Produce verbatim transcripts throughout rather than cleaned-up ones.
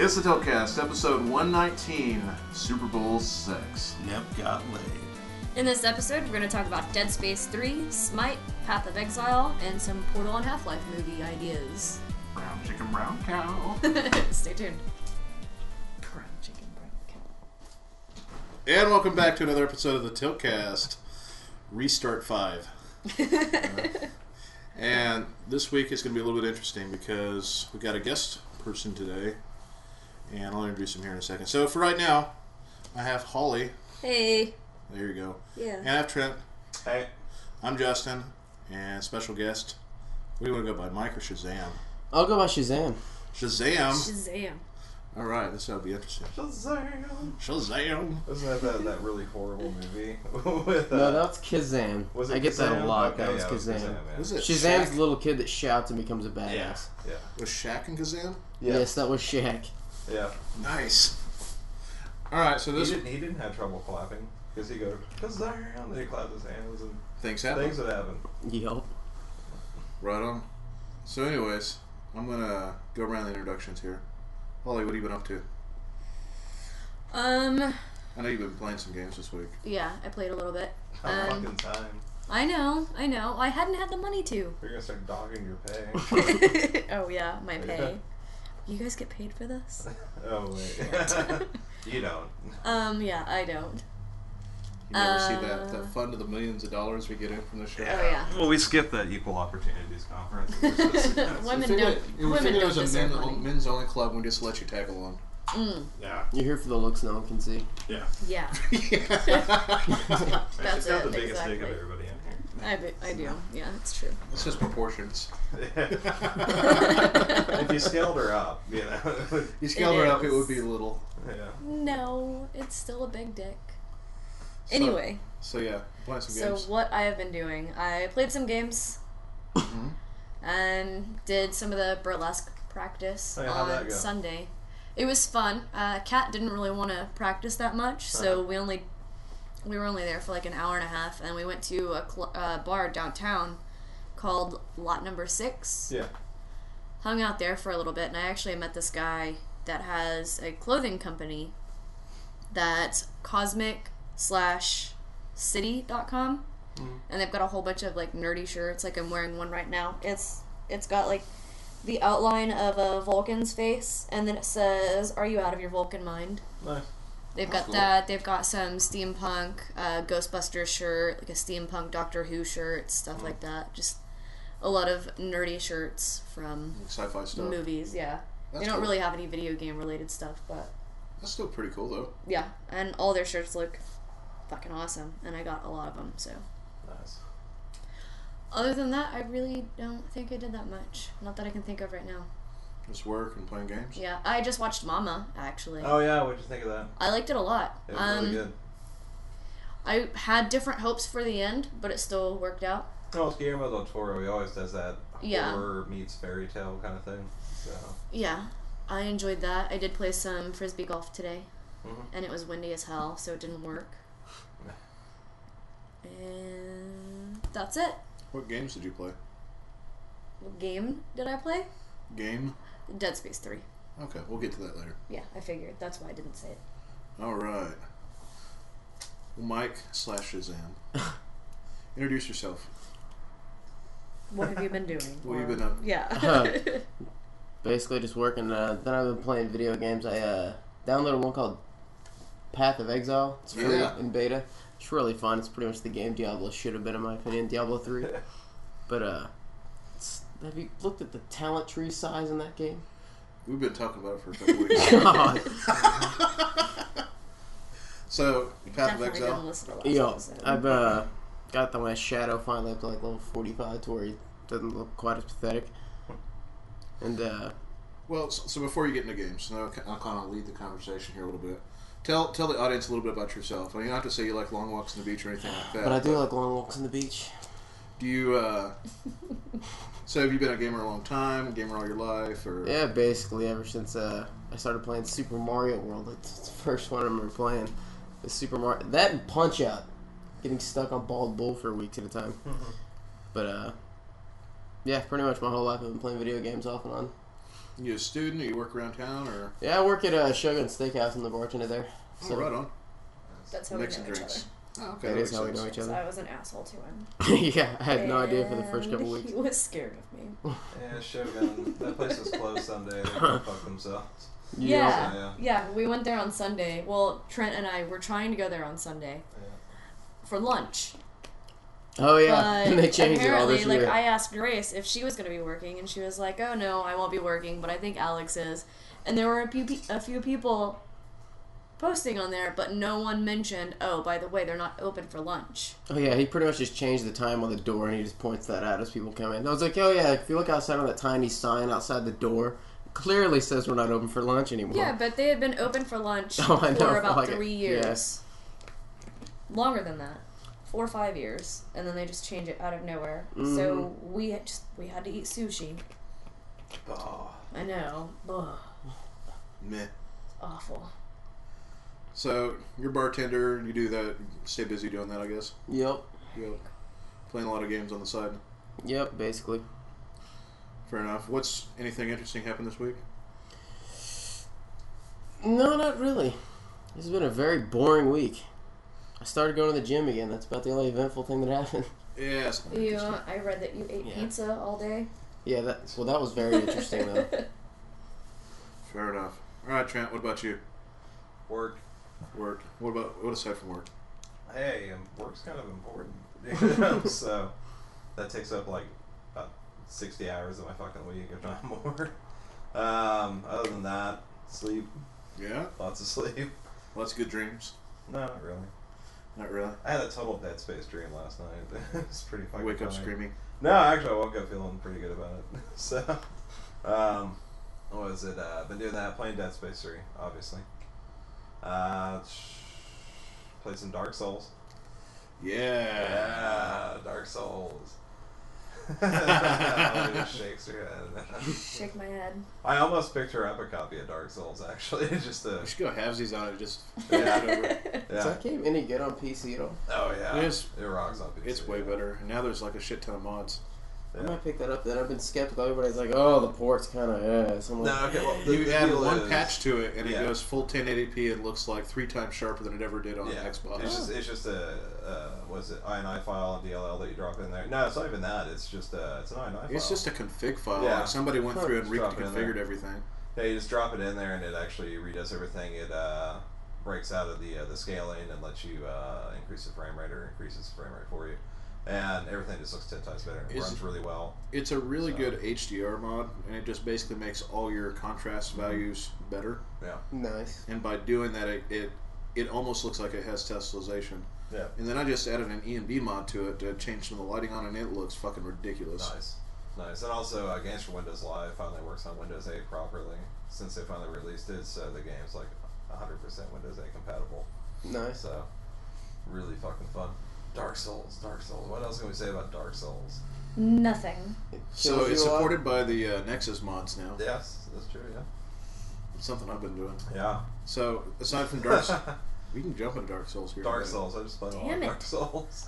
It's the Telcast, episode one nineteen, Super Bowl six. Yep, got laid. In this episode, we're going to talk about Dead Space three, Smite, Path of Exile, and some Portal and Half-Life movie ideas. Brown chicken, brown cow. Stay tuned. Brown chicken, brown cow. And welcome back to another episode of the Tiltcast, Restart five. uh, and this week is going to be a little bit interesting because we got a guest person today, and I'll introduce him here in a second. So for right now, I have Holly. Hey. There you go. Yeah. And I have Trent. Hey. I'm Justin, and special guest. What do you want to go by, Mike or Shazam? I'll go by Shazam. Shazam. Shazam. All right, this ought to be interesting. Shazam. Shazam. Wasn't that that, that really horrible movie? With, uh, No, that's Kazam. was it I get that a Kazam? lot. Okay, that was yeah, it was Kazam. Kazam, yeah. Was it Shazam's Shaq? the little kid that shouts and becomes a badass. Yeah. Yeah. Was Shaq and Kazam? Yeah. Yes, that was Shaq. Yeah. Nice. All right, so He this didn't, he didn't have trouble clapping because he go Kazam, and then he clapped his hands and things happen. things would happen. Yup. Right on. So, anyways, I'm gonna go around the introductions here. Holly, what have you been up to? Um, I know you've been playing some games this week. yeah, I played a little bit. How Um, fucking time. I know, I know. I hadn't had the money to. We're gonna start dogging your pay. Oh, yeah, my pay. You guys get paid for this? Oh wait. You don't. Um, yeah, I don't. You never see Uh, that, that fund of the millions of dollars we get in from the show. Oh, yeah. Well, we skipped that equal opportunities conference. Women We figured don't, it- we women figured it don't was a deserve men, money. men's only club, and we just let you tag along. Mm, Yeah. You're here for the looks no one can see. Yeah. yeah. That's That's got it, the biggest dick exactly. of everybody in here. I, be, I do. Yeah, it's true. It's just proportions. If you scaled her up, you know. You scaled It her up, it is. would be little. Yeah. No, it's still a big dick. So- Anyway, So, yeah, playing some so games. what I have been doing, I played some games Mhm. and did some of the burlesque practice Oh, yeah, how'd that on go? Sunday. It was fun. Uh, Kat didn't really want to practice that much, so Uh-huh. we only we were only there for like an hour and a half, and we went to a cl- uh, bar downtown called Lot Number Six. Yeah. Hung out there for a little bit, and I actually met this guy that has a clothing company that's cosmic slash city dot com, Mhm. and they've got a whole bunch of like nerdy shirts. Like I'm wearing one right now. It's it's got like the outline of a Vulcan's face, and then it says, "Are you out of your Vulcan mind?" Nice. They've That's got cool. that. They've got some steampunk uh, Ghostbusters shirt, like a steampunk Doctor Who shirt, stuff Mm. like that. Just a lot of nerdy shirts from Like sci-fi stuff. movies. Yeah, That's they don't cool. really have any video game related stuff, but That's still pretty cool, though. yeah, and all their shirts look fucking awesome, and I got a lot of them. So Nice. other than that, I really don't think I did that much. Not that I can think of right now. Just work and playing games. Yeah, I just watched Mama actually. Oh yeah, what'd you think of that? I liked it a lot. It was um, really good. I had different hopes for the end, but it still worked out. Oh, it's Guillermo del Toro. He always does that Yeah. horror meets fairy tale kind of thing. So. Yeah, I enjoyed that. I did play some frisbee golf today, Mhm. and it was windy as hell, so it didn't work. And that's it. What games did you play? What game did I play? Game? Dead Space three. Okay, we'll get to that later. Yeah, I figured. That's why I didn't say it. All right. Well, Mike slash Shazam. Introduce yourself. What have you been doing? What have Or- you been up? Yeah. Basically just working. Uh, then I've been playing video games. I uh, downloaded one called Path of Exile. It's free Yeah. in beta. It's really fun. It's pretty much the game Diablo should have been, in my opinion. Diablo three. But uh, it's, have you looked at the talent tree size in that game? We've been talking about it for a couple weeks. God. So, Path of Definitely didn't Exile. listen to last Yo, episode. I've uh, got the my shadow finally up to like level forty-five to where he doesn't look quite as pathetic. And uh, Well, so, so before you get into games, so I'll kind of lead the conversation here a little bit. Tell tell the audience a little bit about yourself. I mean, you don't have to say you like long walks on the beach or anything like that. but I do like long walks on the beach. Do you, uh... so have you been a gamer a long time? A gamer all your life? Or Yeah, basically ever since uh, I started playing Super Mario World. It's the first one I remember playing. The Super Mario that and Punch Out, getting stuck on Bald Bull for weeks at a time. But uh, yeah, pretty much my whole life I've been playing video games off and on. You a student? Or you work around town, or Yeah, I work at a Shogun Steakhouse. I'm the bartender there. oh, right on. That's how we Mixing know each drinks. other. Oh, okay, That that is makes how we sense. know each So other. I was an asshole to him. Yeah, I had no idea for the first couple And weeks. He was scared of me. Yeah, Shogun. That place was closed Sunday. They can fuck themselves. Yeah. Yeah. yeah, We went there on Sunday. Well, Trent and I were trying to go there on Sunday Yeah. for lunch. Oh yeah, But and they changed it all apparently, this like, year. I asked Grace if she was going to be working, and she was like, "Oh no, I won't be working, but I think Alex is." And there were a few, pe- a few people posting on there, but no one mentioned, "Oh, by the way, they're not open for lunch." Oh yeah, he pretty much just changed the time on the door, and he just points that out as people come in. I was like, oh yeah, if you look outside on that tiny sign outside the door, it clearly says we're not open for lunch anymore. Yeah, but they had been open for lunch Oh, I know, for for about like a- three years. Longer than that. Four or five years. And then they just change it out of nowhere. Mm. So we had just we had to eat sushi. Oh. I know. Ugh, Meh. awful. So you're a bartender. You do that. Stay busy doing that, I guess. Yep. You playing a lot of games on the side. Yep. Basically. Fair enough. What's anything interesting happened this week? No, not really. This has been a very boring week. I started going to the gym again. That's about the only eventful thing that happened. Yeah. it's not You, interesting. I read that you ate Yeah. pizza all day. Yeah. That. Well, that was very interesting though. Fair enough. All right, Trent. What about you? Work. Work. What about what aside from work? Hey, um, work's kind of important. You know? So that takes up like about sixty hours of my fucking week, if not more. Um, other than that, sleep. Yeah. Lots of sleep. Lots of good dreams. No, not really. Not really. I had a total Dead Space dream last night. It's pretty I fucking wake up funny. screaming. No, actually, I woke up feeling pretty good about it. So, um, what was it? Uh, been doing that, playing Dead Space three, obviously. Uh, played some Dark Souls. Yeah. Yeah, Dark Souls. Ollie just shakes her head. Shake my head. I almost picked her up a copy of Dark Souls, actually, just to. We should go halvesies on it. Just Yeah. it over. Is Yeah. that game any good on P C at all? Oh yeah. It is. It rocks on P C. It's way yeah. better. And now there's like a shit ton of mods. I Yeah. might pick that up then. I've been skeptical. Everybody's like, oh, the port's kind of eh. So I'm like, No, okay. Well, the, You the add deal one is, patch to it, and yeah. it goes full ten eighty p and looks like three times sharper than it ever did on Yeah, Xbox. it's just it's just a uh, was it I N I file and D L L that you drop in there. No, it's not even that. It's just uh, it's an I N I file. It's just a config file. Yeah. Like somebody went through and Just drop it in there. reconfigured everything. Yeah, you just drop it in there and it actually redoes everything. It uh, breaks out of the uh, the scaling and lets you uh, increase the frame rate or increases the frame rate for you, and everything just looks ten times better. It Is- runs really well. It's a really So- good H D R mod, and it just basically makes all your contrast values better. Yeah, nice. And by doing that, it it, it almost looks like it has tessellization. yeah, And then I just added an E and B mod to it to change some of the lighting on it, and it looks fucking ridiculous. nice, nice. And also, uh, Games for Windows Live finally works on Windows eight properly since they finally released it. So the game's like one hundred percent Windows eight compatible. Nice. So, really fucking fun. Dark Souls, Dark Souls. What else can we say about Dark Souls? Nothing. So Kills it's you a lot. supported by the uh, Nexus mods now. Yes, that's true. Yeah. It's something I've been doing. Yeah. So aside from Dark, Souls, we can jump into Dark Souls here. Dark in a minute. Souls. I just played a lot of Damn it. Dark Souls.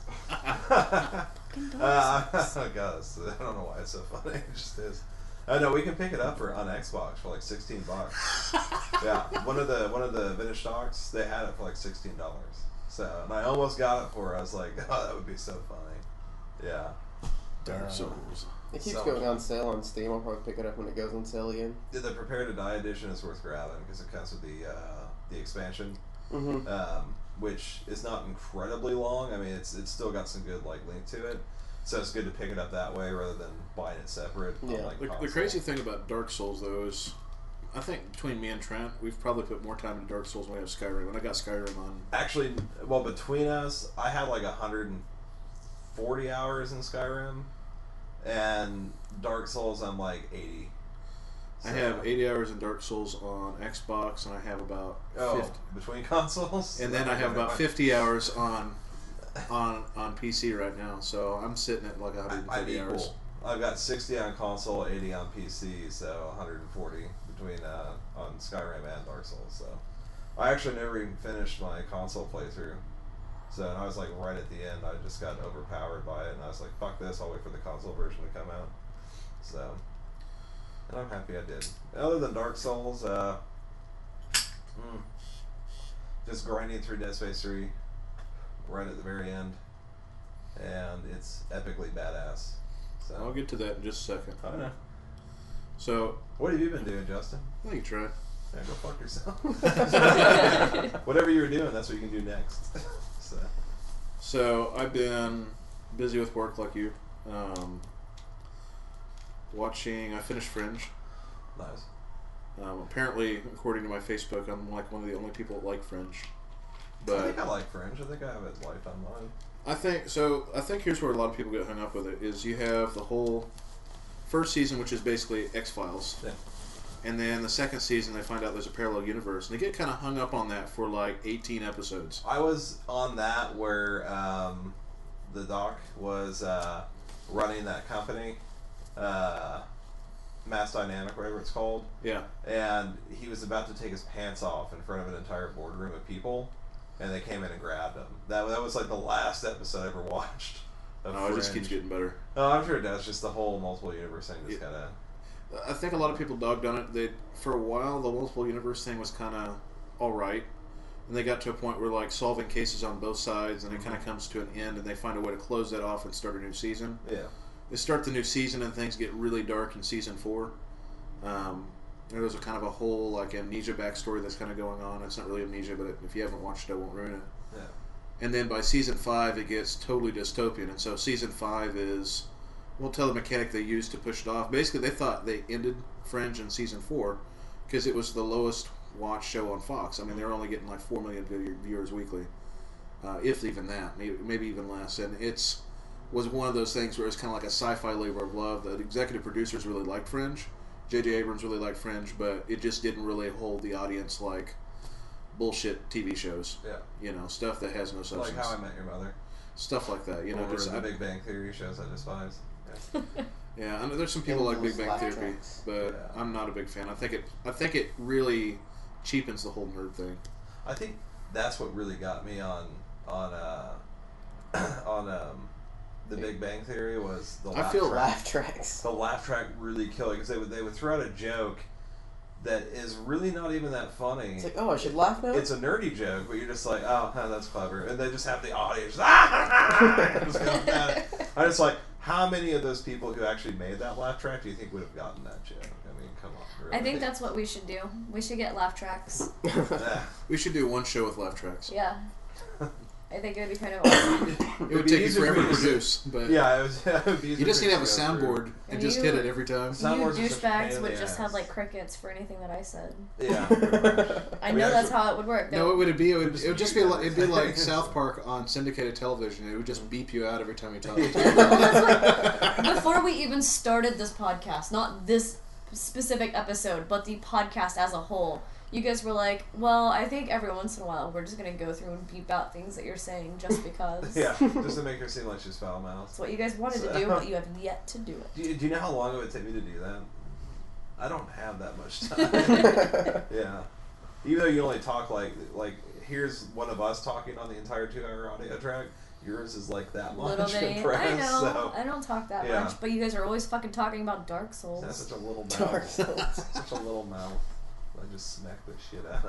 Fucking Dark uh, Souls. guys, I don't know why it's so funny. It just is. I know we can pick it up for on Xbox for like sixteen bucks. Yeah, one of the one of the vintage stocks they had it for like sixteen dollars. So and I almost got it for her. I was like, oh, that would be so funny. Yeah. Dark Uh, Souls. It keeps So- going on sale on Steam. I'll probably pick it up when it goes on sale again. The the Prepare to Die edition is worth grabbing because it comes with the uh, the expansion. Mm-hmm. um, which is not incredibly long. I mean, it's it's still got some good like link to it, so it's good to pick it up that way rather than buying it separate. on, Yeah. like, The, the console. crazy thing about Dark Souls, though, is I think between me and Trent, we've probably put more time into Dark Souls than we have Skyrim. When I got Skyrim on, Actually, well, between us, I had like one hundred forty hours in Skyrim, and Dark Souls, I'm like eighty. I So- have eighty hours in Dark Souls on Xbox, and I have about Oh, fifty, between consoles, and then I have about fifty hours on on on P C right now. So I'm sitting at like I, one hundred I'm thirty hours. equal. I've got sixty on console, eighty on P C, so one hundred forty between uh, on Skyrim and Dark Souls. So I actually never even finished my console playthrough. So and I was like right at the end. I just got overpowered by it, and I was like, "Fuck this! I'll wait for the console version to come out." So And I'm happy I did. Other than Dark Souls, uh, mm, just grinding through Dead Space three right at the very end. And it's epically badass. So I'll get to that in just a second. I know. So, What have you been doing, Justin? well, you can try. Yeah, go fuck yourself. Whatever you were doing, that's what you can do next. so. So, I've been busy with work like you. Um, watching, I finished Fringe. Nice. Um, apparently, according to my Facebook, I'm like one of the only people that like Fringe. I But think I like Fringe. I think I have it Lifetime Live. I think so. I think here's where a lot of people get hung up with it: is you have the whole first season, which is basically X Files, Yeah. and then the second season they find out there's a parallel universe, and they get kind of hung up on that for like eighteen episodes. I was on that where um, the doc was uh, running that company, uh, Mass Dynamic, whatever it's called, Yeah, and he was about to take his pants off in front of an entire boardroom of people, and they came in and grabbed him. That that was like the last episode I ever watched. Of no, it just Fringe. keeps getting better. Oh, I'm sure it does. Just the whole multiple universe thing just Yeah. kind of. I think a lot of people dogged on it. They for a while the multiple universe thing was kind of all right, and they got to a point where like solving cases on both sides, and it kind of comes to an end, and they find a way to close that off and start a new season. Yeah. They start the new season, and things get really dark in season four. Um, there's a kind of a whole like amnesia backstory that's kind of going on. It's not really amnesia, but if you haven't watched it, I won't ruin it. Yeah. And then by season five, it gets totally dystopian. And so season five is, we'll tell the mechanic they used to push it off. Basically, they thought they ended Fringe in season four because it was the lowest watched show on Fox. I mean, they were only getting like four million view- viewers weekly, uh, if even that, maybe, maybe even less. And it's was one of those things where it's kind of like a sci-fi labor of love. The executive producers really liked Fringe. J J Abrams really liked Fringe, but it just didn't really hold the audience like bullshit T V shows. Yeah. You know, stuff that has no substance. Like How I Met Your Mother. Stuff like that. You know, or just the I, Big Bang Theory shows I despise. Yeah. yeah. I know there's some people like Big Those Bang laugh Theory, tracks. but Yeah. I'm not a big fan. I think it. I think it really cheapens the whole nerd thing. I think that's what really got me on on uh, on um, the Big Bang Theory was the I laugh feel track. Laugh tracks. The laugh track really killed it because they would they would throw out a joke that is really not even that funny. It's like, oh, I should laugh now? It's a nerdy joke, but you're just like, oh, huh, that's clever, and they just have the audience ah, just going at it. I'm just like, how many of those people who actually made that laugh track do you think would have gotten that joke? I mean, come on. Really? I think that's what we should do. We should get laugh tracks. Yeah. We should do one show with laugh tracks. Yeah. I think it would be kind of awesome. It would be take you easier forever for to you to- produce, but Yeah, it was. It would be you easier just for need to have a to go through. soundboard and And just you- hit it every time. Sound- You Soundboards are such a pain douchebags in would the just ass. have like crickets for anything that I said. Yeah. pretty much. I We know that's actually- how it would work. No, though. it would be. It would, Just it would just be mute like it'd be like everything. South Park on syndicated television. It would just beep you out every time you talk. Well, that's what, before we even started this podcast, not this specific episode, but the podcast as a whole, you guys were like, well, I think every once in a while we're just going to go through and beep out things that you're saying just because. Yeah, just to make her seem like she's foul mouthed. That's what you guys wanted to do, but you have yet to do it. Do you, do you know how long it would take me to do that? I don't have that much time. Yeah. Even though you only talk like like here's one of us talking on the entire two hour audio track. Yours is like that much Little bitty. compressed. I know. So I don't talk that Yeah. much, but you guys are always fucking talking about Dark Souls. that's such a little mouth. Dark Souls. Such a little mouth. I just smacked the shit out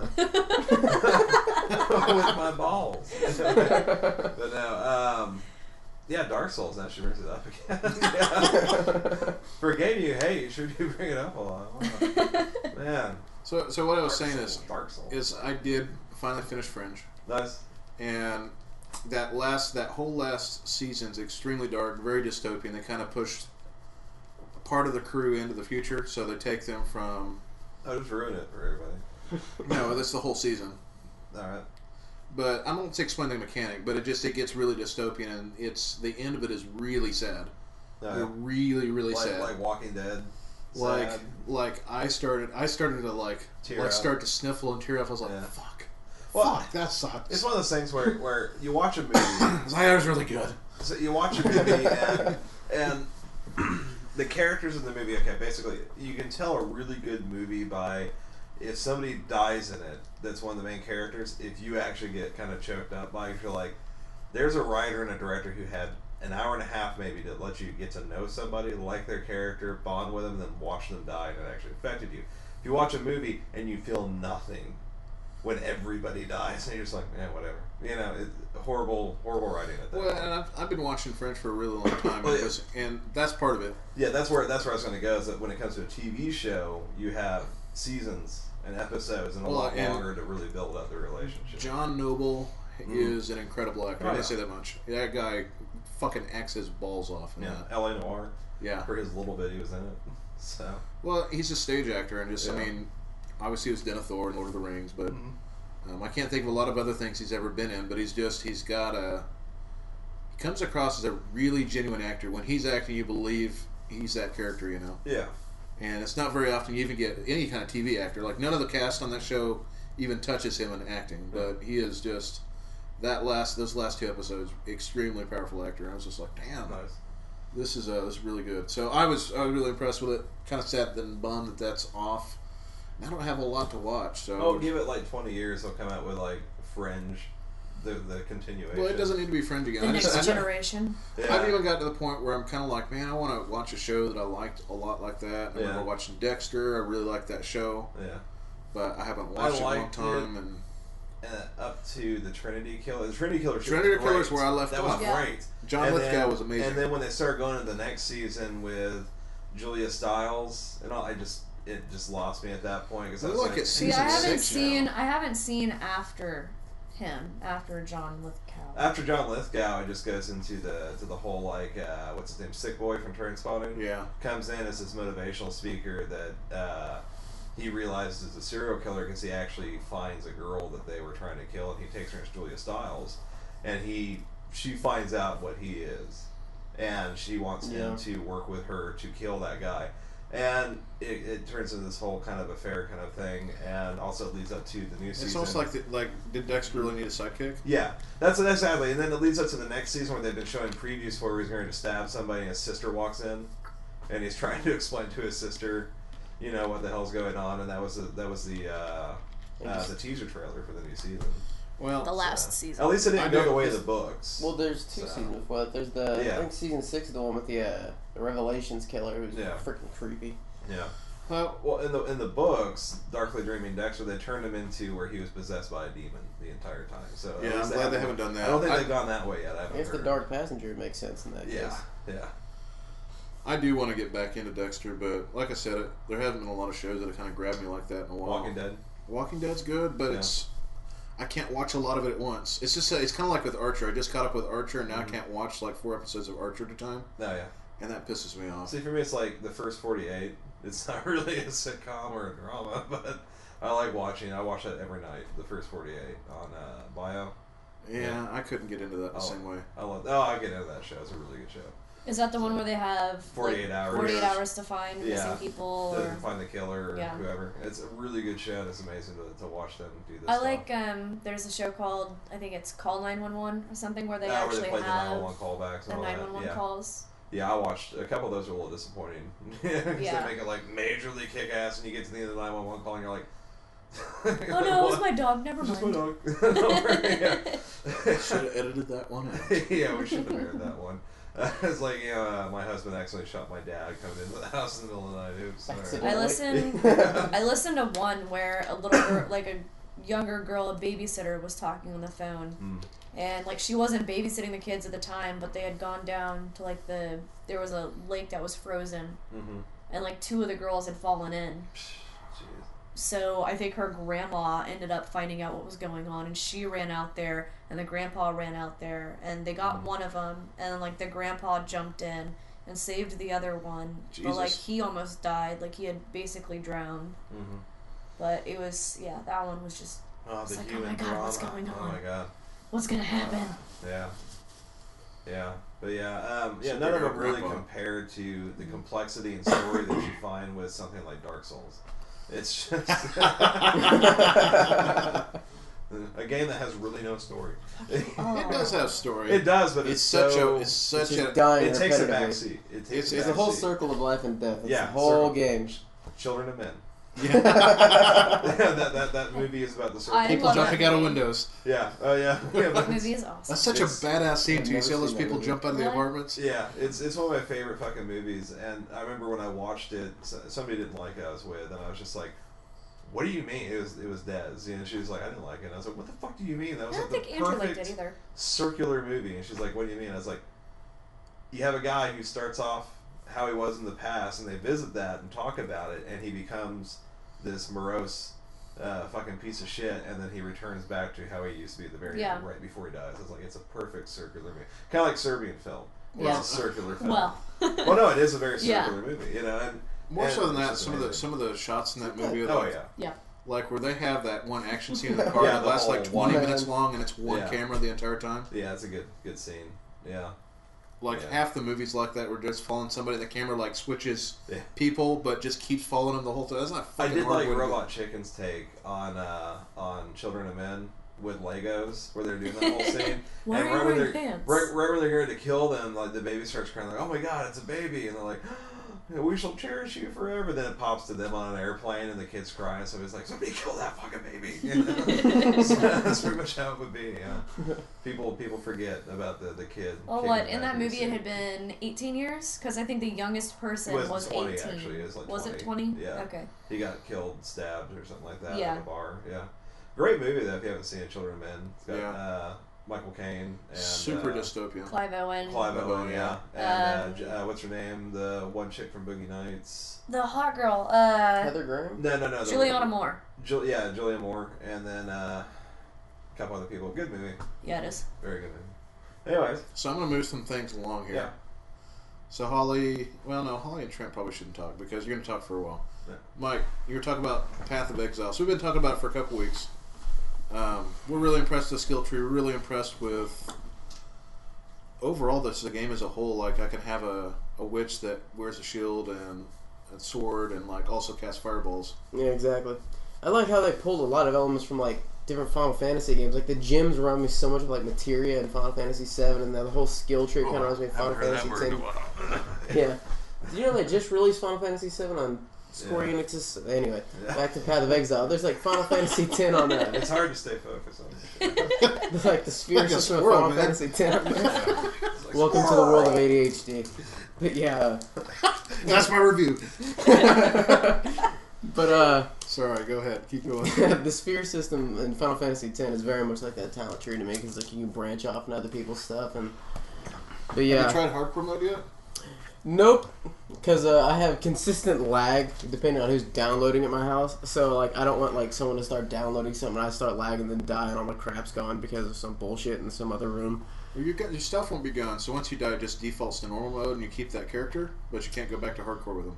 of with my balls. But no, um, yeah, Dark Souls. Now she brings it up again. Yeah. For a game you hate, you sure do bring it up a lot. Wow. Man. So, so what I was Dark saying Souls, is, Dark Souls. is I did finally finish Fringe, Nice. and that last that whole last season's extremely dark, very dystopian. They kind of pushed part of the crew into the future, so they take them from I'll just ruin it for everybody. no, that's the whole season. All right. But I won't explain the mechanic, but it just it gets really dystopian, and it's the end of it is really sad. All They're right. really really like, sad. like Walking Dead. like Sad. like I started I started to like Tear like up. start to sniffle and tear up. I was like, Yeah. fuck, Well, fuck, that sucks. It's one of those things where, where you watch a movie. That was really good. So you watch a movie and and the characters in the movie. Okay, basically, you can tell a really good movie by if somebody dies in it. That's one of the main characters. If you actually get kind of choked up by, it, you feel like there's a writer and a director who had an hour and a half maybe to let you get to know somebody, like their character, bond with them, and then watch them die, and it actually affected you. If you watch a movie and you feel nothing when everybody dies, and you're just like, man, whatever. You know, it, horrible, horrible writing at that Well, point. and I've, I've been watching French for a really long time, Well, because, and that's part of it. Yeah, that's where that's where I was going to go. Is that when it comes to a T V show, you have seasons and episodes, and a Well, lot and longer to really build up the relationship. John Noble Mm. is an incredible actor. Oh, I yeah. didn't say that much. That guy fucking acts his balls off. In Yeah, that. L A Noir. Yeah. For his little bit he was in it. So. Well, he's a stage actor, and just, I Yeah. mean, obviously he was Denethor in Lord of the Rings, but Mhm. um, I can't think of a lot of other things he's ever been in, but he's just, he's got a, he comes across as a really genuine actor. When he's acting, you believe he's that character, you know? Yeah. And it's not very often you even get any kind of T V actor. Like, none of the cast on that show even touches him in acting, but he is just, that last, those last two episodes, extremely powerful actor. I was just like, damn. Nice. This is uh, this is really good. So I was I was really impressed with it. Kind of sad and bummed that that's off. I don't have a lot to watch. So Oh, give it like twenty years, they'll come out with like Fringe, the the continuation. well, it doesn't need to be Fringe again. The I next just, I, generation. Yeah. I've even got to the point where I'm kind of like, man, I want to watch a show that I liked a lot like that. I Yeah. remember watching Dexter. I really liked that show, Yeah. but I haven't watched it in a long liked time. it. And Uh, up to the Trinity Killer. The Trinity Killer. show Trinity was Killer is great. where I left that off. was Yeah. great. John And Lithgow then- was amazing. And then when they started going into the next season with Julia Stiles, and all, I just it just lost me at that point because I We're was like like, at See, season I haven't six seen. now. I haven't seen after him. After John Lithgow. after John Lithgow, it just goes into the to the whole like uh, what's his name, Sick Boy from Trainspotting. yeah, Comes in as this motivational speaker that uh, he realizes is a serial killer because he actually finds a girl that they were trying to kill, and he takes her as Julia Stiles, and he she finds out what he is, and she wants him Yeah. to work with her to kill that guy, and it, it turns into this whole kind of affair kind of thing, and also leads up to the new season. it's almost like the, like did Dexter really need a sidekick? Yeah, that's that's exactly. And then it leads up to the next season where they've been showing previews for where he's going to stab somebody, and his sister walks in, and he's trying to explain to his sister, you know, what the hell's going on. And that was the, that was the uh, uh, the teaser trailer for the new season. Well, The last So, season. At least it didn't I go do- the way of the books. Well, there's two So. seasons. Well, there's the Yeah. I think season six is the one with the uh, the Revelations killer who's Yeah. freaking creepy. yeah. well, Well, in the in the books, Darkly Dreaming Dexter, they turned him into where he was possessed by a demon the entire time. So at Yeah, least I'm they glad they haven't done that. I don't think I- they've gone that way yet. I I haven't guess the heard. Dark Passenger makes sense in that Yeah, case. yeah. I do want to get back into Dexter, but like I said, it, there haven't been a lot of shows that have kind of grabbed me like that in a while. Walking Dead. Walking Dead's good, but Yeah. it's I can't watch a lot of it at once. It's just it's kind of like with Archer. I just caught up with Archer, and now Mhm. I can't watch like four episodes of Archer at a time, Oh yeah. and that pisses me off. See, for me, it's like the first forty-eight. It's not really a sitcom or a drama, but I like watching. I watch that every night. The first forty-eight on uh, Bio. Yeah, I couldn't get into that the Oh. same way. I love. Oh, I get into that show. It's a really good show. Is that the one where they have forty-eight like, hours. forty-eight hours to find Yeah. missing people? To Or... find the killer or Yeah. whoever. It's a really good show. And it's amazing to, to watch them do this. I stuff. like. Um, there's a show called I think it's Call nine one one or something where they Ah, where actually they play the nine have one one callbacks and the all nine that. one one Yeah. calls. Yeah, I watched a couple of those. Are a little disappointing because Yeah. they make it like majorly kick ass, and you get to the end of the nine one one call, and you're like, Oh no, it was my dog. Never Just my mind. dog. Don't worry, yeah. Should have edited that one out. Yeah, we should have aired that one. Uh, it's like, you know, uh, my husband accidentally shot my dad coming into the house in the middle of the night. Oops, sorry. Accident- I listened. Yeah. I listened to one where a little girl, like a younger girl, a babysitter, was talking on the phone, Mm. and like she wasn't babysitting the kids at the time, but they had gone down to like the there was a lake that was frozen, Mm-hmm. and like two of the girls had fallen in. Jeez. So I think her grandma ended up finding out what was going on, and she ran out there, and the grandpa ran out there, and they got Mm. one of them, and like the grandpa jumped in and saved the other one, but like Jesus. he almost died, like he had basically drowned. Mm-hmm. But it was yeah, that one was just Oh, It's the like, oh human my God, drama. what's going Oh on? my god. what's gonna happen. Yeah. Yeah. But yeah, um, yeah, So none of bigger them really grandpa. compared to the complexity and story that you find with something like Dark Souls. It's just a game that has really no story. Oh. It does have story. It does, but It's it's, such so, a it's such It's just a dying it takes a repetitively. backseat. It takes It's- a it's It's a whole backseat. circle of life and death. It's Yeah, the whole circle. game. Children of men. Yeah. Yeah, that, that that movie is about the circle. I People love jumping that out of movie. windows. Yeah. Oh yeah. Yeah, That but movie it's- is awesome. That's such It's- a badass scene I've too. You see all never those seen that people movie. jump out of the What? apartments. Yeah, it's it's one of my favorite fucking movies, and I remember when I watched it, s- somebody didn't like it I was with, and I was just like, "What do you mean?" It was it was Des, and she was like, "I didn't like it." And I was like, "What the fuck do you mean? That I was don't like think the Andrew liked perfect it either. circular movie." And she's like, "What do you mean?" I was like, "You have a guy who starts off how he was in the past, and they visit that and talk about it, and he becomes this morose." Uh, fucking piece of shit, and then he returns back to how he used to be at the very Yeah. end, right before he dies. It's like it's a perfect circular movie, kind of like Serbian film. Where Yeah. It's a circular film. Well. Well, no, it is a very Yeah. circular movie, you know. And More and so than it's that, just some of the amazing. some of the shots in that Okay. movie, are Oh like, yeah, Yeah. like where they have that one action scene in the car Yeah, that the lasts like whole twenty one- minutes long, and it's one Yeah. camera the entire time. yeah, it's a good good scene. Yeah, Like Yeah. half the movies like that, where just following somebody, the camera like switches Yeah. people, but just keeps following them the whole time. That's not I fucking did hard like way to do Robot Chicken's take on uh, on Children of Men with Legos, where they're doing that whole scene. Why and are you right when wearing they're pants? right, right when they're going to kill them, like the baby starts crying, like, "Oh my god, it's a baby!" And they're like, "We shall cherish you forever." Then it pops to them on an airplane, and the kid's crying. So it's like, "Somebody kill that fucking baby!" You know? So that's pretty much how it would be. Yeah, people people forget about the the kid. Well, kicking what in back that the movie it seat. had been eighteen years because I think the youngest person It was was, twenty, eighteen. actually. It was like Was it twenty. twenty? Yeah. Okay. He got killed, stabbed, or something like that Yeah. at a bar. Yeah, great movie though. If you haven't seen it, Children of Men. It's got Yeah. uh, Michael Caine and Super uh, dystopian. Clive Owen. Clive Owen. Yeah, and Um, uh, J- uh, what's her name? The one chick from Boogie Nights. The hot girl. Uh, Heather Graham. No, no, no. the- Juliana Moore. Jul- yeah, Julia Moore, and then uh, a couple other people. Good movie. Yeah, it is. Very good movie. Anyways, So I'm gonna move some things along here. yeah. So Holly, well, no, Holly and Trent probably shouldn't talk because you're gonna talk for a while. Yeah. Mike, you were talking about Path of Exile. So we've been talking about it for a couple weeks. Um, we're really impressed with the skill tree. We're really impressed with overall this the game as a whole. Like I can have a, a witch that wears a shield and a sword and like also cast fireballs. Yeah, exactly. I like how they pulled a lot of elements from like different Final Fantasy games. Like the gyms remind me so much of like Materia and Final Fantasy seven, and the whole skill tree kind of reminds me of Final Fantasy ten. Yeah. Did you know they just released Final Fantasy seven on Square Yeah. Enix's? Anyway, Yeah. back to Path of Exile. There's like Final Fantasy ten on that. It's hard to stay focused on this shit. There's like the sphere Like a system of squirrel, Final man. Fantasy ten. on there. It's like, Welcome to the world of A D H D. But yeah, That's my review. but uh, Sorry, go ahead. Keep going. the sphere system in Final Fantasy ten is very much like that talent tree to me because like you can branch off into other people's stuff and. But yeah. Have you tried hardcore mode yet? Nope, because uh, I have consistent lag depending on who's downloading at my house. So like, I don't want like someone to start downloading something and I start lagging and then die and all my crap's gone because of some bullshit in some other room. Well, you got your stuff won't be gone. So once you die, it just defaults to normal mode, and you keep that character, but you can't go back to hardcore with them.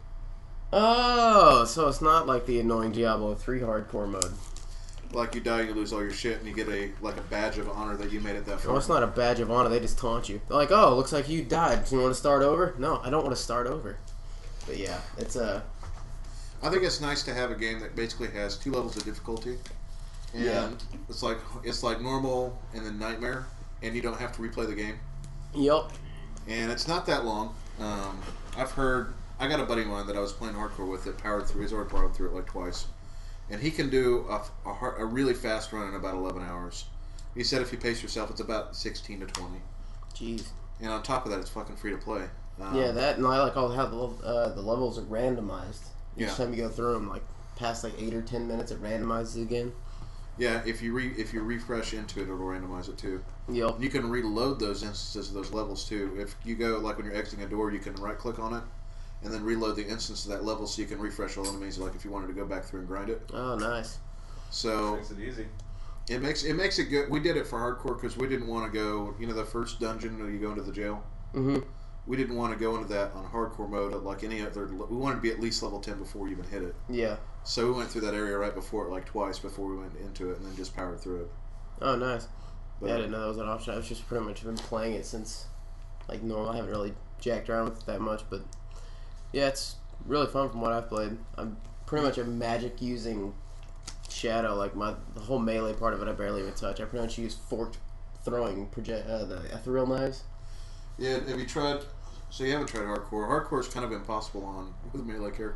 Oh, so it's not like the annoying Diablo three hardcore mode. Like you die, you lose all your shit, and you get a like a badge of honor that you made it that far. Well, it's not a badge of honor. They just taunt you. They're like, "Oh, looks like you died. Do you want to start over?" No, I don't want to start over. But yeah, it's a. Uh, I think it's nice to have a game that basically has two levels of difficulty, and Yeah. it's like it's like normal and then nightmare, and you don't have to replay the game, yup. and it's not that long. Um, I've heard I got a buddy of mine that I was playing hardcore with that powered through. He's already powered through it like twice, and he can do a, a, hard, a really fast run in about eleven hours. He said if you pace yourself, it's about sixteen to twenty, Jeez. and on top of that, it's fucking free to play. Um, Yeah, that and I like all how the uh, the levels are randomized. Each Yeah. time you go through them, like past like eight or ten minutes, it randomizes again. Yeah, if you re, if you refresh into it, it'll randomize it too. Yep. And you can reload those instances of those levels too. If you go, like when you're exiting a door, you can right click on it and then reload the instance of that level so you can refresh all enemies, like if you wanted to go back through and grind it. Oh, nice. So makes it easy. it makes it makes it good. We did it for hardcore because we didn't want to go, you know, the first dungeon where you go into the jail. Mm-hmm. We didn't want to go into that on hardcore mode like any other. We wanted to be at least level ten before we even hit it. Yeah. So we went through that area right before it, like twice before we went into it, and then just powered through it. Oh, nice. But, Yeah, I didn't know that was an option. I've just pretty much been playing it since, like, normal. I haven't really jacked around with it that much, but yeah, it's really fun from what I've played. I'm pretty much a magic using Shadow. Like my the whole melee part of it, I barely even touch. I pretty much use forked throwing project uh, the ethereal knives. Yeah, have you tried? So you haven't tried hardcore. Hardcore is kind of impossible on with a melee character.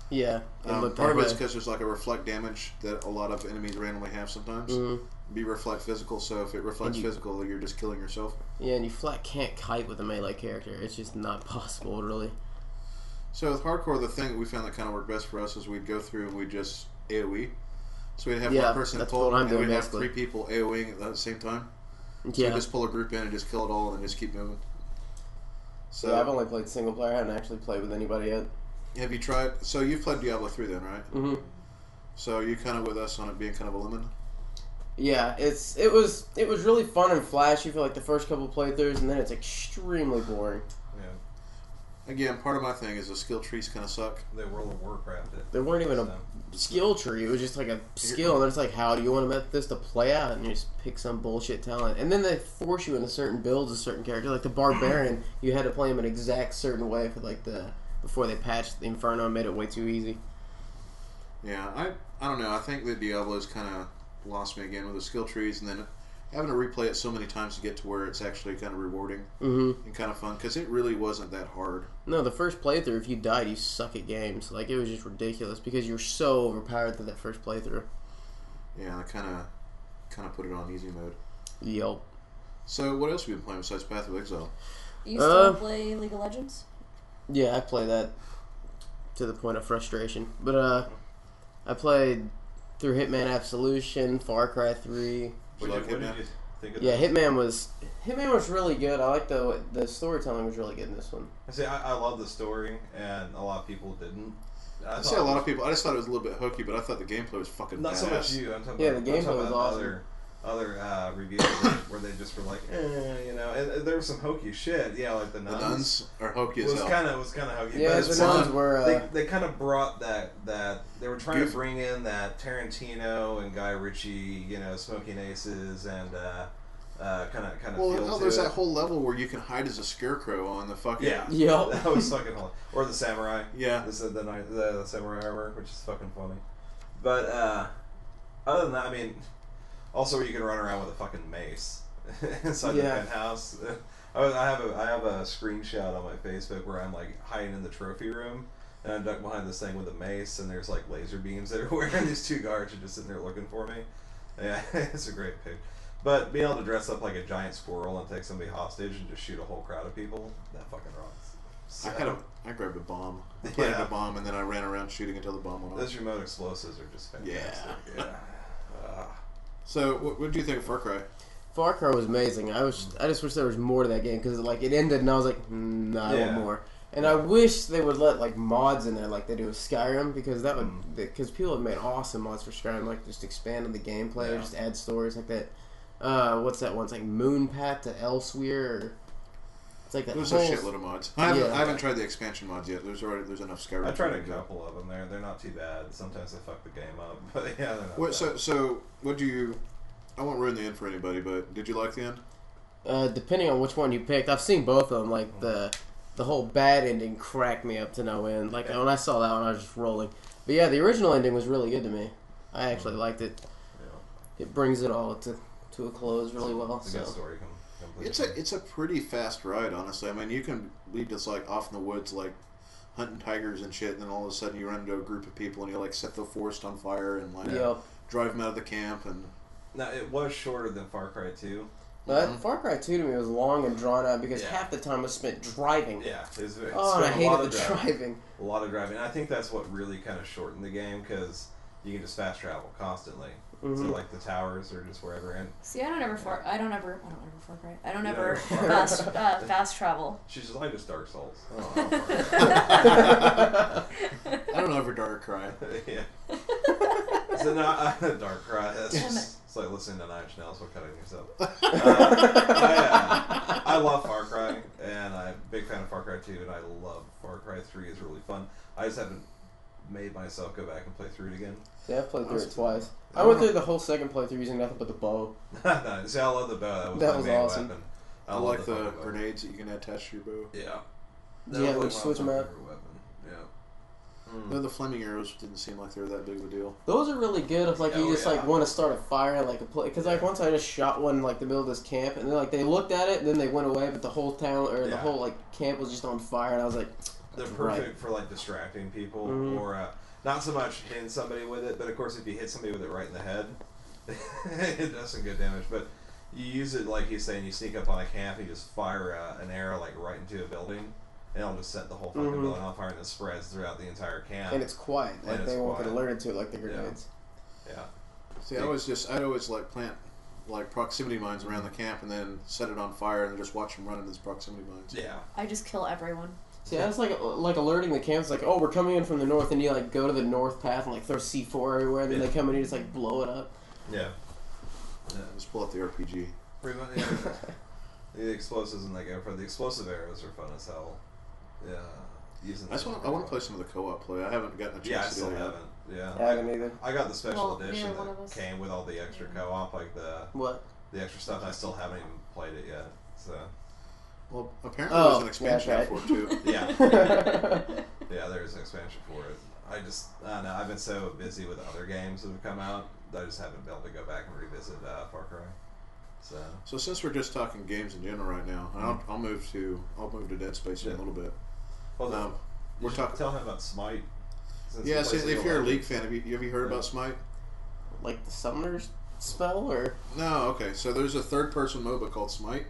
Yeah. It Um, looked part that of it's way. because there's like a reflect damage that a lot of enemies randomly have sometimes. Mhm. Be reflect physical, so if it reflects you- physical, you're just killing yourself. Yeah, and you flat can't kite with a melee character. It's just not possible, really. So with hardcore, the thing that we found that kind of worked best for us is we'd go through and we'd just AoE. So we'd have Yeah, one person that's pull, what I'm and doing we'd have basically. three people AoEing at the same time. So Yeah. we just pull a group in and just kill it all, and then just keep moving. So yeah, I've only played single player. I haven't actually played with anybody yet. have you tried? So you've played Diablo three then, right? hmm So you kind of with us on it being kind of a limit. Yeah, it's it was it was really fun and flashy for like the first couple playthroughs, and then it's extremely boring. Yeah. Again, part of my thing is the skill trees kind of suck. They World of Warcraft it. There weren't even a So, skill tree. It was just like a skill, and then it's like, how do you want to make this to play out? And you just pick some bullshit talent, and then they force you into certain builds of certain characters. Like the barbarian, you had to play him an exact certain way for like the before they patched the Inferno and made it way too easy. Yeah, I I don't know. I think that Diablo's kind of lost me again with the skill trees, and then having to replay it so many times to get to where it's actually kind of rewarding Mm-hmm. and kind of fun because it really wasn't that hard. No, the first playthrough, if you died, you suck at games. Like it was just ridiculous because you were so overpowered through that first playthrough. Yeah, I kind of kind of put it on easy mode. Yep. So what else have you been playing besides Path of Exile? You still Uh, play League of Legends? Yeah, I play that to the point of frustration. But uh, I played through Hitman Absolution, Far Cry three. Did you what, like did, what Hitman? did you think of Yeah, that? Hitman was Hitman was really good. I like the the storytelling was really good in this one. I see. I, I love the story, and a lot of people didn't. I I thought see a it lot was- of people. I just thought it was a little bit hooky, but I thought the gameplay was fucking Not badass. so much you. I'm talking Yeah, about, the I'm gameplay talking was about awesome. Other, other uh, reviews where, where they just were like, eh, you know, and, and there was some hokey shit. Yeah, like the The nuns. nuns are hokey It as was hell. kind of was kind of hokey. Yeah, but the it's nuns fun. were. Uh, They, they kind of brought that that they were trying Goof. to bring in that Tarantino and Guy Ritchie, you know, Smoking Aces and uh, uh, kind of kind of Well, feel hell, to there's it. that whole level where you can hide as a scarecrow on the fucking. Yeah, Yep. that was fucking hilarious. Or the samurai. Yeah. This is the, the the samurai armor, which is fucking funny. But uh, other than that, I mean, also where you can run around with a fucking mace inside Yeah. the penthouse. I was- I have a I have a screenshot on my Facebook where I'm like hiding in the trophy room. And I'm ducked behind this thing with a mace, and there's like laser beams everywhere, and these two guards are just sitting there looking for me. Yeah, it's a great pic. But being able to dress up like a giant squirrel and take somebody hostage and just shoot a whole crowd of people, that fucking rocks. So, I kind of I grabbed a bomb. I planted Yeah. a bomb and then I ran around shooting until the bomb went off. those remote explosives are just fantastic. Yeah. Yeah. Ah. So what, what do you think of Far Cry? Far Cry was amazing. I was I just wish there was more to that game because like it ended and I was like, mm, nah, I Yeah. want more. And I wish they would let like mods in there like they do with Skyrim because that would Mm. because people have made awesome mods for Skyrim like just expand on the gameplay or Yeah. just add stories like that. Uh, what's that one? It's like Moon Path to Elsewhere. Or, it's like that There's whole. a shitload of mods. I haven't, Yeah. I haven't tried the expansion mods yet. There's already there's enough Skyrim. I tried a to go. couple of them. They're they're not too bad. Sometimes they fuck the game up, but yeah, they're not What, bad. so so what do you? I won't ruin the end for anybody, but did you like the end? Uh, depending on which one you picked, I've seen both of them. Like the the whole bad ending cracked me up to no end. Like Yeah. when I saw that one, I was just rolling. But yeah, the original ending was really good to me. I actually liked it. Yeah. It brings it all to to a close really well. It's a So good story. Com- completely. It's a it's a pretty fast ride, honestly. I mean, you can be just like off in the woods, like hunting tigers and shit, and then all of a sudden you run into a group of people and you like set the forest on fire and like yeah. drive them out of the camp and Now it was shorter than Far Cry two. But Mhm. Far Cry two to me was long and drawn out because Yeah. half the time was spent driving. Yeah, it was very, Oh, and I spent a lot hated of the driving. driving. A lot of driving. I think that's what really kind of shortened the game because you can just fast travel constantly. So Mhm. like the towers or just wherever. And See, I don't ever far. I don't ever. I don't ever Far Cry. I don't You ever don't ever- fast uh, fast travel. she's just like just Dark Souls. I don't know if Dark Cry. Yeah. So no, uh, Dark Cry. That's Damn just, it's like listening to Nine Inch Nails while cutting yourself. Uh, I, uh, I love Far Cry, and I'm a big fan of Far Cry two, and I love Far Cry three. It's really fun. I just haven't made myself go back and play through it again. Yeah, I played through it Awesome. twice. I I went don't through the whole second playthrough using nothing but the bow. No, see, I love the bow. That was That my was main awesome. weapon. I love like the fucking bow. grenades that you can attach to your bow. Yeah. Yeah, was when you like switch my 'em out. favorite weapon. Yeah. Mm. Though the flaming arrows didn't seem like they were that big of a deal. Those are really good if like you Oh, just yeah. like want to start a fire like a play because like once I just shot one in, like the middle of this camp and then like they looked at it and then they went away but the whole town or the Yeah. whole like camp was just on fire and I was like they're Right. perfect for like distracting people Mhm. or uh, not so much hitting somebody with it, but of course if you hit somebody with it right in the head, it does some good damage. But you use it like he's saying, you sneak up on a camp, and you just fire uh, an arrow like right into a building, and it'll just set the whole fucking Mhm. building on fire, and it spreads throughout the entire camp. And it's quiet. Like And they it's won't get quiet. alerted to it like the grenades. yeah. See, I always just I'd always like plant like proximity mines around the camp and then set it on fire and just watch them run into these proximity mines. Yeah. I just kill everyone. See, that's like like alerting the camps, like, oh, we're coming in from the north, and you like go to the north path and like throw C four everywhere, and then Yeah. they come in and you just like blow it up. Yeah. Yeah. Just pull out the R P G. Pretty much. Yeah. The explosives and like for the explosive arrows are fun as hell. Yeah. Using I just want I want to play some of the co-op play. I haven't gotten a chance Yeah, I to still do that yet. haven't. Yeah. I haven't either. I got the special Well, edition neither one of that us. came with all the extra co-op, like the What? the extra stuff. And I still haven't even played it yet. So Well, apparently Oh, there's an expansion yeah, out for it too. yeah, yeah, yeah, there is an expansion for it. I just I don't know. I've been so busy with other games that have come out that I just haven't been able to go back and revisit uh, Far Cry. So So since we're just talking games in general right now, and I'll, I'll move to I'll move to Dead Space in a Yeah. little bit. well, Um, we're we're talking. talking. Tell him about Smite. since Yeah, he so plays if League you're a of League Legends. fan, have you, have you heard Yeah. about Smite? like the summoner's spell, or No. Okay. So there's a third-person MOBA called Smite,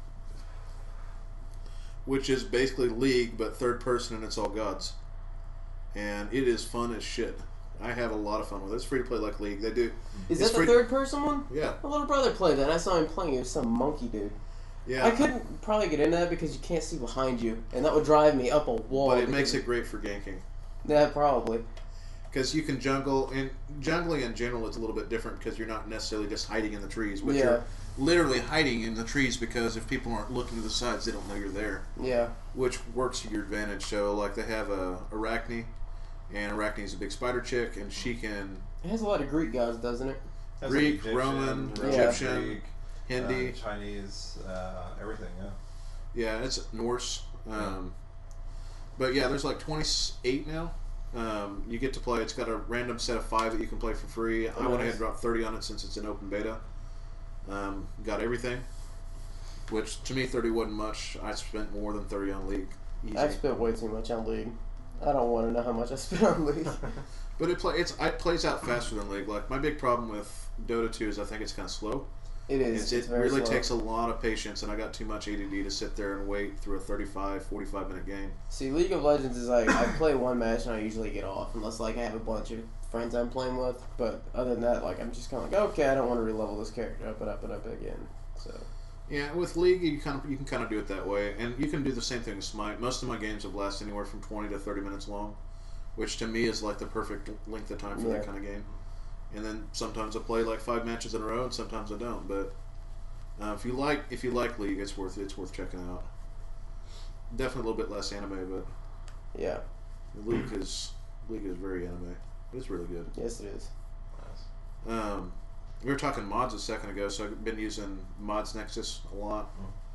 which is basically League but third-person and it's all gods, and it is fun as shit. I have a lot of fun with it. It's free to play like League. They do. is It's that the free- third person one? Yeah. My little brother played that. And I saw him playing. It was some monkey dude. Yeah. I couldn't probably get into that because you can't see behind you, and that would drive me up a wall. But it makes because- it great for ganking. Yeah, probably. Because you can jungle, and jungling in general is a little bit different because you're not necessarily just hiding in the trees, but Yeah. you're literally hiding in the trees because if people aren't looking to the sides, they don't know you're there, Yeah. which works to your advantage. So, like, they have a Arachne, and Arachne's a big spider chick, and she can It has a lot of Greek gods, doesn't it? Has Greek, Egyptian, Roman, Roman, Egyptian, Greek, Hindi. uh, Chinese, uh, everything. Yeah. Yeah, it's Norse. Um, but yeah, there's like twenty-eight now. Um, you get to play. It's got a random set of five that you can play for free. I went ahead and dropped thirty on it since it's in open beta. Um, got everything, which to me thirty wasn't much. I spent more than thirty on League. Easy. I spent way too much on League. I don't want to know how much I spent on League. But it play it's it plays out faster than League. Like my big problem with Dota two is I think it's kind of slow. It is. It's, It's it very really slow. takes a lot of patience, and I got too much A D D to sit there and wait through a thirty-five, forty-five minute game. See, League of Legends is like, I play one match and I usually get off, unless like I have a bunch of friends I'm playing with. But other than that, like I'm just kind of like, okay, I don't want to relevel this character up and up and up again. So Yeah, with League, you kind of you can kind of do it that way, and you can do the same thing with Smite. Most of my games have lasted anywhere from twenty to thirty minutes long, which to me is like the perfect length of time for Yeah. that kind of game. And then sometimes I play like five matches in a row, and sometimes I don't. But uh, if you like if you like League, it's worth it's worth checking out. Definitely a little bit less anime, but yeah, League is League is very anime. But it's really good. yes it is. Um, we were talking mods a second ago, so I've been using Mods Nexus a lot,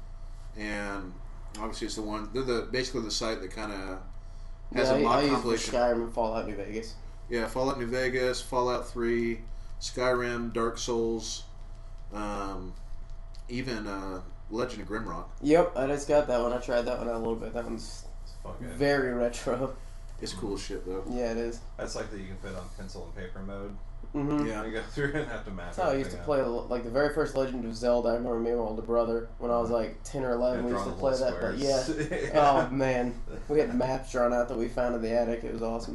and obviously it's the one. They're the basically the site that kind of has yeah, a I, mod I use for compilation. Skyrim and Fallout New Vegas. Yeah, Fallout New Vegas, Fallout Three, Skyrim, Dark Souls, um, even uh, Legend of Grimrock. Yep, I just got that one. I tried that one out a little bit. That one's It's fucking. very retro. It's cool as shit though. Yeah, it is. That's like that you can put on pencil and paper mode. Mm-hmm. Yeah. You go through and have to map. That's how I used to everything play, out. like, the very first Legend of Zelda. I remember me and my older brother, when I was, like, ten or eleven, Yeah, we used to drawing play the that, but yeah. squares. Oh, man. We had maps drawn out that we found in the attic. It was awesome.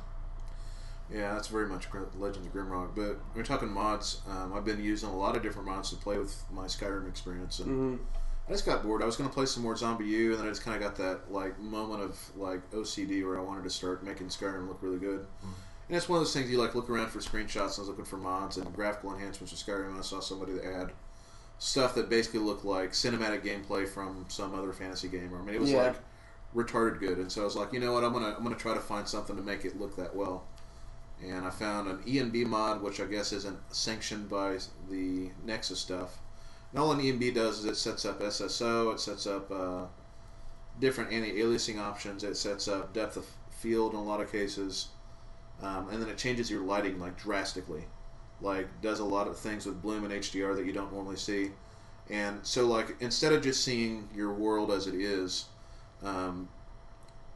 Yeah, that's very much Gr- Legends of Grimrock. But when we're talking mods, um, I've been using a lot of different mods to play with my Skyrim experience, and Mm-hmm. I just got bored. I was going to play some more Zombie U, and then I just kind of got that like moment of like O C D where I wanted to start making Skyrim look really good. Mm. And it's one of those things you like look around for screenshots. And I was looking for mods and graphical enhancements for Skyrim, and I saw somebody that had stuff that basically looked like cinematic gameplay from some other fantasy game. Or I mean, it was Yeah. like retarded good. And so I was like, you know what? I'm gonna I'm gonna try to find something to make it look that well. And I found an E N B mod, which I guess isn't sanctioned by the Nexus stuff. And all an E N B does is it sets up S S O, it sets up uh, different anti-aliasing options, it sets up depth of field in a lot of cases, um, and then it changes your lighting like drastically. Like does a lot of things with bloom and H D R that you don't normally see. And so like instead of just seeing your world as it is, um,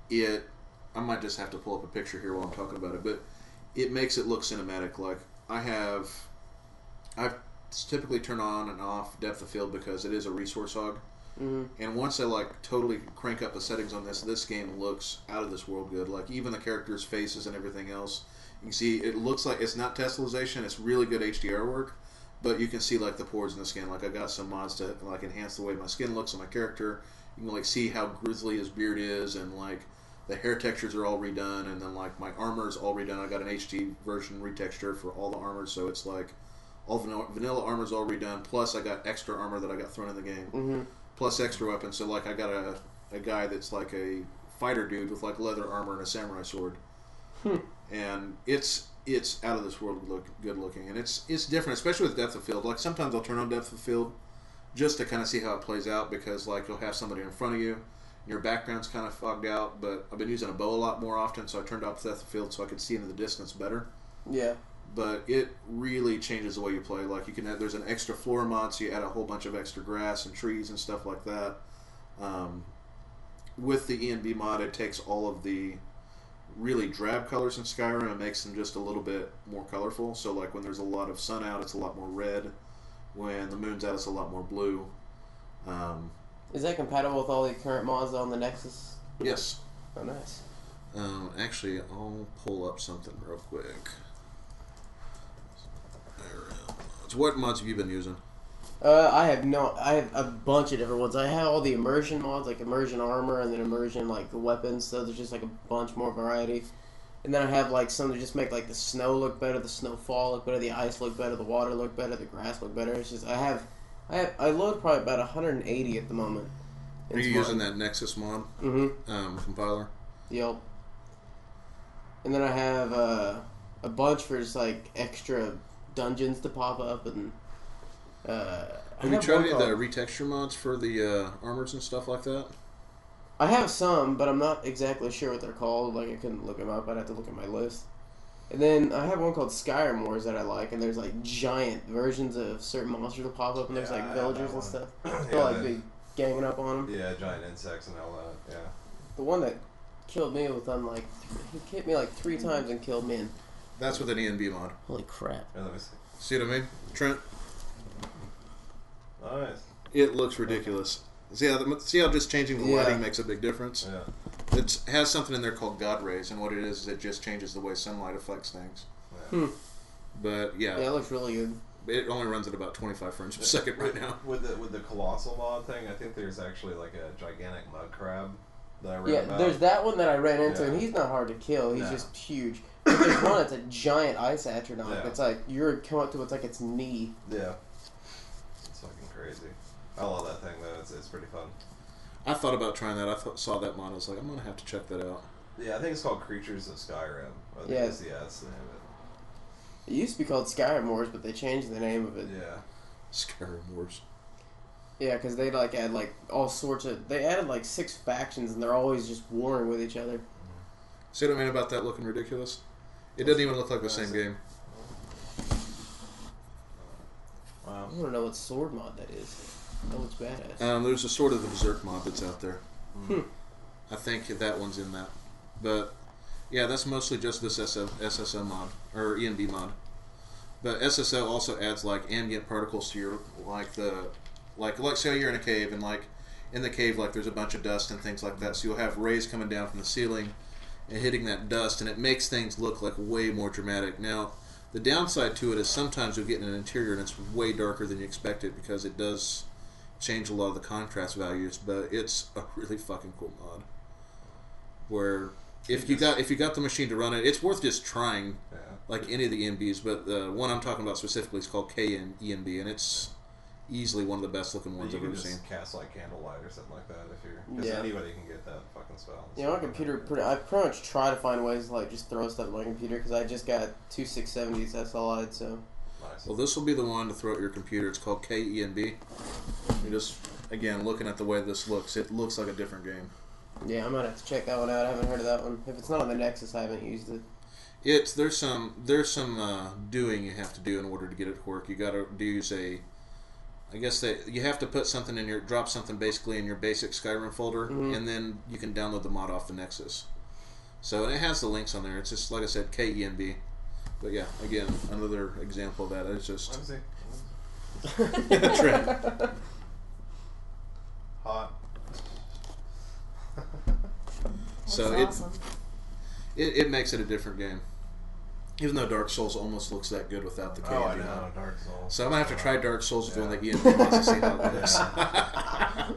it, I might just have to pull up a picture here while I'm talking about it, but it makes it look cinematic. Like, I have, I've typically turn on and off depth of field because it is a resource hog. Mm-hmm. And once I like totally crank up the settings on this, this game looks out of this world good. Like, even the characters' faces and everything else, you can see it looks like it's not Teslaization. It's really good H D R work, but you can see like the pores in the skin. Like, I got some mods to like enhance the way my skin looks on my character. You can like see how grizzly his beard is, and like the hair textures are all redone, and then like my armor is all redone. I got an H D version retexture for all the armors, so it's like all vanilla, vanilla armor is all redone. Plus, I got extra armor that I got thrown in the game. Mm-hmm. Plus extra weapons. So like I got a a guy that's like a fighter dude with like leather armor and a samurai sword, Hmm. and it's it's out of this world look good looking, and it's it's different, especially with depth of field. Like, sometimes I'll turn on depth of field just to kind of see how it plays out, because like you'll have somebody in front of you, and your background's kind of fogged out. But I've been using a bow a lot more often, so I turned off depth of field so I could see into the distance better. Yeah. But it really changes the way you play. Like, you can add, there's an extra floor mod, so you add a whole bunch of extra grass and trees and stuff like that. Um, with the E N B mod, it takes all of the really drab colors in Skyrim and makes them just a little bit more colorful. So like when there's a lot of sun out, it's a lot more red. When the moon's out, it's a lot more blue. Um, Is that compatible with all the current mods on the Nexus? yes. Oh, nice. Um, actually, I'll pull up something real quick. So what mods have you been using? Uh, I have no. I have a bunch of different ones. I have all the immersion mods, like immersion armor, and then immersion like the weapons. So there's just like a bunch more variety. And then I have like some that just make like the snow look better, the snowfall look better, the ice look better, the water look better, the grass look better. It's just I have, I have I load probably about one hundred eighty at the moment. Are you using that Nexus mod Mm-hmm. um, compiler? Yep. And then I have uh, a bunch for just like extra dungeons to pop up and. Uh, Have you tried any of the retexture mods for the uh, armors and stuff like that? I have some, but I'm not exactly sure what they're called. Like, I couldn't look them up. I'd have to look at my list. And then I have one called Skyrim Wars that I like, and there's like giant versions of certain monsters that pop up, and there's Yeah, I like have villagers that and one. stuff. Yeah, They're like the- big ganging up on them. Yeah, giant insects and all that. Yeah. The one that killed me with them, like, he hit me like three times and killed me. And That's with an E N B mod. holy crap. Yeah, let me see. See what I mean? Trent? Nice. It looks ridiculous. See how, the, see how just changing the Yeah. lighting makes a big difference? Yeah. It has something in there called God Rays, and what it is is it just changes the way sunlight affects things. Yeah. Hmm. But yeah, Yeah, it looks really good. it only runs at about twenty-five frames per second right now. With the with the colossal mod thing, I think there's actually like a gigantic mud crab that I read Yeah, about. there's that one that I ran into, Yeah. and he's not hard to kill. He's No. just huge. But there's one that's a giant ice atronach. Yeah. It's like you're come up to it's like its knee. Yeah. It's fucking crazy. I love that thing though. It's it's pretty fun. I thought about trying that. I thought, saw that mod. I was like, I'm gonna have to check that out. Yeah, I think it's called Creatures of Skyrim. I think Yeah. it's, yeah, that's the name of It used to be called Skyrim Wars, but they changed the name of it. it. Yeah. Skyrim Wars. Yeah, because they like add like all sorts of. They added like six factions, and they're always just warring with each other. See what I mean about that looking ridiculous? It doesn't even look like the same game. Wow. I want to know what sword mod that is. That looks badass. Um, there's a sort of the Berserk mod that's out there. Hmm. I think that one's in that. But yeah, that's mostly just this S S O mod or E N B mod. But S S O also adds like ambient particles to your like the like like say you're in a cave and like in the cave like there's a bunch of dust and things like that. So you'll have rays coming down from the ceiling and hitting that dust, and it makes things look like way more dramatic. Now, the downside to it is sometimes you'll get in an interior and it's way darker than you expect it because it does change a lot of the contrast values, but it's a really fucking cool mod. Where if you got if you got the machine to run it, it's worth just trying, Yeah. like any of the E N Bs. But the one I'm talking about specifically is called K N E N B, and it's easily one of the best looking ones you I've can ever just seen. cast like candlelight or something like that if you're because Yeah. anybody can get that fucking spell. You know, my computer. Pretty, I pretty much try to find ways to like just throw stuff at my computer because I just got two six seventies. That's all I had. So Nice. Well, this will be the one to throw at your computer. It's called K E N B. You just again looking at the way this looks, it looks like a different game. yeah, I might have to check that one out. I haven't heard of that one. If it's not on the Nexus, I haven't used it. It's there's some there's some uh, doing you have to do in order to get it to work. You got to use a I guess that you have to put something in your drop something basically in your basic Skyrim folder, Mhm. and then you can download the mod off the Nexus. So and it has the links on there. It's just like I said, K E N B. But yeah, again, another example of that. It's just Let me see. Trent. Hot. So That's it, awesome. it it makes it a different game. Even though Dark Souls almost looks that good without the K E Oh, N I B. know, Dark Souls. So I'm gonna have to try Dark Souls Yeah. doing the E N B mods to see how it looks. Yeah.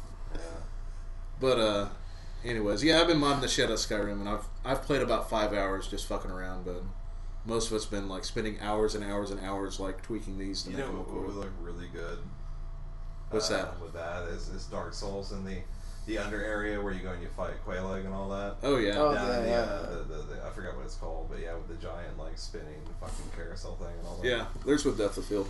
But uh, anyways, yeah, I've been modding the shit out of Skyrim, and I've I've played about five hours just fucking around, but most of it's been like spending hours and hours and hours like tweaking these to You make know them what look would cool. look really good? What's uh, that? With that is, is Dark Souls and the the under area where you go and you fight Quelaag and all that. Oh yeah, Oh, Down yeah, in the, yeah. uh, the, the, the I forgot what it's called, but yeah, with the giant like spinning fucking carousel thing and all that. yeah. There's with Depth of Field.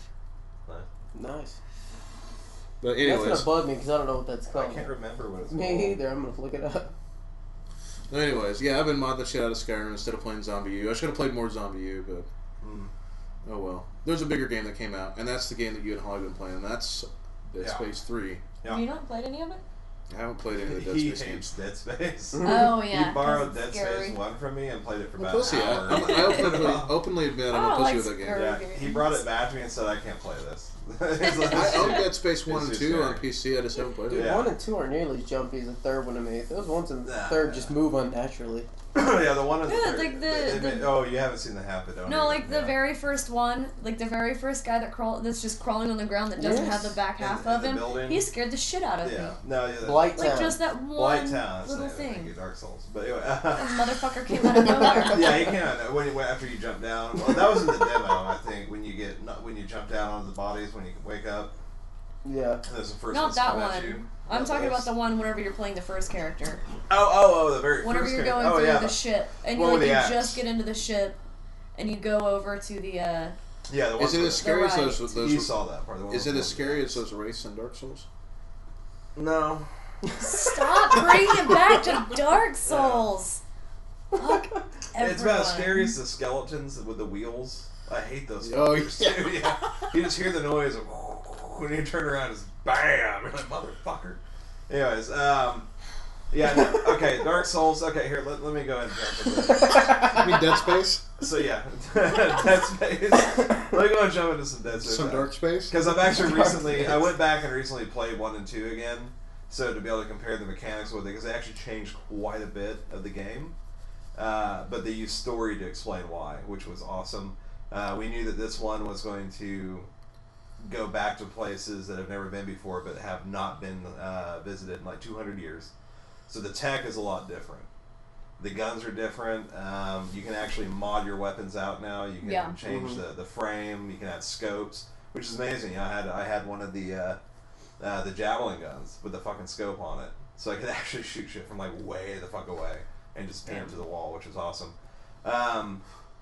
Nice. But That's anyways, gonna bug me because I don't know what that's I called. can't remember what it's called. Me either. I'm gonna look it up. anyways, yeah, I've been modding the shit out of Skyrim instead of playing Zombie U. I should have played more Zombie U, but Mm. oh well. There's a bigger game that came out, and that's the game that you and Holly have been playing. That's Dead Yeah. Space three. Yeah. Have you not played any of it? I haven't played any of the Dead He Space hates games. Dead Space. Oh yeah. He borrowed 'cause Dead it's scary. Space one from me and played it for Well, about pussy, an I, hour. I'm- I openly, openly admit I'm Oh, a pussy like with that game. scary. Yeah, he brought it back to me and said, "I can't play this." He's like, I own Dead Space one It's and too two on scary. P C. I just haven't played Dude, it. Yeah. one and two are nearly as jumpy as the third one to me. Those ones in the Nah. third just move unnaturally. yeah, the one in the, Yeah, third- like the- they- they the- made- oh, you haven't seen the half it, don't No, you? like the Yeah. very first one, like the very first guy that crawl that's just crawling on the ground that doesn't Yes. have the back In- half in of the him. building. He scared the shit out of Yeah, me. no, yeah, that- Blight Like Town. just that one Blight Town. little Thank you, thing. Dark Souls. But anyway, That motherfucker came out of nowhere. yeah, he can't. When, you- when after you jump down, well, that was in the demo, I think. When you get not when you jump down onto the bodies, when you wake up, Yeah. and there's the first Not ones that come at one. you. I'm Not talking those. about the one whenever you're playing the first character. Oh, oh, oh, the very Whenever first you're character. going oh, through yeah, the ship and you one like with you the axe. just get into the ship and you go over to the uh yeah, the ones Is it with as the- scary as right. those? You those saw that part. The one is with it the- as scary as those wraiths in Dark Souls? No. Stop bringing it back to Dark Souls. Fuck everyone. It's about as scary as the skeletons with the wheels. I hate those. Oh, fuckers, yeah. too, yeah. You just hear the noise of when you turn around, it's bam. You're like, motherfucker. Anyways, um, yeah, no, okay, Dark Souls. Okay, here, let, let me go ahead and jump into this. I mean, Dead Space, So yeah, Dead Space. Let me go and jump into some Dead Space. some Dark Space. Because I've actually Dark recently, Space. I went back and recently played one and two again, so to be able to compare the mechanics with it, because they actually changed quite a bit of the game, uh, but they used story to explain why, which was awesome. Uh, we knew that this one was going to go back to places that have never been before, but have not been uh, visited in like two hundred years. So the tech is a lot different. The guns are different. Um, you can actually mod your weapons out now. You can Yeah. change Mhm. the, the frame. You can add scopes, which is amazing. I had I had one of the uh, uh, the javelin guns with the fucking scope on it, so I could actually shoot shit from like way the fuck away and just pin it to the wall, which was awesome. Um,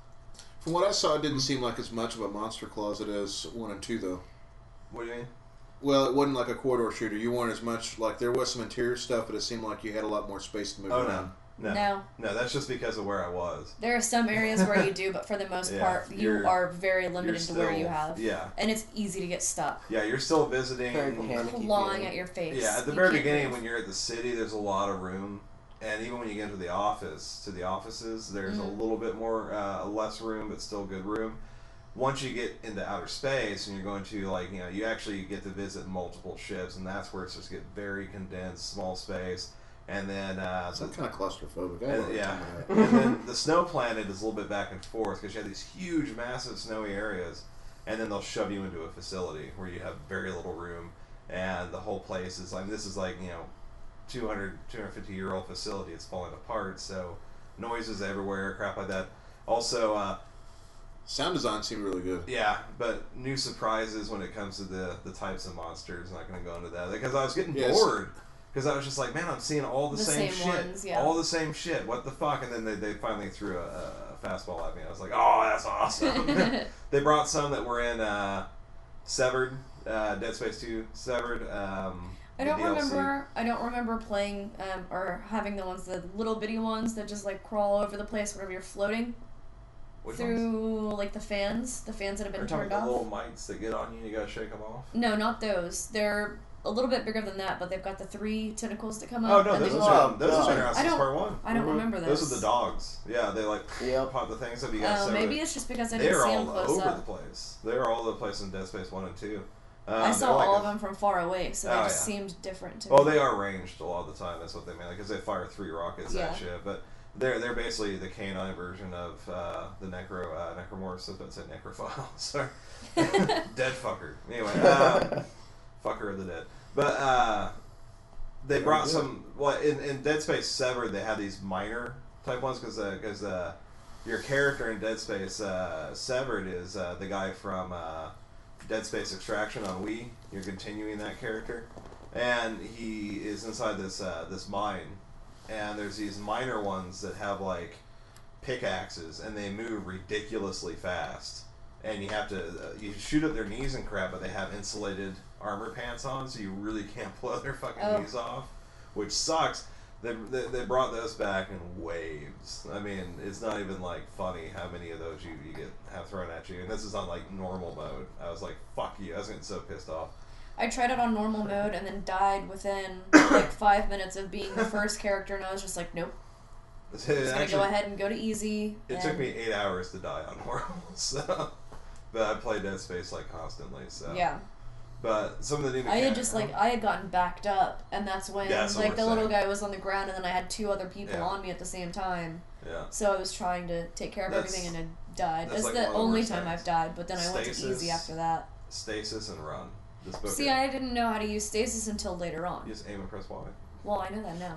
From what I saw, it didn't seem like as much of a monster closet as one and two, though. what do you mean? Well, it wasn't like a corridor shooter. You weren't as much like there was some interior stuff, but it seemed like you had a lot more space to move Oh around. no, no, No. no. That's just because of where I was. There are some areas where you do, but for the most Yeah, part, you you're- are very You're limited still, to where you have. Yeah, And it's easy to get stuck. yeah. You're still visiting. Very panicky Clawing feeling. at your face. Yeah, at the You very can't beginning move. when you're at the city, there's a lot of room, and even when you get into the office, to the offices, there's a Mhm. little bit more, uh, less room, but still good room. Once you get into outer space and you're going to like, you know, you actually get to visit multiple ships, and that's where it's just get very condensed, small space, and then uh, So I'm the, kind of claustrophobic. I and, don't know yeah, what I'm and then the snow planet is a little bit back and forth because you have these huge, massive snowy areas, and then they'll shove you into a facility where you have very little room, and the whole place is like this is like you know, two hundred, two hundred fifty year old facility. It's falling apart, so noises everywhere, crap like that. Also, uh, Sound design seemed really good. yeah, but new surprises when it comes to the the types of monsters. I'm not going to go into that because I was getting Yes. bored. Because I was just like, man, I'm seeing all the, The same, same shit, ones, yeah. all the same shit. What the fuck? And then they, they finally threw a, a fastball at me. I was like, oh, that's awesome. They brought some that were in uh, Severed, uh, Dead Space two, Severed. Um, I the don't D L C. remember. I don't remember playing um, or having the ones, the little bitty ones that just like crawl over the place whenever you're floating. Which ones? through like the fans, the fans that have Are been you talking turned about off. the little mites that get on you and you gotta shake them off? No, not those. They're a little bit bigger than that, but they've got the three tentacles that come up. Oh no, and those they are go- those no. have been around I since don't- part one. I don't Mhm. remember those. Those are the dogs. Yeah, they like Yep. pop the things up. You guys. Oh, maybe it's just because I They're didn't see all them close over up. the place. They're all over the place in Dead Space one and two. Um, I saw they're like all a- of them from far away, so they Oh, just yeah. seemed different to Well, me. they are ranged a lot of the time. That's what they mean, because they fire three rockets Yeah. at you. But they're they're basically the canine version of uh, the necro uh, necromorphs. I was about to say necrophile. Sorry, dead fucker. Anyway, um, fucker of the dead. But uh, they brought some. Well, in, in Dead Space Severed, they had these minor type ones because because uh, your character in Dead Space uh, Severed is uh, the guy from uh, Dead Space Extraction on Wii. You're continuing that character, and he is inside this uh, this mine, and there's these minor ones that have like pickaxes, and they move ridiculously fast, and you have to uh, you shoot at their knees and crap, but they have insulated armor pants on, so you really can't blow their fucking Oh. knees off, which sucks. They, they, they brought those back in waves. I mean, it's not even like funny how many of those you, you get have thrown at you. And this is on like normal mode. I was like, fuck you. I was getting so pissed off. I tried it on normal mode and then died within like five minutes of being the first character, and I was just like, nope. It, I'm just gonna actually, go ahead and go to easy. it and took me eight hours to die on normal. So, but I played Dead Space like constantly. So Yeah, But some of the new I had mechanics- just like I had gotten backed up, and that's when Yeah, that's what like we're the little saying. guy was on the ground, and then I had two other people Yeah. on me at the same time. Yeah. So I was trying to take care of That's- everything, and I died. that's That's like the one of the only worst time things. I've died. But then I went to Stasis. easy after that. Stasis and run. This book. See, I didn't know how to use stasis until later on. You just aim and press Y. Well, I know that now.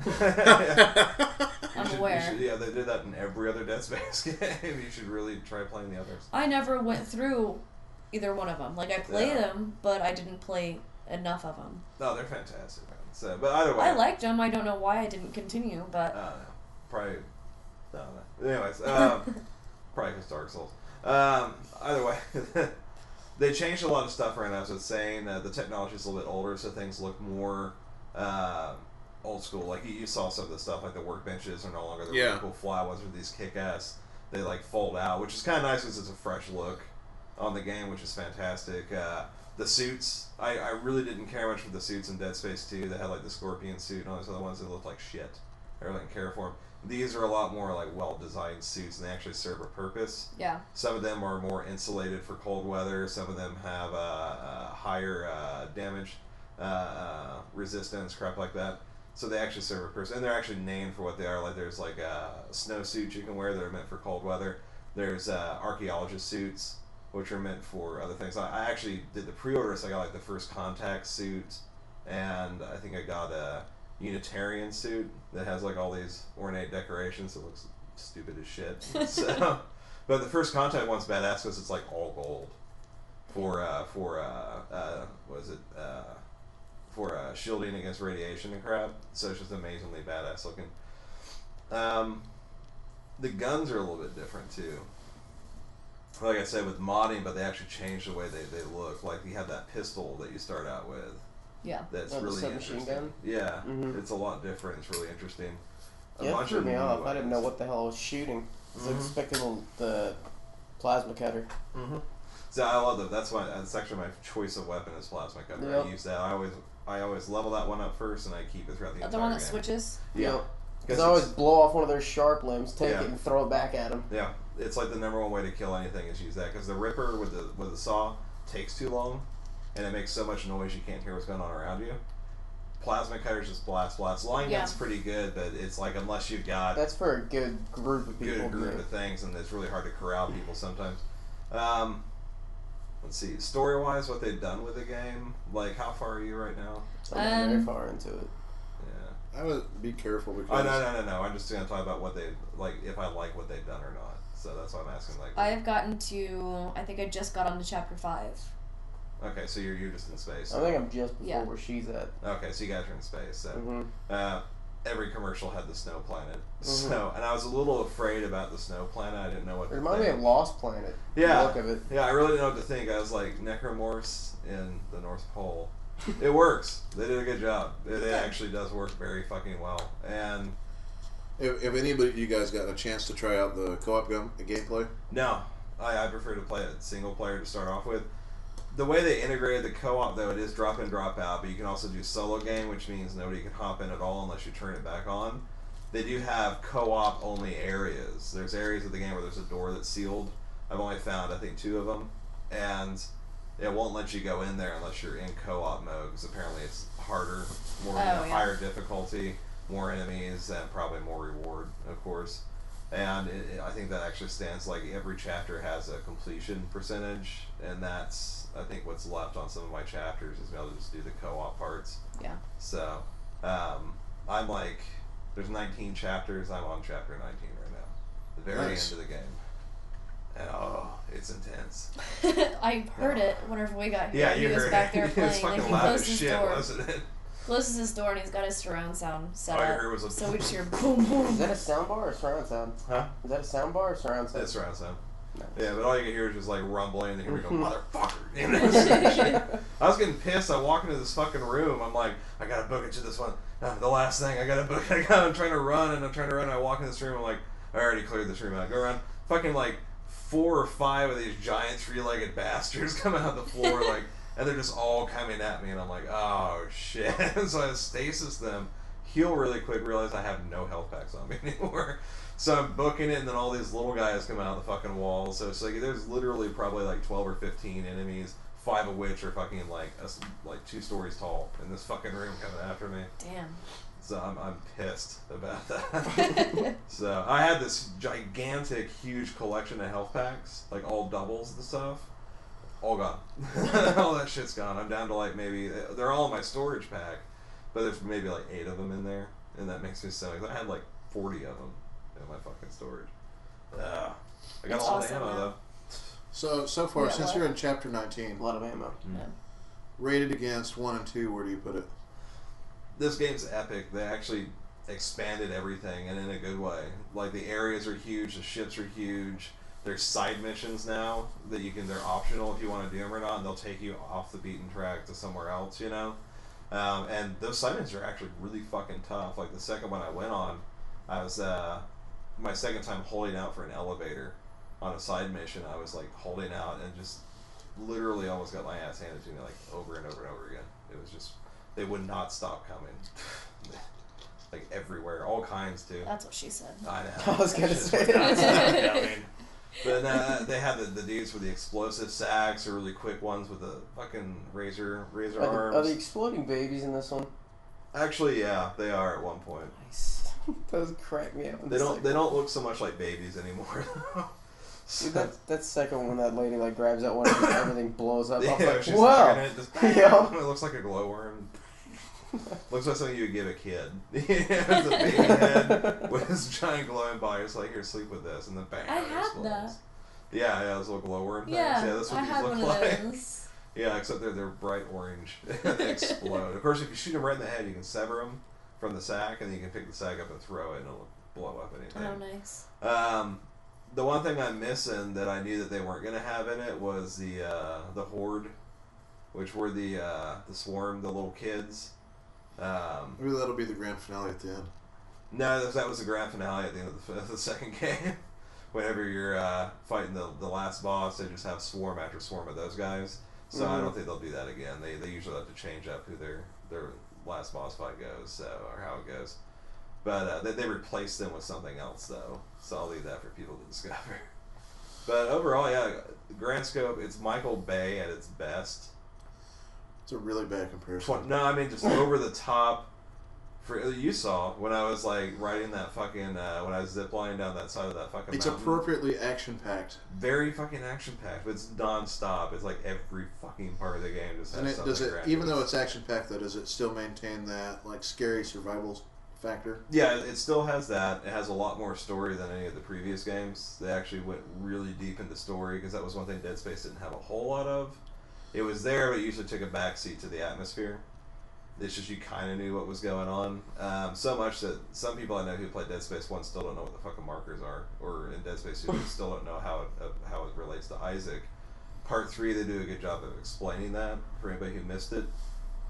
You I'm should- you aware. should- yeah, they did that in every other Dead Space game. You should really try playing the others. I never went through either one of them. Like I played Yeah. them, but I didn't play enough of them. No, they're fantastic, man. So, but either way, I liked them. I don't know why I didn't continue, I but don't know. Probably. I don't know. Anyways, um, probably because Dark Souls. Um, either way, they changed a lot of stuff around. As I was saying, uh, the technology is a little bit older, so things look more uh, old school. Like you, you saw some of the stuff, like the workbenches are no longer the Yeah. vertical fly ones, or these kick-ass. They like fold out, which is kind of nice because it's a fresh look on the game, which is fantastic. Uh, the suits, I, I really didn't care much for the suits in Dead Space two. They had like the Scorpion suit and all those other ones that looked like shit. I really didn't care for them. These are a lot more like well-designed suits, and they actually serve a purpose. yeah. Some of them are more insulated for cold weather. Some of them have uh, uh, higher uh, damage uh, uh, resistance, crap like that. So they actually serve a purpose, and they're actually named for what they are. Like there's like uh, snow suits you can wear that are meant for cold weather. There's uh, archaeologist suits, which are meant for other things. I, I actually did the pre-order, so I got like the first contact suit, and I think I got a Unitarian suit that has like all these ornate decorations. It looks stupid as shit. So, but the first contact one's badass because it's like all gold for uh, for uh, uh, what is it uh, for uh, shielding against radiation and crap. So it's just amazingly badass looking. Um, the guns are a little bit different too. Like I said, with modding, but they actually changed the way they, they look. Like you have that pistol that you start out with. Yeah. That's Oh, the really submachine interesting. gun? Yeah, Mhm. it's a lot different. It's really interesting. A Yeah, it bunch threw of me new off. I didn't know weapons. what the hell I was shooting. I was Mhm. expecting the plasma cutter. Mm-hmm. So I love that. That's why that's actually my choice of weapon is plasma cutter. Yep. I use that. I always I always level that one up first, and I keep it throughout the The entire one that game. switches. Yeah. Because I always blow off one of their sharp limbs, take Yeah. it, and throw it back at them. Yeah, it's like the number one way to kill anything is use that, because the Ripper with the with the saw takes too long, and it makes so much noise you can't hear what's going on around you. Plasma cutters just blast, blast. Line Yeah. gun's pretty good, but it's like unless you've got That's for a good group of people. good group to- of things, and it's really hard to corral people sometimes. Um, let's see, story wise, what they've done with the game. Like, how far are you right now? I'm not very Um, far into it. Yeah. I would be careful because Oh no no no no! I'm just gonna talk about what they like, if I like what they've done or not. So that's why I'm asking. Like, I've gotten to. I think I just got on to chapter five. okay, so you're you're just in space. I think I'm just before Yeah. where she's at. Okay, so you guys are in space. So hmm uh, every commercial had the snow planet. Mhm. So and I was a little afraid about the snow planet. I didn't know what. It to reminded me think. of Lost Planet. Yeah. The look of it. Yeah, I really didn't know what to think. I was like, necromorphs in the North Pole. It works. They did a good job. It, it actually does work very fucking well. And If, if anybody you guys got a chance to try out the co-op game, gameplay? No, I, I prefer to play it single player to start off with. The way they integrated the co-op, though, it is drop in, drop out, but you can also do solo game, which means nobody can hop in at all unless you turn it back on. They do have co-op only areas. There's areas of the game where there's a door that's sealed. I've only found, I think, two of them, and it won't let you go in there unless you're in co-op mode, because apparently it's harder, more Oh, you know, yeah. higher difficulty, more enemies, and probably more reward, of course. And it, it, I think that actually stands like every chapter has a completion percentage, and that's I think what's left on some of my chapters is be able to just do the co-op parts. Yeah. So um, I'm like, there's nineteen chapters. I'm on chapter nineteen right now, the very Nice. end of the game, and oh, it's intense. I heard it whenever we got here. Yeah, he you was heard back it. there It was playing. fucking Like he loud closed as his shit, door, wasn't it? closes his door, and he's got his surround sound set All you up. heard was a So we just hear boom, boom. Is that a sound bar or surround sound? huh? Is that a sound bar or surround sound? That's surround sound. Nice. Yeah, but all you can hear is just like rumbling, and here we go, motherfucker. You know? I was getting pissed. I walk into this fucking room. I'm like, I gotta book it to this one. Uh, the last thing, I gotta book. I got. I'm trying to run, and I'm trying to run. And I walk in this room. I'm like, I already cleared this room out. Go around. Fucking like four or five of these giant three-legged bastards come out of the floor, like, and they're just all coming at me, and I'm like, oh shit. So I stasis them, heal really quick, realize I have no health packs on me anymore. So I'm booking it, and then all these little guys come out of the fucking wall. So it's like there's literally probably like twelve or fifteen enemies, five of which are fucking like a s like two stories tall in this fucking room coming after me. Damn. So I'm I'm pissed about that. So I had this gigantic, huge collection of health packs, like all doubles and stuff. All gone. All that shit's gone. I'm down to like maybe they're all in my storage pack, but there's maybe like eight of them in there, and that makes me so. I had like forty of them in my fucking storage. Uh, I got That's a lot awesome, of ammo man. though. So so far, Yeah, since what? you're in chapter nineteen, A lot of ammo. Mm. Yeah. rated against one and two, where do you put it? This game's epic. They actually expanded everything, and in a good way. Like the areas are huge, the ships are huge. There's side missions now that you can. They're optional if you want to do them or not, and they'll take you off the beaten track to somewhere else. You know, um, and those side missions are actually really fucking tough. Like the second one I went on, I was uh, my second time holding out for an elevator on a side mission. I was like holding out and just literally almost got my ass handed to me like over and over and over again. It was just they would not stop coming. Like everywhere, all kinds too. That's what she said. I know. I was gonna Shit say would not stop that. coming. But uh, they had the, the dudes with the explosive sacks or really quick ones with the fucking razor razor Are the, arms. are the exploding babies in this one? Actually, yeah, they are at one point. Nice. Those crack me up. in They the don't. second They don't look so much like babies anymore. So- Dude, that, that second one, when that lady like grabs that one and just everything blows up. yeah, I'm like, she's wow. knocking it, just, Yeah. It looks like a glowworm. Looks like something you would give a kid. It's a baby head with this giant glowing body. It's like, here, sleep with this, and then bang. I it had explodes. that. Yeah, yeah, those little glowworm things. Yeah, Yeah, that's what I these had look one like. of those. Yeah, except they're they're bright orange. They explode. Of course, if you shoot them right in the head, you can sever them from the sack, and then you can pick the sack up and throw it, and it'll blow up anything. Oh, nice. Um, the one thing I'm missing that I knew that they weren't going to have in it was the uh, the horde, which were the uh, the swarm, the little kids. Um, Maybe that'll be the grand finale at the end. no, that was, that was the grand finale at the end of the, of the second game. Whenever you're uh, fighting the the last boss, they just have swarm after swarm of those guys. So I Mhm. don't think they'll do that again. They they usually have to change up who their their last boss fight goes, so or how it goes. But uh, they they replaced them with something else though, so I'll leave that for people to discover. But overall, yeah, grand scope, it's Michael Bay at its best. It's a really bad comparison. Tw- no, I mean just over the top. For you saw when I was like riding that fucking uh, when I was ziplining down that side of that fucking It's mountain. appropriately action packed. Very fucking action packed, but it's non-stop. It's like every fucking part of the game just has And it something does it, grandiose. even though it's action packed, though, does it still maintain that like scary survival factor? Yeah, it still has that. It has a lot more story than any of the previous games. They actually went really deep into story because that was one thing Dead Space didn't have a whole lot of. It was there, but it usually took a backseat to the atmosphere. It's just you kind of knew what was going on. Um, so much that some people I know who played Dead Space one still don't know what the fucking markers are, or in Dead Space two still don't know how it uh, how it relates to Isaac. Part three, they do a good job of explaining that for anybody who missed it.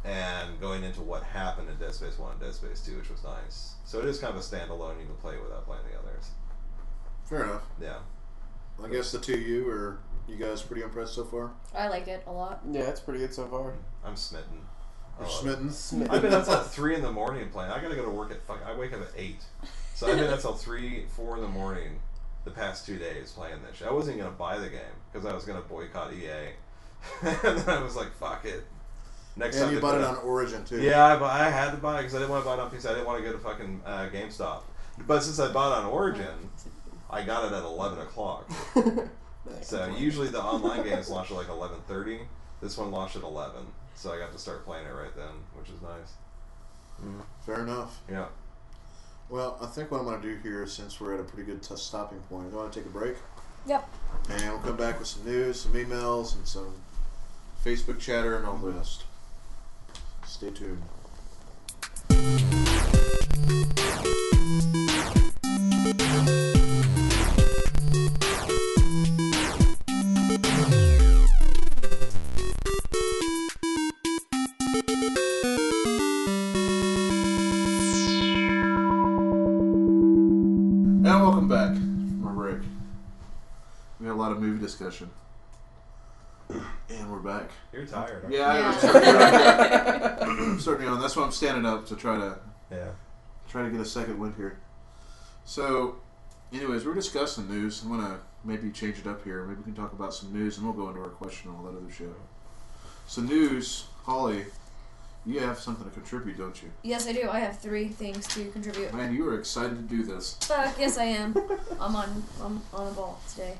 and going into what happened in Dead Space One and Dead Space Two, which was nice. So it is kind of a standalone you can play without playing the others. Fair enough. Yeah. I guess the two of you are you guys pretty impressed so far? I like it a lot. Yeah, it's pretty good so far. I'm smitten. You're I love smitten? Smitten. I've been up till three in the morning playing. I gotta go to work at fuck. I wake up at eight, so I've been up till three, four in the morning the past two days playing this shit. I wasn't even gonna buy the game because I was gonna boycott E A, and then I was like, "Fuck it." Next And time you they bought put it out- on Origin too. Yeah, I, bu- I had to buy it because I didn't want to buy it on P C. I didn't want to go to fucking uh, GameStop. But since I bought it on Origin, I got it at eleven o'clock. So usually the online games launch at like eleven thirty. This one launched at eleven, so I got to start playing it right then, which is nice. Mm, fair enough. Yeah. Well, I think what I'm going to do here, since we're at a pretty good t- stopping point, I want to take a break. Yep. And we'll come back with some news, some emails, and some Facebook chatter and all the rest. Stay tuned. And welcome back from our break. We had a lot of movie discussion. And we're back. You're tired, aren't Yeah, Yeah. I'm starting, I'm starting on. That's why I'm standing up to try to you? Yeah. try to get a second wind here. So, anyways, we're discussing news. I'm gonna maybe change it up here. Maybe we can talk about some news, and we'll go into our question and all that other shit. So, news, Holly, you have something to contribute, don't you? Yes, I do. I have three things to contribute. Man, you are excited to do this. Fuck, yes, I am. I'm on. I'm on the ball today.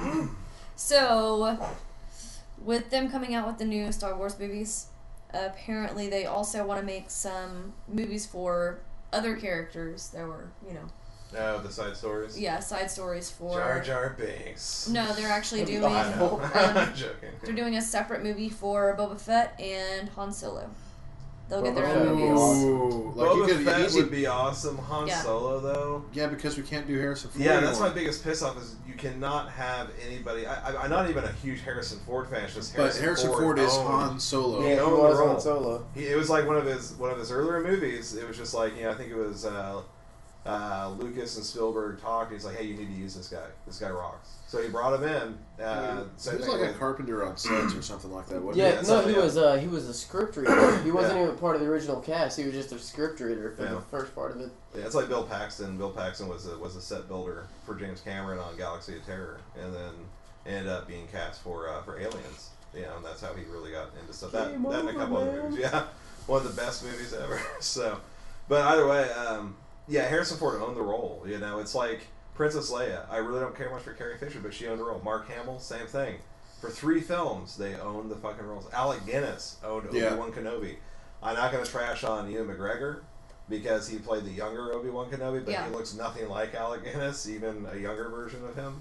So, with them coming out with the new Star Wars movies, apparently they also want to make some movies for other characters. There were, you know, Oh, the side stories? yeah, side stories for. Jar Jar Binks. No, they're actually That'd be doing. I know. Um, I'm joking. they're doing a separate movie for Boba Fett and Han Solo. They'll get their Boba own Fett would be movies. awesome. Ooh, like you Boba could Fett easy. would be awesome. Han Yeah. Solo, though. Yeah, because we can't do Harrison Ford. Yeah, that's my anymore. biggest piss off is you cannot have anybody. I, I, I'm not even a huge Harrison Ford fan. It's just But Harrison, Harrison Ford, Ford is owned- Han Solo. Yeah. Yeah, he owned the was role. on Solo. He, it was like one of his one of his earlier movies. It was just like, you know, I think it was uh, uh, Lucas and Spielberg talked. He's like, hey, you need to use this guy. This guy rocks. So he brought him in. Uh, He same was thing like a with- carpenter on sets or something like that, wasn't Yeah, Yeah, no, so, he yeah. was uh, he was a script reader. He wasn't Yeah. even part of the original cast. He was just a script reader for Yeah. the first part of it. Yeah, it's like Bill Paxton. Bill Paxton was a, was a set builder for James Cameron on Galaxy of Terror, and then ended up being cast for uh, for Aliens. You know, and that's how he really got into stuff. That, Game that and a over, couple other man. movies. Yeah, one of the best movies ever. So, but either way, um, yeah, Harrison Ford owned the role. You know, it's like Princess Leia. I really don't care much for Carrie Fisher, but she owned the role. Mark Hamill, same thing. For three films, they owned the fucking roles. Alec Guinness owned Yeah. Obi-Wan Kenobi. I'm not going to trash on Ian McGregor because he played the younger Obi-Wan Kenobi, but Yeah. he looks nothing like Alec Guinness, even a younger version of him.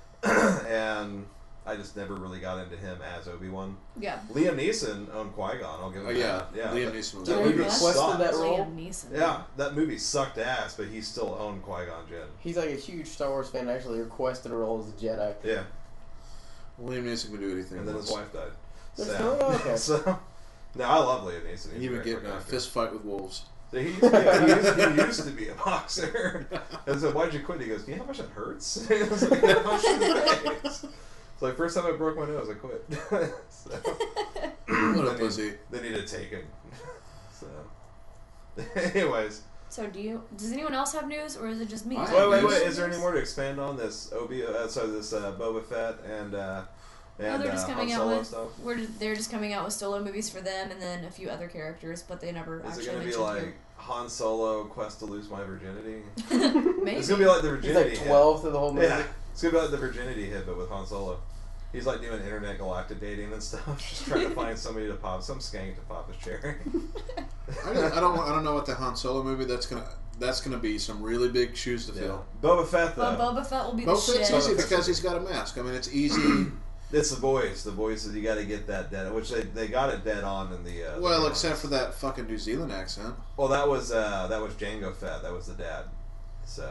And I just never really got into him as Obi-Wan. Yeah. Liam Neeson owned Qui-Gon, I'll give him Oh, yeah. that. Yeah, Liam that- Neeson was that Yeah, he movie requested sucked. that role. Liam Neeson. Yeah, that movie sucked ass, but he still owned Qui-Gon Jinn. He's like a huge Star Wars fan. Actually, requested a role as a Jedi. Yeah, Liam Neeson could do anything. and then his once. wife died. That's So, cool. Okay. so no, I love Liam Neeson. He's He a would great get in a fucking actor. fist fight with wolves. So he, used to, yeah, he, used, he used to be a boxer. And so, why'd you quit? He goes, do you know how much that hurts? I was like, how much it pays? It's like, first time I broke my nose, I quit. So, What a then pussy. He, then he did take him. So, anyways. So do you? Does anyone else have news, or is it just me? I Wait, have wait, news. wait. Is there any more to expand on this Obi? Uh, sorry, this uh, Boba Fett and uh, and No, they're just uh, coming Han out Solo with. stuff? We're, they're just coming out with solo movies for them, and then a few other characters, but they never Is it actually going to be mentioned like Han Solo Quest to Lose My Virginity? who. Maybe. It's going to be like the He's virginity. like hit. twelve through the whole movie. Yeah, it's going to be like the virginity hit, but with Han Solo. He's like doing internet galactic dating and stuff, just trying to find somebody to pop, some skank to pop his cherry. I don't, I don't. I don't know what the Han Solo movie. That's gonna. That's gonna be some really big shoes to Yeah. fill. Boba Fett, though. But Boba Fett will be the Both shit. it's easy Boba Fett's because he's got a mask. I mean, it's easy. It's the voice. The voice is you got to get that dead, which they, they got it dead on in the. Uh, Well, the except for that fucking New Zealand accent. Well, that was uh, that was Jango Fett. That was the dad. So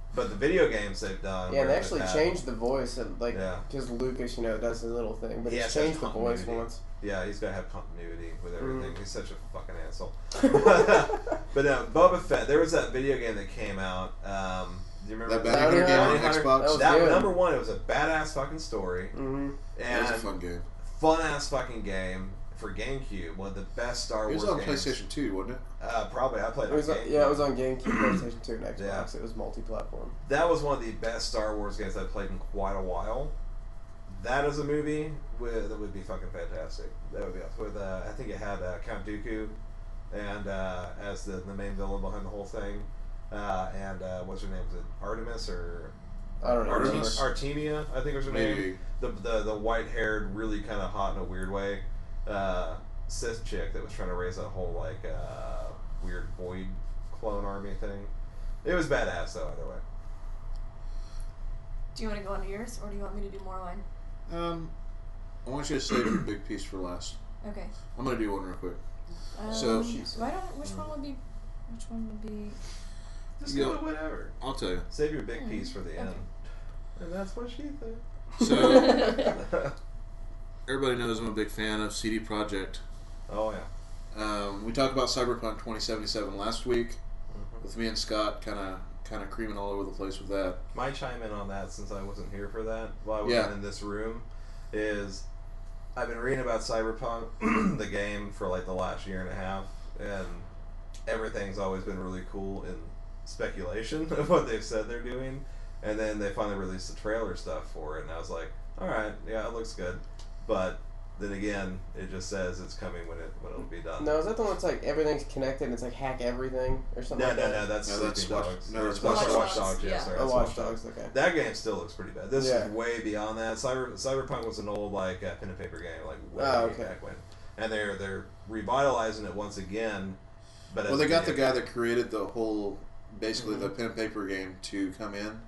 But the video games they've done, Yeah, and where they actually they've had- changed the voice, and like, Yeah. because Lucas, you know, does his little thing, but He he's has to have changed the voice continuity. once. Yeah, he's got to have continuity with everything. Mm. He's such a fucking asshole. But no, Boba Fett. There was that video game that came out. Um, do you remember That Bounty Hunter Bounty game on Bounty Hunter? Xbox. That was That good. number one, it was a badass fucking story Mm-hmm. That was and a fun game. fun ass fucking game for GameCube. One of the best Star It Wars was on games. PlayStation two, wasn't it? Uh, probably I played It on was on, GameCube. yeah, it was on GameCube, PlayStation two, and Xbox. Yeah. It was multi-platform. That was one of the best Star Wars games I've played in quite a while. That as a movie, would, that would be fucking fantastic. That would be with. Uh, I think it had uh, Count Dooku, and uh, as the the main villain behind the whole thing, uh, and uh, what's her name? Was it Artemis or I don't know. Artemis? Artemia? I think was her name. Maybe. The the the white haired, really kind of hot in a weird way, uh, Sith chick that was trying to raise that whole like uh, weird void clone army thing. It was badass though, either way. Do you want to go on to yours, or do you want me to do more of mine? Um, I want you to save your big piece for last. Okay. I'm gonna do one real quick. Um, So- why don't? Which one would be? Which one would be? Just Yeah. go with whatever. I'll tell you. Save your big Mm, piece for the okay. end. And that's what she thinks. So everybody knows I'm a big fan of C D Projekt. Oh yeah. Um, we talked about Cyberpunk twenty seventy-seven last week Mhm. with me and Scott, kind of kind of creaming all over the place with that. My chime in on that, since I wasn't here for that, while I wasn't Yeah. in this room, is I've been reading about Cyberpunk, the game, for like the last year and a half, and everything's always been really cool in speculation of what they've said they're doing, and then they finally released the trailer stuff for it, and I was like, all right, yeah, it looks good, but then again, it just says it's coming when it when it'll be done. No, is that the one that's like everything's connected and it's like hack everything or something no, like no, that? no, that's No, that's Sleeping Watch- Dogs. no, that's Watch, Watch Watch Dogs, Dogs. Yes, yeah. sorry, Oh, that's Watch Dogs, okay. That game still looks pretty bad. This Yeah. is way beyond that. Cyber Cyberpunk was an old like uh, pen and paper game, like way Oh, okay. back when, and they're they're revitalizing it once again. But as Well, they a got the video guy game. that created the whole, basically Mhm. the pen and paper game to come in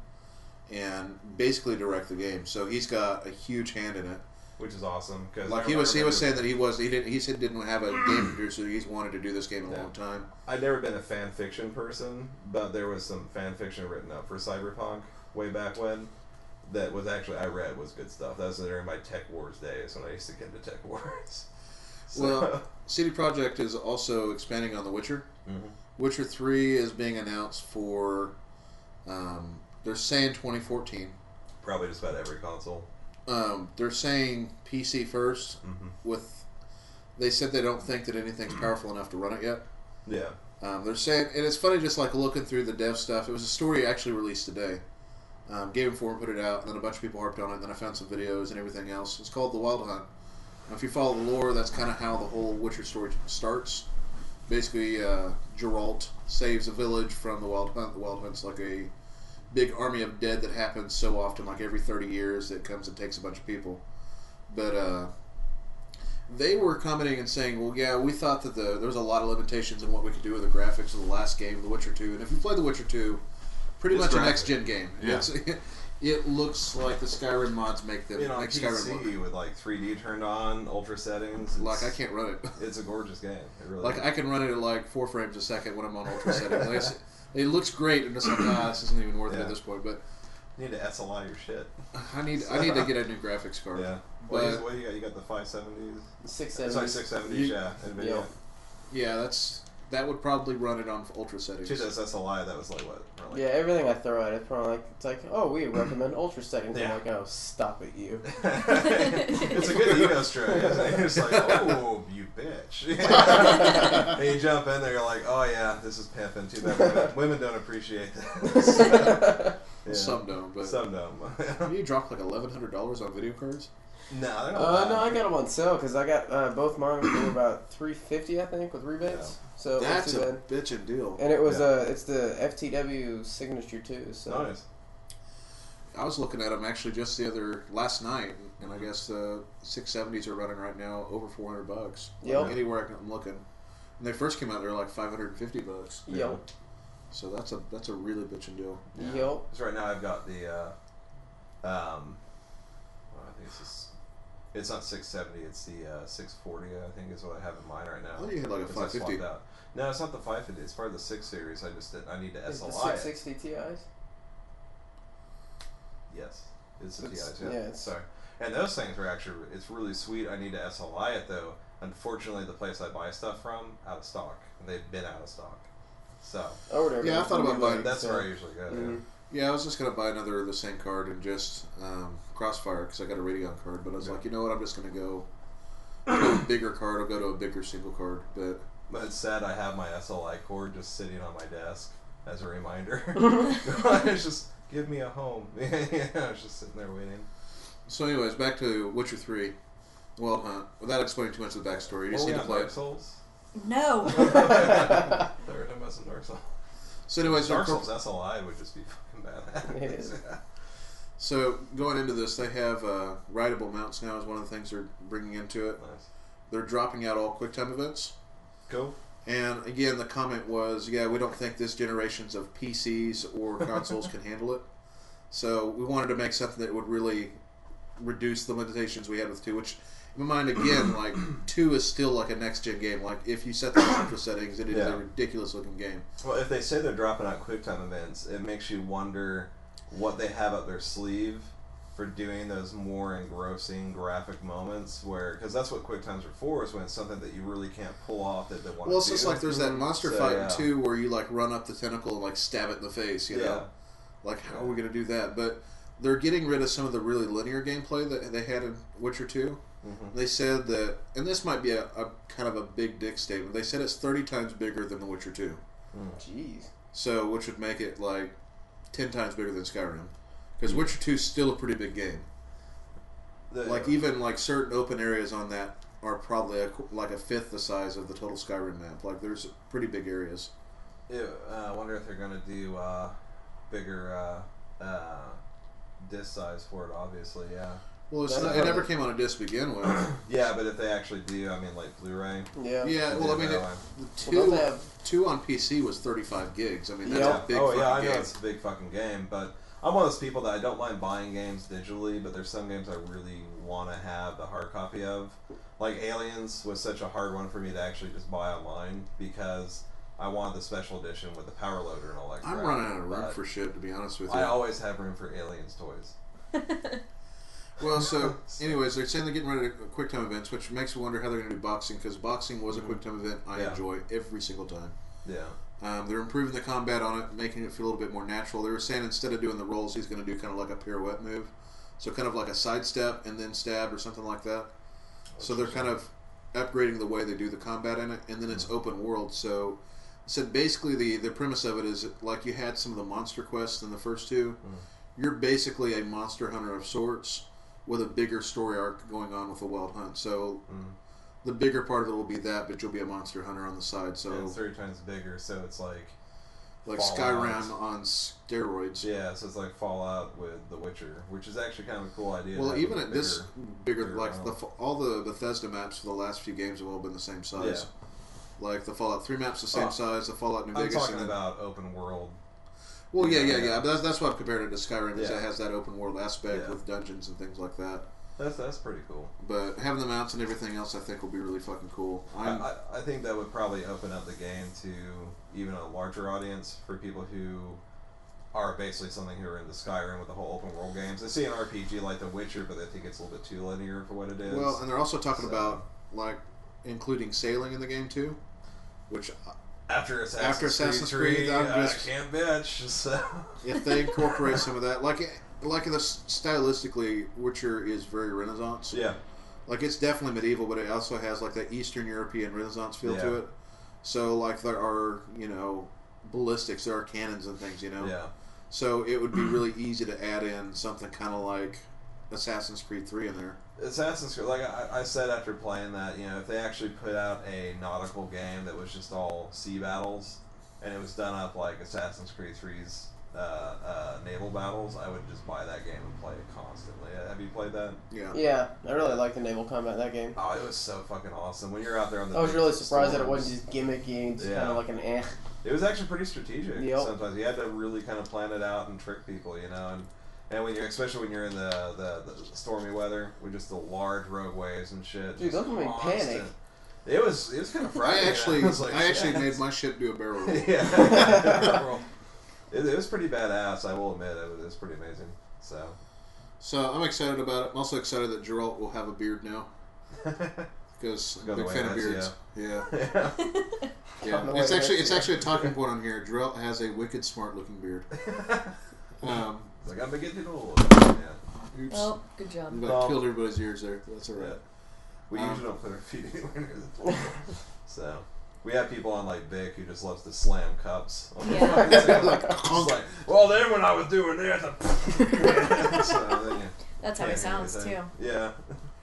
and basically direct the game. So he's got a huge hand in it. which is awesome because Like he was, he was saying that he was, he didn't, he said didn't have a game producer. He's wanted to do this game in a Yeah. long time. I've never been a fan fiction person, but there was some fan fiction written up for Cyberpunk way back when. That was actually I read was good stuff. That was during my Tech Wars days when I used to get into Tech Wars. So, Well, C D Projekt is also expanding on The Witcher. mhm. Witcher three is being announced for, um, they're saying twenty fourteen. probably just about every console. Um, they're saying P C first. Mm-hmm. With, they said they don't think that anything's powerful enough to run it yet. Yeah. Um, they're saying, and it's funny just like looking through the dev stuff. It was a story actually released today. Um, Game Informer put it out, and then a bunch of people harped on it. And then I found some videos and everything else. It's called The Wild Hunt. Now, if you follow the lore, that's kind of how the whole Witcher story starts. Basically, uh, Geralt saves a village from the Wild Hunt. The Wild Hunt's like a big army of dead that happens so often, like every thirty years, that comes and takes a bunch of people. But uh, they were commenting and saying, well, yeah, we thought that the there was a lot of limitations in what we could do with the graphics of the last game, The Witcher two. And if you play The Witcher two, pretty It's much graphic. a next-gen game. Yeah. It's, it looks like the Skyrim mods make them You know, on make P Skyrim C look. with like three D turned on, ultra settings. Like, it's- I can't run it. It's a gorgeous game. It really Like, is. I can run it at like four frames a second when I'm on ultra settings. Like, it's- it looks great, and it's like, ah, this isn't even worth it Yeah. at this point. But You need to S L I your shit. I need I need to get a new graphics card. Yeah. But- What, is, what do you got? You got the five seventies? Six Sorry, seventy. six seventies, You- yeah. NVIDIA. Yeah. Yeah, that's that would probably run it on ultra settings. She does S L I, that was like what? around, like- Yeah, everything I throw at it, probably like it's like, oh, we recommend ultra settings. Yeah. I'm like, oh, stop it, you. It's a good ego stroke, isn't it? You're just like, oh, you bitch. And you jump in there, you're like, oh yeah, this is pimping. Too bad women, women don't appreciate this. Yeah. Some don't, but Some don't. you dropped like eleven hundred dollars on video cards. No, they're not Uh, bad. no, I got them on sale because I got uh, both mine for about three fifty, I think, with rebates. So it wasn't That's too a bad. bitchin' deal. And it was Yeah. uh, it's the F T W signature too. So Nice. I was looking at them actually just the other last night, and I guess the six seventies are running right now over four hundred bucks. Yep. Like, anywhere I'm looking. When they first came out, they were like five hundred and fifty bucks. Yep. So that's a that's a really bitchin' deal. Yeah. Yep. So right now I've got the, uh, um, well, I think it's just, it's not six seventy, it's the uh, six forty, I think is what I have in mind right now. I thought you had like a Because I five fifty. swapped out. No, it's not the five fifty, it's part of the six series, I just did, I need to Is the S L I six it. sixty Ti's? Yes, it's a It's- T I too. yeah, it's- Sorry. And those things are actually, it's really sweet. I need to S L I it though. Unfortunately, the place I buy stuff from, out of stock. They've been out of stock. So, Or whatever. Yeah, I thought about buying- that's so, where I usually go. mhm. Yeah, I was just gonna buy another of the same card and just um, Crossfire because I got a Radeon card. But I was Yeah. like, you know what? I'm just gonna go to a bigger card. I'll go to a bigger single card. But But it's sad I have my S L I cord just sitting on my desk as a reminder. It's just, give me a home. Yeah, I was just sitting there waiting. so, anyways, back to Witcher three. Well, uh, without explaining too much of the backstory, you just Oh, need yeah, to play Dark it. Souls. No. They were talking about some Dark Souls. So, anyways, Dark they're- Souls S L I would just be fucking badass. It is. so going into this, they have uh, rideable mounts now. Is one of the things they're bringing into it. Nice. They're dropping out all QuickTime events. Cool. And again, the comment was, yeah, we don't think this generations of P Cs or consoles can handle it. So we wanted to make something that would really reduce the limitations we had with two, which, in my mind, again, like, two is still like a next-gen game. Like, if you set the ultra settings, it is Yeah. a ridiculous-looking game. Well, if they say they're dropping out QuickTime events, it makes you wonder what they have up their sleeve for doing those more engrossing graphic moments where, because that's what QuickTimes are for, is when it's something that you really can't pull off that they want Well, it's to just do. like there's that monster So, fight yeah. in two where you, like, run up the tentacle and, like, stab it in the face, you Yeah. know? Like, how are we going to do that? But they're getting rid of some of the really linear gameplay that they had in Witcher two. Mhm. They said that, and this might be a, a kind of a big dick statement, they said it's thirty times bigger than The Witcher two. Jeez. So, which would make it, like, ten times bigger than Skyrim. Because Yeah. Witcher two is still a pretty big game. The- Like, even, like, certain open areas on that are probably, a, qu- like, a fifth the size of the total Skyrim map. Like, there's pretty big areas. Yeah, uh, I wonder if they're going to do uh, bigger uh, uh, disc size for it, obviously, yeah. Well, it's That's not, it probably- never came on a disc to begin with. Yeah, but if they actually do, I mean, like Blu-ray. Yeah. Yeah, well, I mean, it, the Well, two, don't they have- two on P C was thirty-five gigs. I mean, that's Yeah. a big oh, fucking yeah, I know game. it's a big fucking game, but I'm one of those people that I don't mind buying games digitally, but there's some games I really want to have the hard copy of. Like Aliens was such a hard one for me to actually just buy online because I want the special edition with the power loader and all that crap. I'm running out of room but for shit, to be honest with you. I always have room for Aliens toys. Well, so, anyways, they're saying they're getting rid of QuickTime events, which makes me wonder how they're going to do boxing, because boxing was a QuickTime event I Yeah. enjoy every single time. Yeah. Um, they're improving the combat on it, making it feel a little bit more natural. They were saying instead of doing the rolls, he's going to do kind of like a pirouette move. So kind of like a sidestep and then stab or something like that. So they're kind of upgrading the way they do the combat in it, and then it's open world. So, so basically the, the premise of it is like you had some of the monster quests in the first two. You're basically a monster hunter of sorts with a bigger story arc going on with the Wild Hunt. So Mm. the bigger part of it will be that, but you'll be a monster hunter on the side. So And it's three times bigger, so it's like like Fallout. Skyrim on steroids. yeah, so it's like Fallout with The Witcher, which is actually kind of a cool idea. to Well, have even a at this bigger, bigger like the, world. all the Bethesda maps for the last few games have all been the same size. Like the Fallout three maps the same Oh, size, the Fallout New I'm Vegas. talking and then- about open world. Well, yeah, yeah, Yeah. yeah. But that's, that's why I've compared it to Skyrim, is Yeah. it has that open world aspect Yeah. with dungeons and things like that. That's that's pretty cool. But having the mounts and everything else, I think, will be really fucking cool. I, I'm, I, I think that would probably open up the game to even a larger audience for people who are basically something who are into Skyrim with the whole open world games. They see an R P G like The Witcher, but they think it's a little bit too linear for what it is. well, and they're also talking So- about like including sailing in the game too, which after Assassin's, after Assassin's Creed, Creed, three, I'm I just- can't bitch. So. if they incorporate some of that, like like the stylistically, Witcher is very Renaissance. yeah. Like it's definitely medieval, but it also has like that Eastern European Renaissance feel to Yeah. it. So like there are you know ballistics, there are cannons and things, you know. Yeah. So it would be really easy to add in something kind of like Assassin's Creed three in there. Assassin's Creed, like I, I said after playing that, you know, if they actually put out a nautical game that was just all sea battles, and it was done up like Assassin's Creed three's uh, uh, naval battles, I would just buy that game and play it constantly. Have you played that? Yeah. Yeah, I really like the naval combat in that game. Oh, it was so fucking awesome. When you're out there on the I was big really surprised that it storms, wasn't just gimmicky and just Yeah. kind of like an eh. It was actually pretty strategic. Yep. Sometimes you had to really kind of plan it out and trick people, you know, and and when you're especially when you're in the, the, the stormy weather with just the large rogue waves and shit. Dude, just those made me constant. panic. It was it was kind of frightening. I actually, was like, I actually shit. made my ship do a barrel roll. yeah. it, it was pretty badass. I will admit it was, it was pretty amazing. So So I'm excited about it. I'm also excited that Geralt will have a beard now. Because I'm a big fan of beards. Yeah. Yeah. Yeah. No, It's wait, actually that's- it's actually a talking point on here. Geralt has a wicked smart looking beard. Um, It's like, I'm getting old. Yeah. oops. Oh, good job. You about killed everybody's ears there. That's alright. Yeah. We Um, usually don't put our feet anywhere near the table. So, we have people on like Vic who just loves to slam cups. On the Yeah. fucking table. Just like, well, then when I was doing this, I... so, then you That's how he can't hear sounds anything. too. Yeah.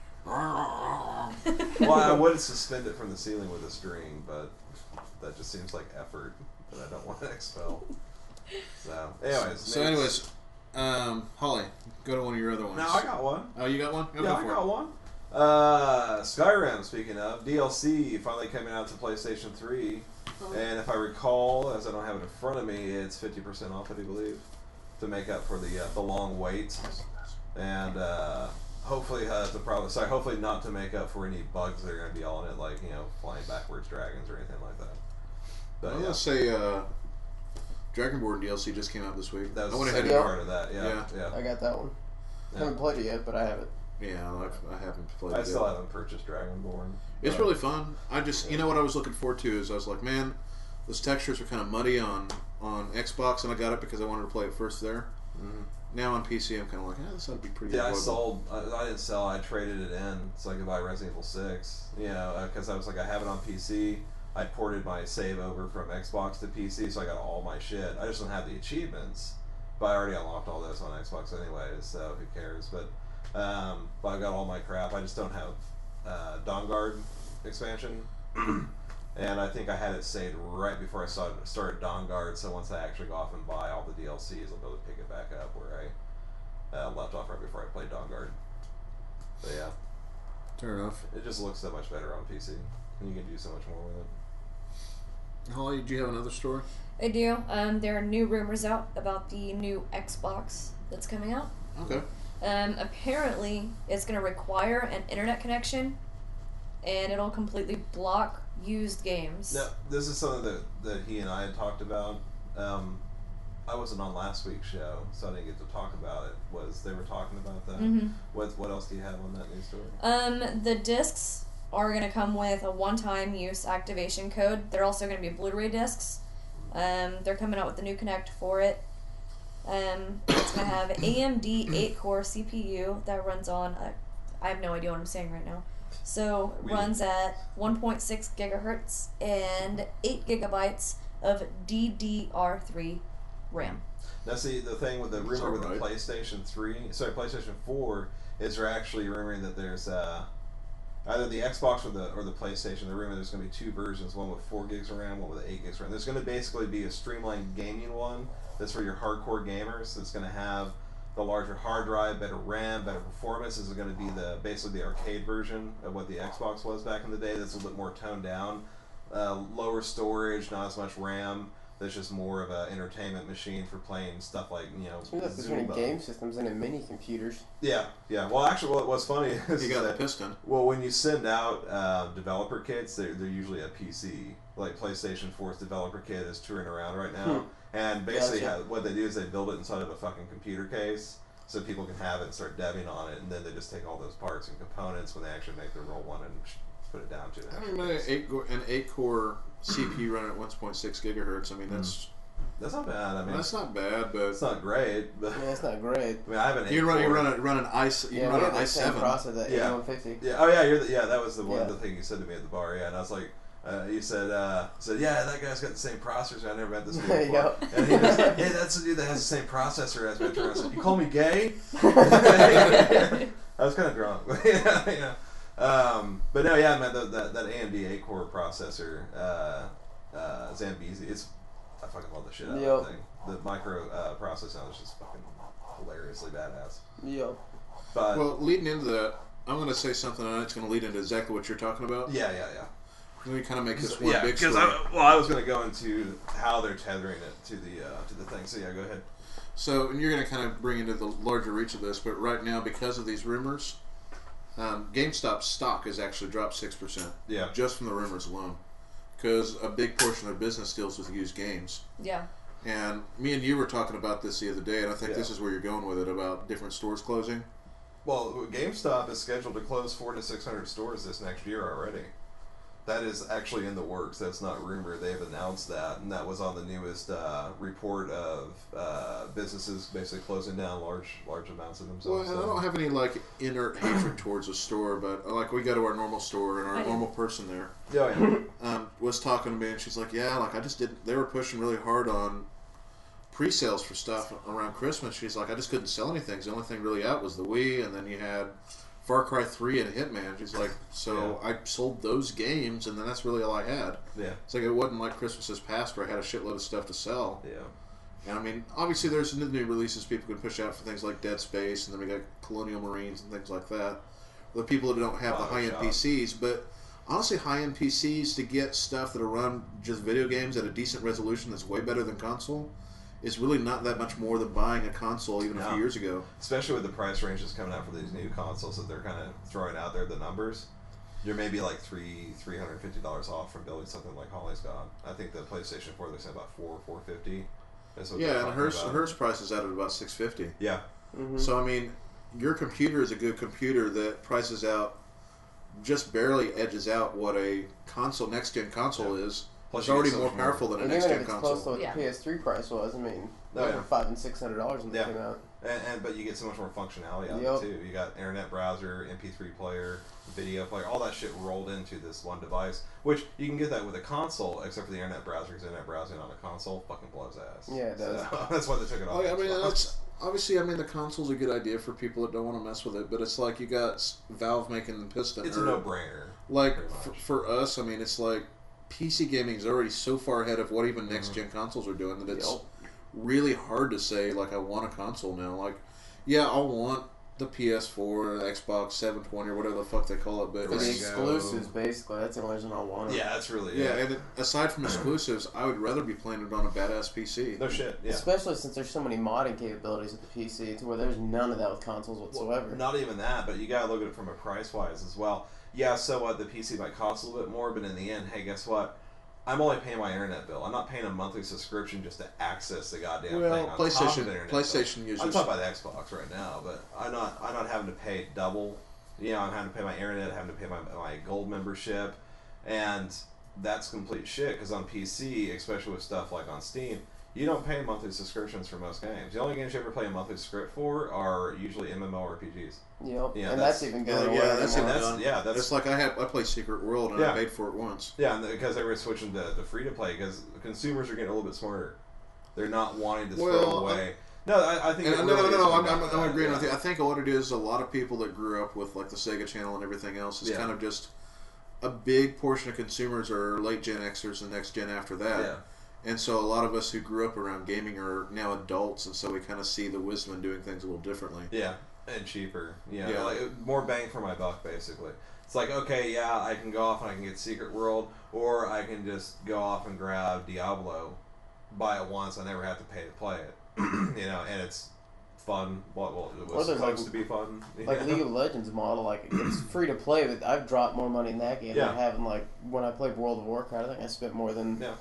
Well, I would suspend it from the ceiling with a string, but that just seems like effort that I don't want to expel. So, anyways. So, next- anyways, um, Holly, go to one of your other ones. No, I got one. Oh, you got one? Go Yeah, for I it. got one. Uh, Skyrim, speaking of, D L C finally coming out to PlayStation three. And if I recall, as I don't have it in front of me, it's fifty percent off, I do believe, to make up for the uh, the long wait. And uh, hopefully, uh, to probably, sorry, hopefully not to make up for any bugs that are going to be on it, like, you know, flying backwards dragons or anything like that. But I'm yeah, gonna say uh, Dragonborn D L C just came out this week. that was I went the ahead second and part of that. Yeah, Yeah. yeah. I got that one. Yeah. Haven't played it yet, but I have it. yeah, I've, I haven't played. I it still yet. haven't purchased Dragonborn. It's but- really fun. I just, you know, what I was looking forward to is I was like, man, those textures are kind of muddy on on Xbox, and I got it because I wanted to play it first there. Mhm. Now on P C, I'm kind of like, yeah, this ought to be pretty. Yeah, I enjoyable. sold. I, I didn't sell. I traded it in so I could buy Resident Evil Six. You know, because I was like, I have it on P C. I ported my save over from Xbox to P C, so I got all my shit. I just don't have the achievements, but I already unlocked all those on Xbox anyways. So who cares? But um, but I got all my crap. I just don't have uh, Dawnguard expansion. And I think I had it saved right before I started, started Dawnguard, so once I actually go off and buy all the D L Cs, I'll be able to pick it back up where I uh, left off right before I played Dawnguard. But yeah, Fair enough. it just looks so much better on P C, and you can do so much more with it. Holly, do you have another story? I do. Um, there are new rumors out about the new Xbox that's coming out. Okay. Um, apparently, it's going to require an internet connection, and it'll completely block used games. Now, this is something that, that he and I had talked about. Um, I wasn't on last week's show, so I didn't get to talk about it. Was they were talking about that? Mhm. What What else do you have on that news story? Um, the discs are going to come with a one-time use activation code. They're also going to be Blu-ray discs. Um, they're coming out with the new Connect for it. Um, it's going to have A M D eight core C P U that runs on, uh, I have no idea what I'm saying right now. So, We- runs at one point six gigahertz and eight gigabytes of D D R three RAM. Now, see, the thing with the That's rumor with the alright. PlayStation three, sorry, PlayStation four, is they're actually rumoring that there's uh, either the Xbox or the or the PlayStation. They're rumoring there's going to be two versions, one with four gigs of RAM, one with eight gigs of RAM. There's going to basically be a streamlined gaming one that's for your hardcore gamers. That's going to have the larger hard drive, better RAM, better performance. This is going to be the basically the arcade version of what the Xbox was back in the day. That's a little bit more toned down, uh, lower storage, not as much RAM. That's just more of an entertainment machine for playing stuff like, you know, Seems like between Zumba. game systems and in mini computers. Yeah, yeah. Well, actually, what what's funny is You got the that, piston. well, when you send out uh, developer kits, they're, they're usually a P C. Like PlayStation four's developer kit is touring around right now. And basically, Gotcha. how, what they do is they build it inside of a fucking computer case so people can have it and start debbing on it. And then they just take all those parts and components when they actually make the roll one and put it down to an I actual don't know, case. eight go- an eight core C P U running at one point six gigahertz. I mean, that's That's not bad. I mean, that's not bad, but it's not great, but Yeah, it's not great. I mean, I have an eight you can run you core. run a, run an ice you Yeah, can we run have an the i same seven. process at Yeah. eighty-one fifty. Yeah. Oh yeah. You're the, yeah. That was the one Yeah. the thing you said to me at the bar. Yeah. And I was like, uh, you said, uh, said, yeah, that guy's got the same processor. I never met this dude There you before. go. And he was, hey, that's the dude that has the same processor as me. I turned around and said, you call me gay? I was kind of drunk. yeah. You know. Um, but no, yeah, man, that that, that A M D eight core processor, uh, uh, Zambezi, it's I fucking love the shit out of Yep. that thing. The micro uh, processor is just fucking hilariously badass. Yo. But Well, leading into that, I'm going to say something, and it's going to lead into exactly what you're talking about. yeah, yeah, yeah. Let me kind of make this one yeah, big because story. I, well, I was going to go into how they're tethering it to the uh, to the thing. So yeah, go ahead. So, and you're going to kind of bring into the larger reach of this, but right now, because of these rumors, um, GameStop's stock has actually dropped six percent Yeah, just from the rumors alone. Because a big portion of their business deals with used games. Yeah. And me and you were talking about this the other day, and I think Yeah. this is where you're going with it about different stores closing. Well, GameStop is scheduled to close four to six hundred stores this next year already. That is actually in the works. That's not rumor. They've announced that, and that was on the newest uh, report of uh, businesses basically closing down large large amounts of Well, themselves. and I don't have any like inner hatred towards a store, but like we go to our normal store, and our I do. normal person there Yeah, yeah. um, was talking to me, and she's like, "Yeah, like I just didn't." They were pushing really hard on pre-sales for stuff around Christmas. She's like, "I just couldn't sell anything. The only thing really out was the Wii, and then you had Far Cry three and Hitman." She's like, "So I sold those games, and then that's really all I had." yeah, It's like it wasn't like Christmases past where I had a shitload of stuff to sell. yeah. And I mean, obviously, there's the new releases people can push out for things like Dead Space, and then we got Colonial Marines and things like that. The people that don't have the Oh, high-end God. P Cs, but honestly, high-end P Cs to get stuff that'll run just video games at a decent resolution that's way better than console is really not that much more than buying a console even a No. few years ago. Especially with the price ranges coming out for these new consoles that they're kind of throwing out there, the numbers. You're maybe like three three hundred fifty dollars off from building something like Holly's got. I think the PlayStation Four they're saying about four four fifty. That's what they're Yeah, and talking hers about. hers price is out at about six fifty. Yeah, Mhm. So I mean, your computer is a good computer that prices out just barely edges out what a console next gen console is. Plus It's you get already so more much more- powerful than a And next even gen if it's console. close to what Yeah. the P S three price was, I mean, Oh, those yeah. were five and six hundred dollars when they Yeah. came out. And, and but you get so much more functionality out Yep. of it too. You got internet browser, M P three player, video player, all that shit rolled into this one device. Which you can get that with a console, except for the internet browser, because internet browsing on a console fucking blows ass. Yeah, it does. So, that's why they took it off. Oh, yeah, I mean, Xbox. that's obviously. I mean, the console's a good idea for people that don't want to mess with it, but it's like you got s- Valve making the piston. It's or- a no-brainer. Like pretty for, much. for us, I mean, it's like P C gaming is already so far ahead of what even Mm-hmm. next gen consoles are doing that it's Yep. really hard to say like I want a console now. Like, yeah, I'll want the P S four, the Xbox seven twenty, or whatever the fuck they call it, but For the There it's, you go. exclusives, basically, that's the only reason I want it. Yeah, that's really yeah. it. And aside from exclusives, I would rather be playing it on a badass P C. No shit. Yeah. Especially since there's so many modding capabilities with the P C, to where there's none of that with consoles whatsoever. Not even that, but you gotta look at it from a price wise as well. Yeah, so what? The P C might cost a little bit more, but in the end, hey, guess what? I'm only paying my internet bill. I'm not paying a monthly subscription just to access the goddamn thing. Well, On top of PlayStation, the internet bill. PlayStation I'm users. talking about the Xbox right now, but I'm not. I'm not having to pay double. You know, I'm having to pay my internet, having to pay my my gold membership, and that's complete shit. Because on P C, especially with stuff like on Steam, you don't pay monthly subscriptions for most games. The only games you ever pay a monthly script for are usually MMORPGs. Yep. Yeah, and that's- that's, even Yeah, going yeah, away. that's anymore. that's- done. yeah, that's- it's like I have I play Secret World and Yeah. I paid for it once. Yeah, and because they were switching to, to free to play, because consumers are getting a little bit smarter. They're not wanting to throw Well, away. No, I, I think. And it no, no, really no, is no. coming I'm, down I'm, to I'm that, agreeing yeah. with you. I think what it is, a lot of people that grew up with like the Sega Channel and everything else is Yeah. kind of just a big portion of consumers are late Gen Xers and next gen after that. Yeah. And so a lot of us who grew up around gaming are now adults, and so we kind of see the wisdom in doing things a little differently. Yeah, and cheaper. You know, Yeah. like more bang for my buck, basically. It's like, okay, yeah, I can go off and I can get Secret World, or I can just go off and grab Diablo, buy it once, I never have to pay to play it. You know, and it's fun. Well, well it Or was there's, supposed like- to be fun. you Like know? League of Legends model, like it's free to play, but I've dropped more money in that game Yeah. than having like when I played World of Warcraft. I think I spent more than Yeah.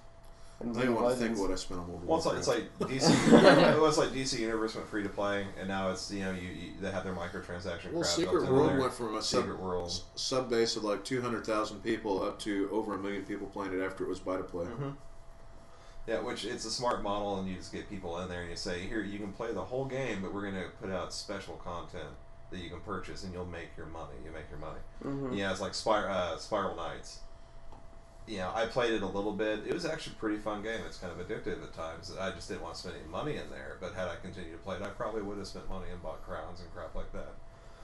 in I League don't of want to think Legends. what I spent on World of Well, it's like, Warcraft. it's like D C. Well, it's like D C Universe went free to play, and now it's you know you, you they have their microtransaction. Well, crap Secret built into World their went from a sub, Secret World. s- sub base of like two hundred thousand people up to over a million people playing it after it was buy to play. Mm-hmm. Yeah, which it's a smart model, and you just get people in there, and you say, here, you can play the whole game, but we're going to put out special content that you can purchase, and you'll make your money. You make your money. Mhm. Yeah, it's like Spir- uh, Spiral Knights. You know, I played it a little bit. It was actually a pretty fun game. It's kind of addictive at times. I just didn't want to spend any money in there, but had I continued to play it, I probably would have spent money and bought crowns and crap like that.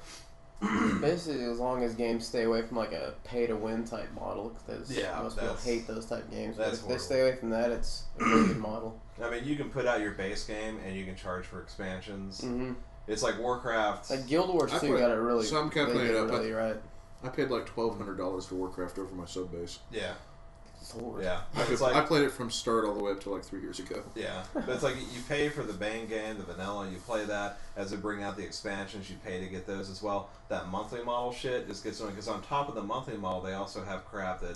Basically, as long as games stay away from like a pay to win type model, because Yeah, most people that's- hate those type games. But that's if they horrible. stay away from that, it's a really good model. I mean, you can put out your base game, and you can charge for expansions. hmm It's like Warcraft. Like Guild Wars I two put- got it really. so I'm they calculating did it up. really right. I paid like twelve hundred dollars for Warcraft over my sub base. yeah, Lord. yeah. I, It's I like, played it from start all the way up to like three years ago. yeah, but it's like you pay for the main game, the vanilla, you play that. As they bring out the expansions, you pay to get those as well. That monthly model shit just gets on, because on top of the monthly model, they also have crap that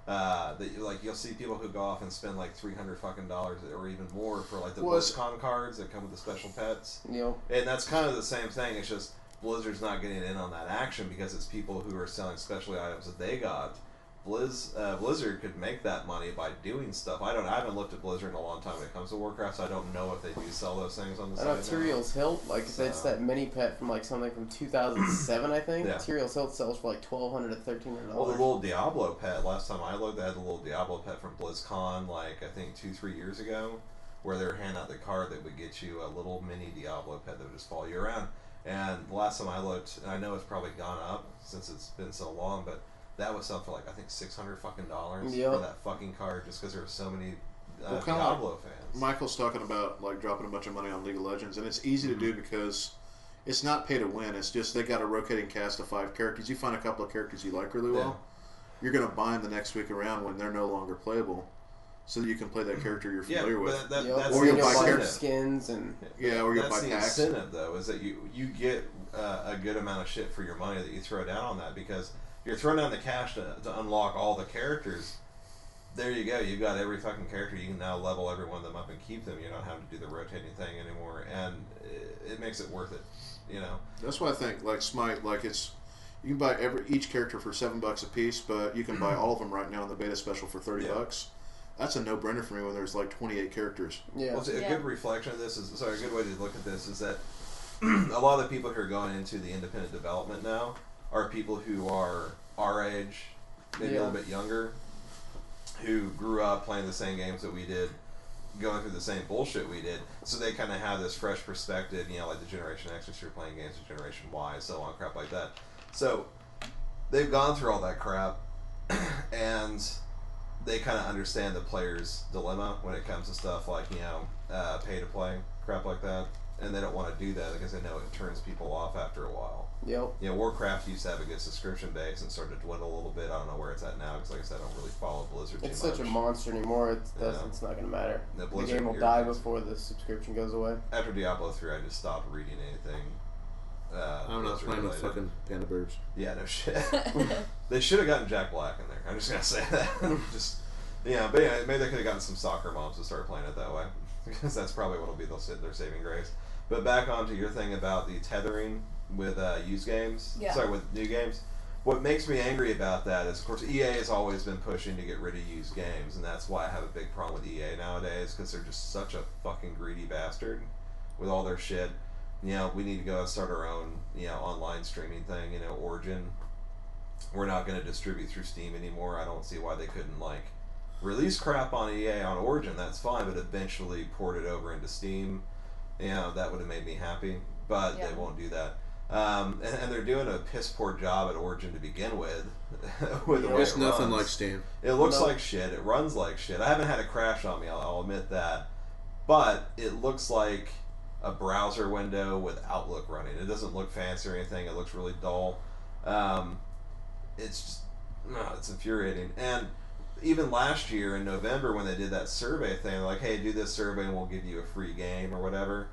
Uh, that you, like you'll see people who go off and spend like three hundred fucking dollars or even more for like the Well, it's- BlizzCon cards that come with the special pets, Yep. and that's kind of the same thing. It's just Blizzard's not getting in on that action because it's people who are selling specialty items that they got. Blizz, uh, Blizzard could make that money by doing stuff. I don't. I haven't looked at Blizzard in a long time when it comes to Warcraft, so I don't know if they do sell those things on the I know side. now. Tyrael's Hilt, like So- it's that mini pet from like something from two thousand seven, I think. Yeah. Tyrael's Hilt sells for like twelve hundred to thirteen hundred Well, the dollars. little Diablo pet. Last time I looked, they had the little Diablo pet from BlizzCon, like I think two, three years ago, where they were handing out the card that would get you a little mini Diablo pet that would just follow you around. And the last time I looked, and I know it's probably gone up since it's been so long, but that was something for like I think six hundred fucking dollars Yep. for that fucking card, just because there were so many uh, Well, kinda Diablo fans. Michael's talking about like dropping a bunch of money on League of Legends, and it's easy to do because it's not pay to win. It's just they got a rotating cast of five characters. You find a couple of characters you like really well, you're going to buy them the next week around when they're no longer playable, so that you can play that character you're Yeah, familiar with. but that, Yep. that's Or the you'll you buy get incentive. characters. skins and Yeah, or you'll that's buy the packs. incentive, though, is that you you get uh, a good amount of shit for your money that you throw down on that, because you're throwing down the cash to, to unlock all the characters. There you go. You've got every fucking character. You can now level every one of them up and keep them. You're not having to do the rotating thing anymore, and it, it makes it worth it. You know. That's why I think like Smite, like it's you can buy every each character for seven bucks a piece, but you can buy all of them right now in the beta special for thirty Yeah. bucks. That's a no brainer for me when there's like twenty eight characters. yeah. Well, a Yeah. good reflection of this is sorry. A good way to look at this is that a lot of the people who are going into the independent development now are people who are our age, maybe a Yeah. little bit younger, who grew up playing the same games that we did, going through the same bullshit we did. So they kind of have this fresh perspective, you know, like the Generation X is playing games with Generation Y, so on, crap like that. So they've gone through all that crap, and they kind of understand the player's dilemma when it comes to stuff like, you know, uh, pay to play, crap like that. And they don't want to do that because they know it turns people off after a while. Yep. You know, Warcraft used to have a good subscription base and started to dwindle a little bit. I don't know where it's at now because, like I said, I don't really follow Blizzard too It's much. such a monster anymore. It's does Yeah. it's not gonna matter. The The Blizzard game will die irritates me. before the subscription goes away. After Diablo three, I just stopped reading anything. Uh, I'm not Blizzard playing with related. fucking panda bears. Yeah, no shit. They should have gotten Jack Black in there. I'm just gonna say that. just yeah, but yeah, maybe they could have gotten some soccer moms to start playing it that way, because that's probably what'll be their their saving grace. But back onto your thing about the tethering with uh, used games. Yeah. Sorry, with new games. What makes me angry about that is, of course, E A has always been pushing to get rid of used games, and that's why I have a big problem with E A nowadays, because they're just such a fucking greedy bastard with all their shit. You know, we need to go and start our own, you know, online streaming thing, you know, Origin. We're not going to distribute through Steam anymore. I don't see why they couldn't, like, release crap on E A on Origin, that's fine, but eventually port it over into Steam. You know, that would have made me happy, but Yeah. they won't do that. Um, and, and they're doing a piss poor job at Origin to begin with. with the way It's it nothing runs. like Steam. It looks No. like shit. It runs like shit. I haven't had a crash on me, I'll, I'll admit that. But it looks like a browser window with Outlook running. It doesn't look fancy or anything. It looks really dull. Um, it's just, no, it's infuriating. And even last year in November when they did that survey thing, like, hey, do this survey and we'll give you a free game or whatever.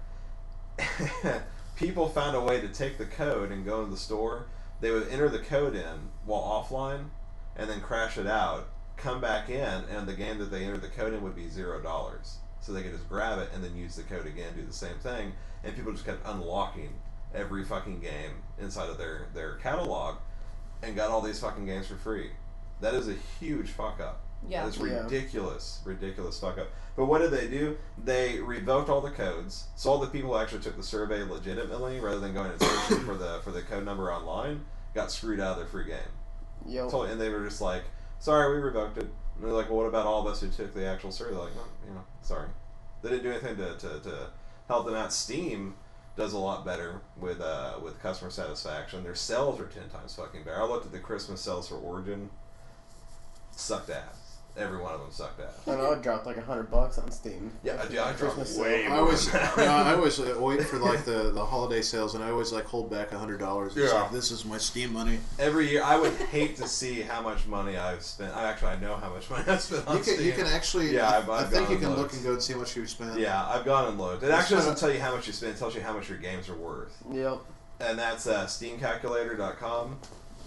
People found a way to take the code and go to the store. They would enter the code in while offline and then crash it out, come back in, and the game that they entered the code in would be zero dollars. So they could just grab it and then use the code again, do the same thing, and people just kept unlocking every fucking game inside of their, their catalog and got all these fucking games for free. That is a huge fuck up. Yeah. That is Yeah. ridiculous, ridiculous fuck up. But what did they do? They revoked all the codes. So all the people who actually took the survey legitimately, rather than going and searching for the for the code number online, got screwed out of their free game. Yep. Totally, and they were just like, "Sorry, we revoked it." And they're like, "Well, what about all of us who took the actual survey?" They're like, "No, you know, sorry." They didn't do anything to, to, to help them out. Steam does a lot better with uh, with customer satisfaction. Their sales are ten times fucking better. I looked at the Christmas sales for Origin. Sucked ass. Every one of them sucked ass. I know it dropped like a hundred bucks on Steam. Yeah, I, I dropped Christmas way sale. I more always, than you that. know, I always uh, wait for like the, the holiday sales, and I always like hold back a hundred dollars. It's Yeah. like, this is my Steam money. Every year, I would hate to see how much money I've spent. I actually I know how much money I've spent on You can, Steam. you can actually, Yeah, I've- I I've think gone you can and look looked. and go and see how much you spent. Yeah, I've gone and looked. It It's actually doesn't kinda- tell you how much you spend. It tells you how much your games are worth. Yep. And that's uh, steam calculator dot com.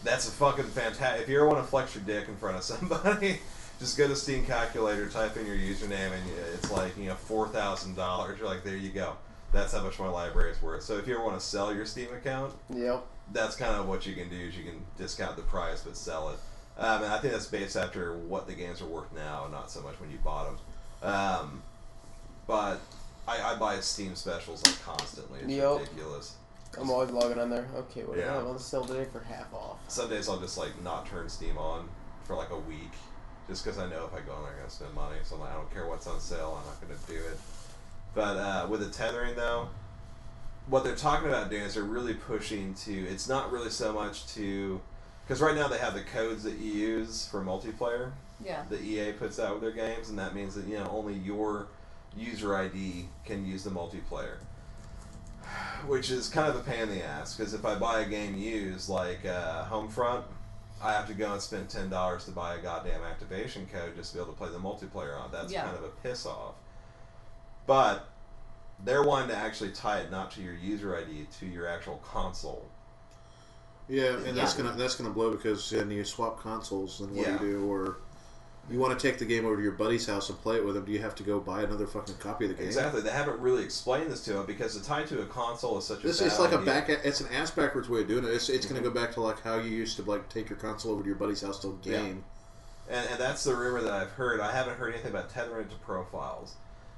That's a fucking fantastic. If you ever want to flex your dick in front of somebody, just go to Steam Calculator, type in your username, and it's like, you know, four thousand dollars. You're like, there you go. That's how much my library is worth. So if you ever want to sell your Steam account, Yep. that's kind of what you can do. Is you can discount the price but sell it. Um, and I think that's based after what the games are worth now, not so much when you bought them. Um, but I, I buy Steam specials like constantly. It's Yep. ridiculous. I'm always logging on there. Okay, what do I Yeah. have on sale today for half off? Some days I'll just like not turn Steam on for like a week, just because I know if I go in there I'm gonna spend money. So I'm like, I don't care what's on sale, I'm not gonna do it. But uh, with the tethering though, what they're talking about doing is they're really pushing to. It's not really so much to, because right now they have the codes that you use for multiplayer. Yeah. The E A puts out with their games, and that means that, you know, only your user I D can use the multiplayer. Which is kind of a pain in the ass, because if I buy a game used, like uh, Homefront, I have to go and spend ten dollars to buy a goddamn activation code just to be able to play the multiplayer on. That's Yeah. kind of a piss off. But they're wanting to actually tie it not to your user I D, to your actual console. Yeah, and that's Yeah. gonna that's gonna blow, because then you swap consoles, and what Yeah. do you do? Or you want to take the game over to your buddy's house and play it with him? Do you have to go buy another fucking copy of the game? Exactly. They haven't really explained this to him, because to tie to a console is such a This bad it's like a idea. back. It's an ass backwards way of doing it. It's it's Mm-hmm. gonna go back to like how you used to like take your console over to your buddy's house to game. And, and that's the rumor that I've heard. I haven't heard anything about tethering to profiles.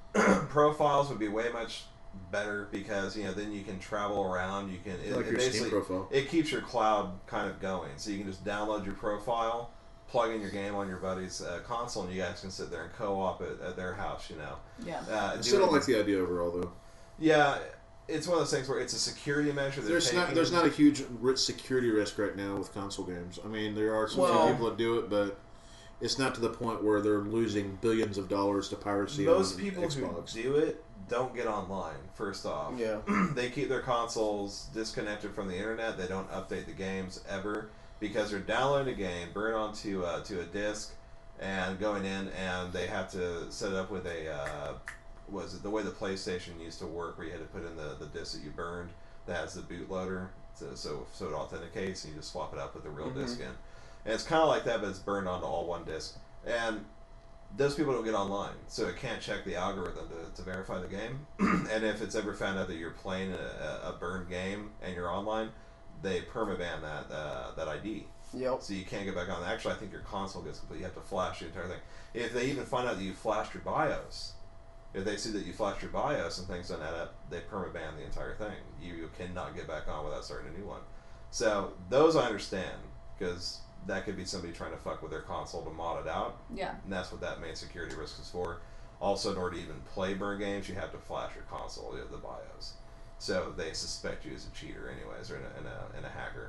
Profiles would be way much better, because, you know, then you can travel around. You can it, Like it your Steam basically profile. it keeps your cloud kind of going, so you can just download your profile, plug in your game on your buddy's uh, console, and you guys can sit there and co-op it at their house. You know. Yeah. Uh, I do still it- don't like the idea overall, though. Yeah, it's one of those things where it's a security measure. They're There's not taking. there's not a huge ri- security risk right now with console games. I mean, there are some few Well- people that do it, but it's not to the point where they're losing billions of dollars to piracy Most on people Xbox. who do it don't get online, first off. Yeah. They keep their consoles disconnected from the internet. They don't update the games ever, because they're downloading a game, burn it onto uh, to a disc, and going in, and they have to set it up with a uh, was it the way the PlayStation used to work, where you had to put in the, the disc that you burned that has the bootloader, so so, so it authenticates, and you just swap it up with the real Mhm. disc in. And it's kind of like that, but it's burned onto all one disc. And those people don't get online, so it can't check the algorithm to, to verify the game. And if it's ever found out that you're playing a, a burned game and you're online, they permaban that uh, that I D. Yep. So you can't get back on. Actually, I think your console gets complete. You have to flash the entire thing. If they even find out that you flashed your BIOS, if they see that you flashed your BIOS and things don't add up, they permaban the entire thing. You, you cannot get back on without starting a new one. So those I understand, because that could be somebody trying to fuck with their console to mod it out. Yeah. And that's what that main security risk is for. Also, in order to even play burn games, you have to flash your console, you know, the BIOS. So they suspect you as a cheater anyways, or in a, in a, in a hacker.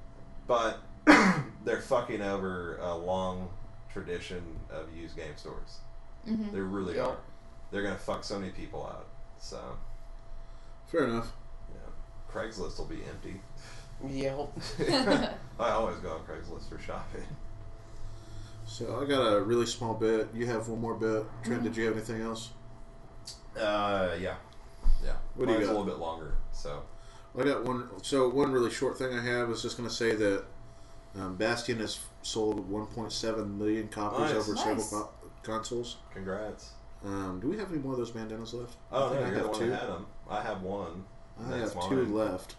But they're fucking over a long tradition of used game stores. Mm-hmm. They really Yeah. are. They're going to fuck so many people out. So, Fair enough. yeah. Craigslist will be empty. Yep. I always go on Craigslist for shopping. So I got a really small bit. You have one more bit. Trent, Mm-hmm. did you have anything else? Uh, yeah. Yeah. What do you Mine's got? a little bit longer, so. I got one. So one really short thing I have is just going to say that um, Bastion has sold one point seven million copies Nice. over several Nice. co- consoles. Congrats. Um, do we have any more of those bandanas left? Oh, I think no, I you're the have one two. that had them. I have one. I That's have two mine. left.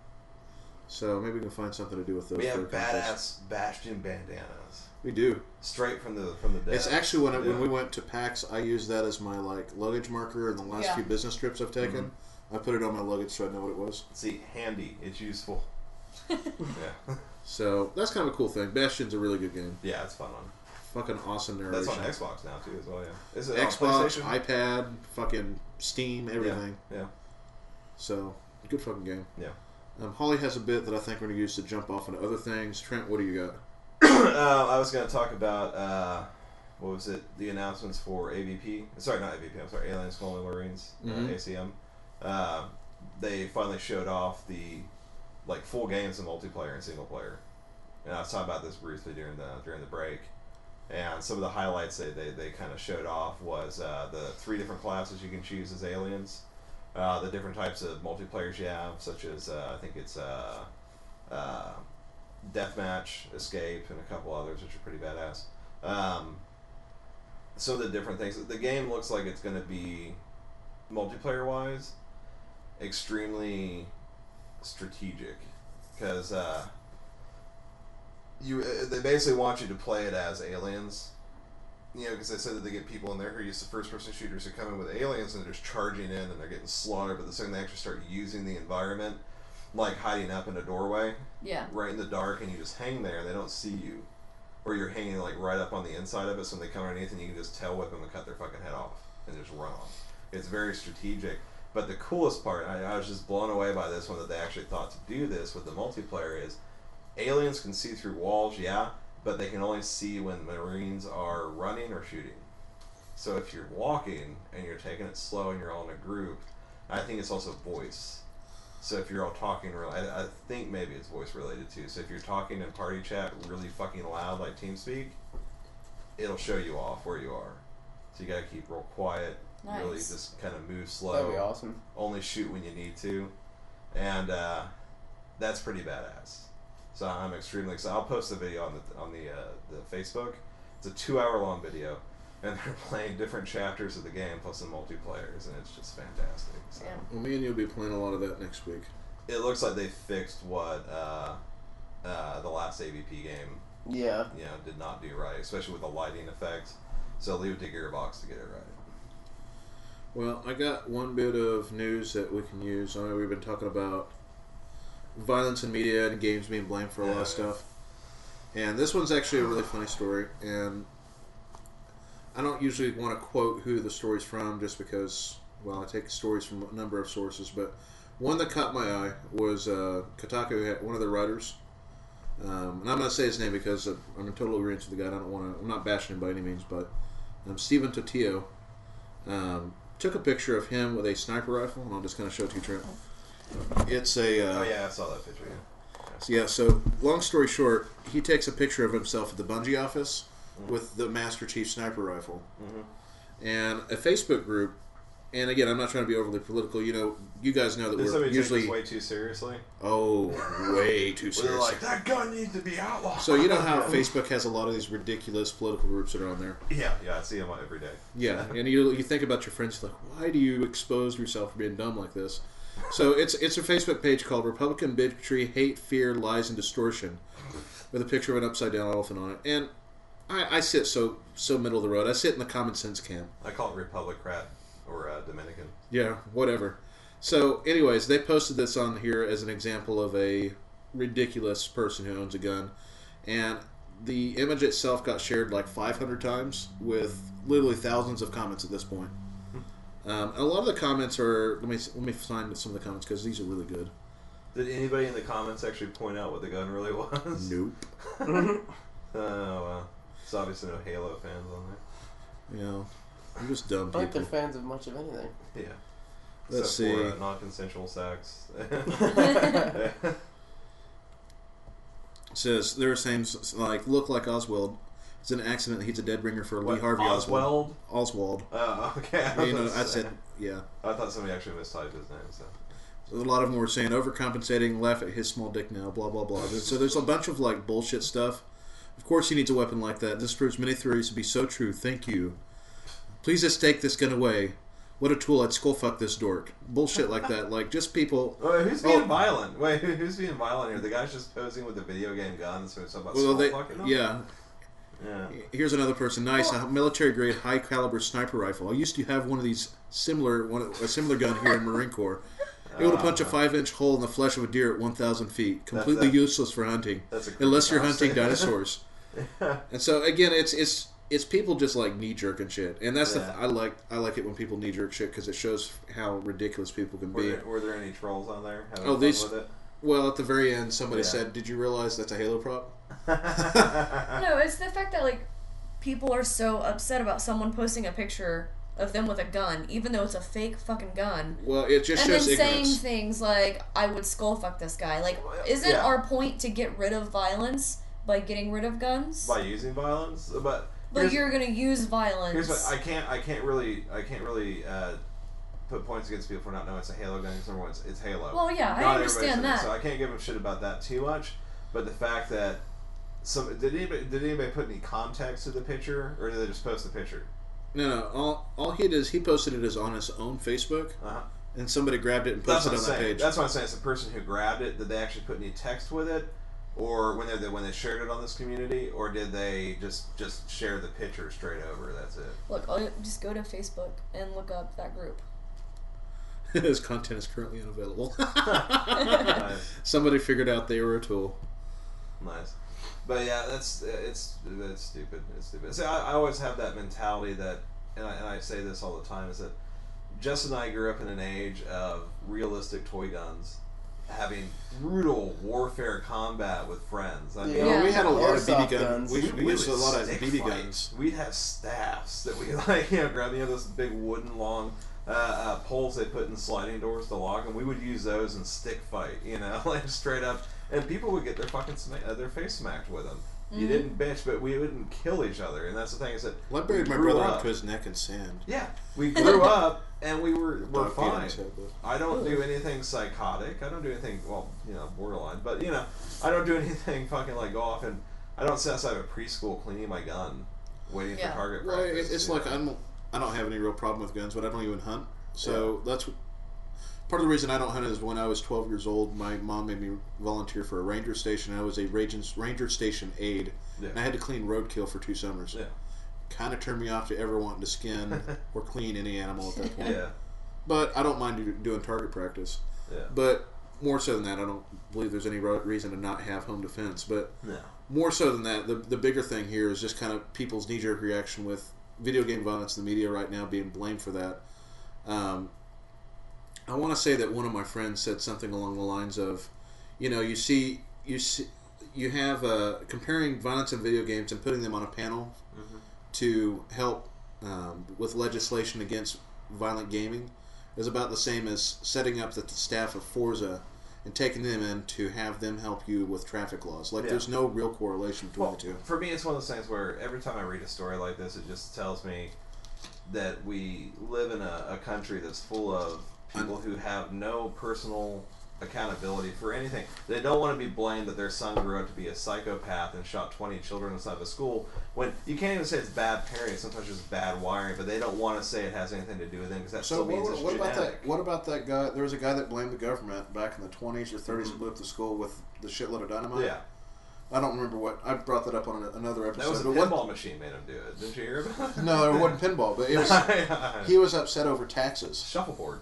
So maybe we can find something to do with those. We for have the contest. badass Bastion bandanas. We do. Straight from the from the desk. It's actually when I, when Yeah. we went to PAX, I used that as my like luggage marker in the last Yeah. few business trips I've taken. Mm-hmm. I put it on my luggage so I know what it was. See, handy. It's useful. yeah. So that's kind of a cool thing. Bastion's a really good game. Yeah, it's fun one. Fucking awesome narration. That's on Xbox now too as well, yeah. Is it on Xbox, PlayStation? iPad, fucking Steam, everything. Yeah. So good fucking game. Yeah. Um, Holly has a bit that I think we're gonna use to jump off into other things. Trent, what do you got? uh, I was going to talk about uh, what was it? The announcements for A V P. Sorry, not A V P. I'm sorry, Aliens Colonial Marines, Mhm. uh, A C M. Uh, they finally showed off the like full games of multiplayer and single player. And I was talking about this briefly during the during the break. And some of the highlights they, they, they kind of showed off was uh, the three different classes you can choose as aliens, uh, the different types of multiplayers you have, such as uh, I think it's uh, uh, Deathmatch, Escape, and a couple others, which are pretty badass. Um, some of the different things. The game looks like it's going to be, multiplayer-wise, extremely strategic. Because uh, you, they basically want you to play it as aliens. You know, because they said that they get people in there who are used to first-person shooters who come in with aliens and they're just charging in and they're getting slaughtered. But the second they actually start using the environment, like hiding up in a doorway, Yeah. right in the dark, and you just hang there and they don't see you. Or you're hanging like right up on the inside of it, so when they come underneath and you can just tail whip them and cut their fucking head off and just run off. It's very strategic. But the coolest part, I, I was just blown away by this one, that they actually thought to do this with the multiplayer, is aliens can see through walls, yeah, but they can only see when Marines are running or shooting. So if you're walking and you're taking it slow and you're all in a group, I think it's also voice. So if you're all talking, I, I think maybe it's voice related too. So if you're talking in party chat really fucking loud like TeamSpeak, it'll show you off where you are. So you gotta keep real quiet, Nice. really just kind of move slow. That'd be awesome. Only shoot when you need to, and uh, that's pretty badass. So I'm extremely excited. I'll post the video on the on the uh, the Facebook. It's a two-hour-long video, and they're playing different chapters of the game plus the multiplayers, and it's just fantastic. So. Yeah. Well, me and you'll be playing a lot of that next week. It looks like they fixed what uh, uh, the last A V P game, Yeah. you know, did not do right, especially with the lighting effect. So leave it to Gearbox to get it right. Well, I got one bit of news that we can use. I know we've been talking about violence in media and games being blamed for a lot Yeah, of yeah. stuff. And this one's actually a really funny story. And I don't usually want to quote who the story's from just because, well, I take stories from a number of sources. But one that caught my eye was uh, Kotaku, had one of their writers. Um, and I'm going to say his name because I'm in total agreement with the guy. I don't want to, I'm not bashing him by any means, but um, Stephen Totillo um, took a picture of him with a sniper rifle, and I'll just kind of show it to you, Trent. It's a. Uh, Oh yeah, I saw that picture. Yeah. so yeah, so long story short, he takes a picture of himself at the Bungie office Mm-hmm. with the Master Chief sniper rifle. Mm-hmm. And a Facebook group, and again, I'm not trying to be overly political. You know, you guys know that Did we're somebody usually take this way too seriously? oh, way too Where they're serious. like, that gun needs to be outlawed. So you know how Facebook has a lot of these ridiculous political groups that are on there. Yeah, yeah, I see them every day. Yeah, and you you think about your friends like, why do you expose yourself for being dumb like this? So it's it's a Facebook page called Republican Bigotry, Hate, Fear, Lies, and Distortion, with a picture of an upside down elephant on it. And I, I sit so so middle of the road. I sit in the common sense camp. I call it Republicrat or uh, Dominican. Yeah, whatever. So, anyways, they posted this on here as an example of a ridiculous person who owns a gun, and the image itself got shared like five hundred times with literally thousands of comments at this point. Um, and a lot of the comments are let me let me find some of the comments because these are really good. Did anybody in the comments actually point out what the gun really was? Nope. Oh, wow. It's obviously no Halo fans on there. You know, you're just dumb I think they're people. fans of much of anything. Yeah. Let's Except see. for uh, non-consensual sex. It says they're saying s- like look like Oswald. It's an accident. He's a dead ringer for Lee What, Harvey Oswald. Oswald? Oswald. Oh, okay. Yeah, you know, was I gonna said say. yeah. I thought somebody actually mistyped his name. So. So a lot of them were saying overcompensating, laugh at his small dick now, blah blah blah. So there's a bunch of like bullshit stuff. Of course he needs a weapon like that. This proves many theories to be so true. Thank you. Please just take this gun away. What a tool! I'd skull fuck this dork. Bullshit like that. Like just people. Wait, who's being Oh. violent? Wait, who- who's being violent here? The guy's just posing with a video game gun, so it's about Well, skull they, fucking them? yeah. Yeah. Here's another person. Nice, a military grade, high caliber sniper rifle. I used to have one of these similar, one a similar gun here in Marine Corps. Able to punch a five inch hole in the flesh of a deer at one thousand feet. Completely that- useless for hunting, That's a creepy unless you're concept. hunting dinosaurs. And so again, it's it's it's people just like knee jerking shit, and that's Yeah. the I like I like it when people knee jerk shit because it shows how ridiculous people can Were be. there, were there any trolls on there having Oh, fun these- with it? Well, at the very end, somebody Yeah. said, "Did you realize that's a Halo prop?" No, it's the fact that like people are so upset about someone posting a picture of them with a gun, even though it's a fake fucking gun. Well, it just And then shows saying ignorance. things like, I would skull fuck this guy. Like, isn't Yeah. our point to get rid of violence by getting rid of guns? By using violence, but But here's- you're gonna use violence. Here's what I can't I can't really I can't really uh, put points against people for not knowing it's a Halo gun because number one it's, it's Halo. Well, yeah, I Not understand everybody's in it, that. So I can't give them shit about that too much. But the fact that some did anybody did anybody put any context to the picture, or did they just post the picture? No, no. All all he did is he posted it as on his own Facebook, Uh-huh. and somebody grabbed it and That's posted what it I'm on that saying. page. That's what I'm saying. It's the person who grabbed it. Did they actually put any text with it, or when they when they shared it on this community, or did they just just share the picture straight over? That's it. Look, I'll just go to Facebook and look up that group. His content is currently unavailable. Nice. Somebody figured out they were a tool. Nice. But yeah, that's it's it's stupid. It's stupid. See, I, I always have that mentality that, and I, and I say this all the time, is that Jess and I grew up in an age of realistic toy guns, having brutal warfare combat with friends. I mean, Yeah, Yeah. we had a lot of B B Airsoft guns. guns. We, we, we used a would lot of stick B B fight. guns. We'd have staffs that we like, you know, grab you know those big wooden long uh, uh, poles they put in sliding doors to lock, and we would use those and stick fight, you know, like straight up. And people would get their fucking sma- uh, their face smacked with them. You didn't bitch, but we wouldn't kill each other, and that's the thing is that Well, I we buried my grew brother up. up to his neck in sand. Yeah, we grew up and we were we're Dog peed on fine. his head, but- I don't do anything psychotic. I don't do anything, well, you know, borderline. But, you know, I don't do anything fucking like go off and I don't sit outside of a preschool cleaning my gun, waiting Yeah. for target Well, practice. it, it's you like know. I'm, I don't have any real problem with guns, but I don't even hunt. So that's part of the reason I don't hunt is when I was twelve years old, my mom made me volunteer for a ranger station. And I was a ranger, ranger station aide, Yeah. and I had to clean roadkill for two summers. Yeah. Kind of turned me off to ever wanting to skin or clean any animal at that point. Yeah. But I don't mind do, doing target practice. Yeah. But more so than that, I don't believe there's any ro- reason to not have home defense. But No. more so than that, the the bigger thing here is just kind of people's knee jerk reaction with video game violence in the media right now being blamed for that. Um, I want to say that one of my friends said something along the lines of, you know, you see, you see, you have uh, comparing violence in video games and putting them on a panel Mhm. to help um, with legislation against violent gaming is about the same as setting up the staff of Forza and taking them in to have them help you with traffic laws. Like, Yeah. there's no real correlation between Well, the two. for me, it's one of those things where every time I read a story like this, it just tells me that we live in a, a country that's full of people who have no personal accountability for anything. They don't want to be blamed that their son grew up to be a psychopath and shot twenty children inside of a school, when you can't even say it's bad parenting, sometimes it's just bad wiring, but they don't want to say it has anything to do with them because that So still means what, it's what about genetic. that? What about that guy? There was a guy that blamed the government back in the twenties or thirties and blew up the school with the shitload of dynamite. Yeah. I don't remember what I brought that up on a, another episode. That was a but what- pinball machine made him do it. Didn't you hear about it? No, it wasn't pinball, but it was. He was upset over taxes. Shuffleboard.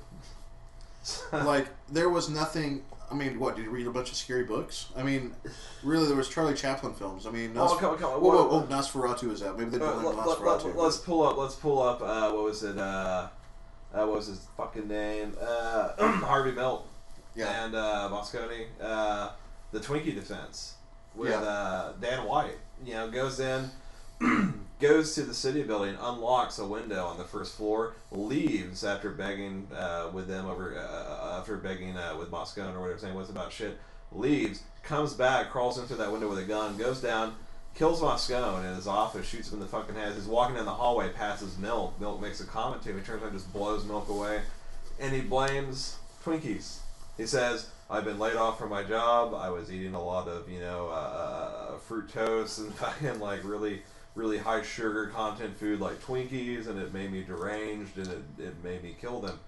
Like, there was nothing. I mean, what, did you read a bunch of scary books? I mean, really, there was Charlie Chaplin films. I mean, Nos- Oh, come on, come on. whoa, whoa, What- oh, Nosferatu is out. Maybe they Uh, blamed let, let, Nosferatu. let, us pull up. Let's pull up. Uh, what was it? Uh, uh, what was his fucking name? Uh, Harvey Milk yeah. and uh, Moscone. Uh, the Twinkie defense with Yeah. uh, Dan White. You know, goes in, goes to the city building, unlocks a window on the first floor, leaves after begging uh, with them over uh, after begging uh, with Moscone or whatever his name was about shit. Leaves, comes back, crawls in through that window with a gun, goes down, kills Moscone in his office, shoots him in the fucking head. He's walking down the hallway, passes Milk. Milk makes a comment to him. He turns around and just blows Milk away. And he blames Twinkies. He says, I've been laid off from my job. I was eating a lot of, you know, uh, fructose and fucking like really, really high sugar content food like Twinkies, and it made me deranged, and it, it made me kill them.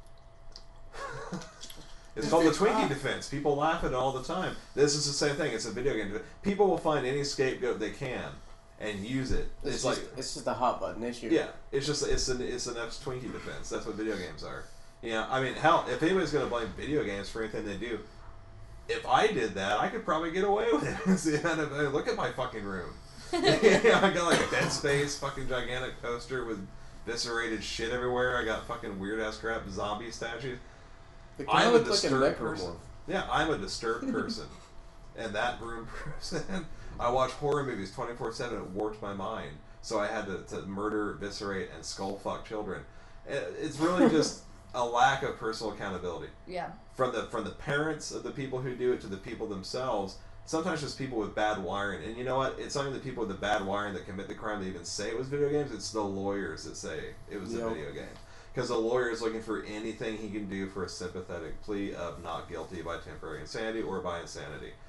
It's called the Twinkie defense. People laugh at it all the time. This is the same thing. It's a video game. People will find any scapegoat they can and use it. It's, It's, just, like, it's just a hot button issue. yeah, it's just it's an it's the next Twinkie defense. That's what video games are. Yeah, I mean, hell, if anybody's going to blame video games for anything they do, if I did that, I could probably get away with it. See, I mean, look at my fucking room. Yeah, I got like Dead Space, fucking gigantic poster with viscerated shit everywhere. I got fucking weird ass crap zombie statues. It I'm kinda a looked like disturbed necromorph. person. Yeah, I'm a disturbed person. And that room person, I watch horror movies twenty-four seven. It warped my mind. So I had to, to murder, eviscerate, and skull fuck children. It- It's really just a lack of personal accountability. Yeah. From the from the parents of the people who do it to the people themselves. Sometimes just people with bad wiring. And you know what? It's not even the people with the bad wiring that commit the crime that even say it was video games. It's the lawyers that say it was Yep. a video game. Because the lawyer is looking for anything he can do for a sympathetic plea of not guilty by temporary insanity or by insanity.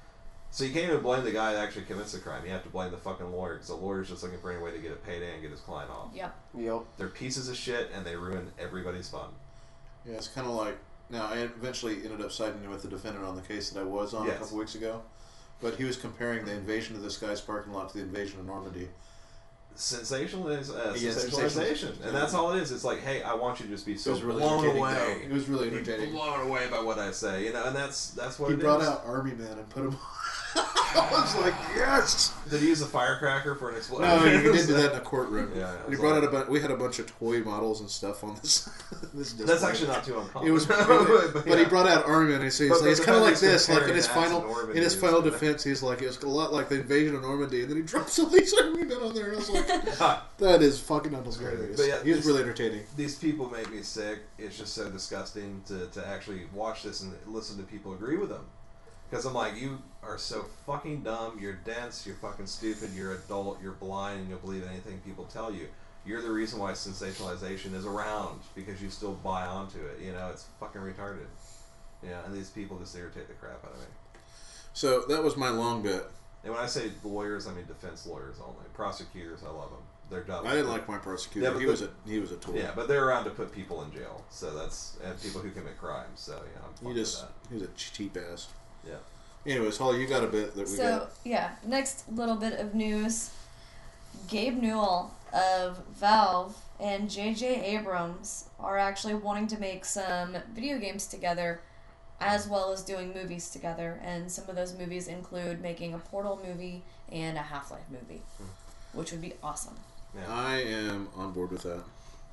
So you can't even blame the guy that actually commits the crime. You have to blame the fucking lawyer, because the lawyer's just looking for any way to get a payday and get his client off. Yep. Yep. They're pieces of shit, and they ruin everybody's fun. Yeah, it's kind of like, now I eventually ended up siding with the defendant on the case that I was on Yes. a couple weeks ago, but he was comparing the invasion of this guy's parking lot to the invasion of Normandy. Sensationaliz- uh, Yeah, sensationalization, and that's all it is. It's like, hey, I want you to just be so It was really blown entertaining, away. though. It was really Be entertaining. blown away by what I say, you know, and that's that's what He it brought is. out Army Man and put him. I was like, yes. Did he use a firecracker for an explosion? No, he didn't do that in a courtroom. Yeah, yeah, And he it's brought like- out a bunch. We had a bunch of toy models and stuff on this. this display. That's actually not too uncommon. It was, but, but, he yeah. brought out Army Man. And he's, But he's the kind of like defendant's this, like in comparing his that to final, Normandy in his is- final defense, he's like, it was a lot like the invasion of Normandy, and then he drops all these Army Men on there. And I was like, that is fucking hilarious. But yeah, he was this- really entertaining. These people make me sick. It's just so disgusting to, to actually watch this and listen to people agree with them. Because I'm like, you are so fucking dumb, you're dense, you're fucking stupid, you're adult, you're blind, and you'll believe anything people tell you. You're the reason why sensationalization is around, because you still buy onto it. You know, it's fucking retarded. Yeah, and these people just irritate the crap out of me. So that was my long bit. And when I say lawyers, I mean defense lawyers only. Prosecutors, I love them. Their job. I didn't like my prosecutor. Yeah, but he the- was a he was a tool. Yeah, but they're around to put people in jail. So that's and people who commit crimes. So yeah, I'm fine he with just that. he was a cheap ass. Yeah. Anyways, Holly, you got a bit that we So, got. yeah, next little bit of news. Gabe Newell of Valve and J J Abrams are actually wanting to make some video games together as well as doing movies together. And some of those movies include making a Portal movie and a Half-Life movie, which would be awesome. Yeah. I am on board with that.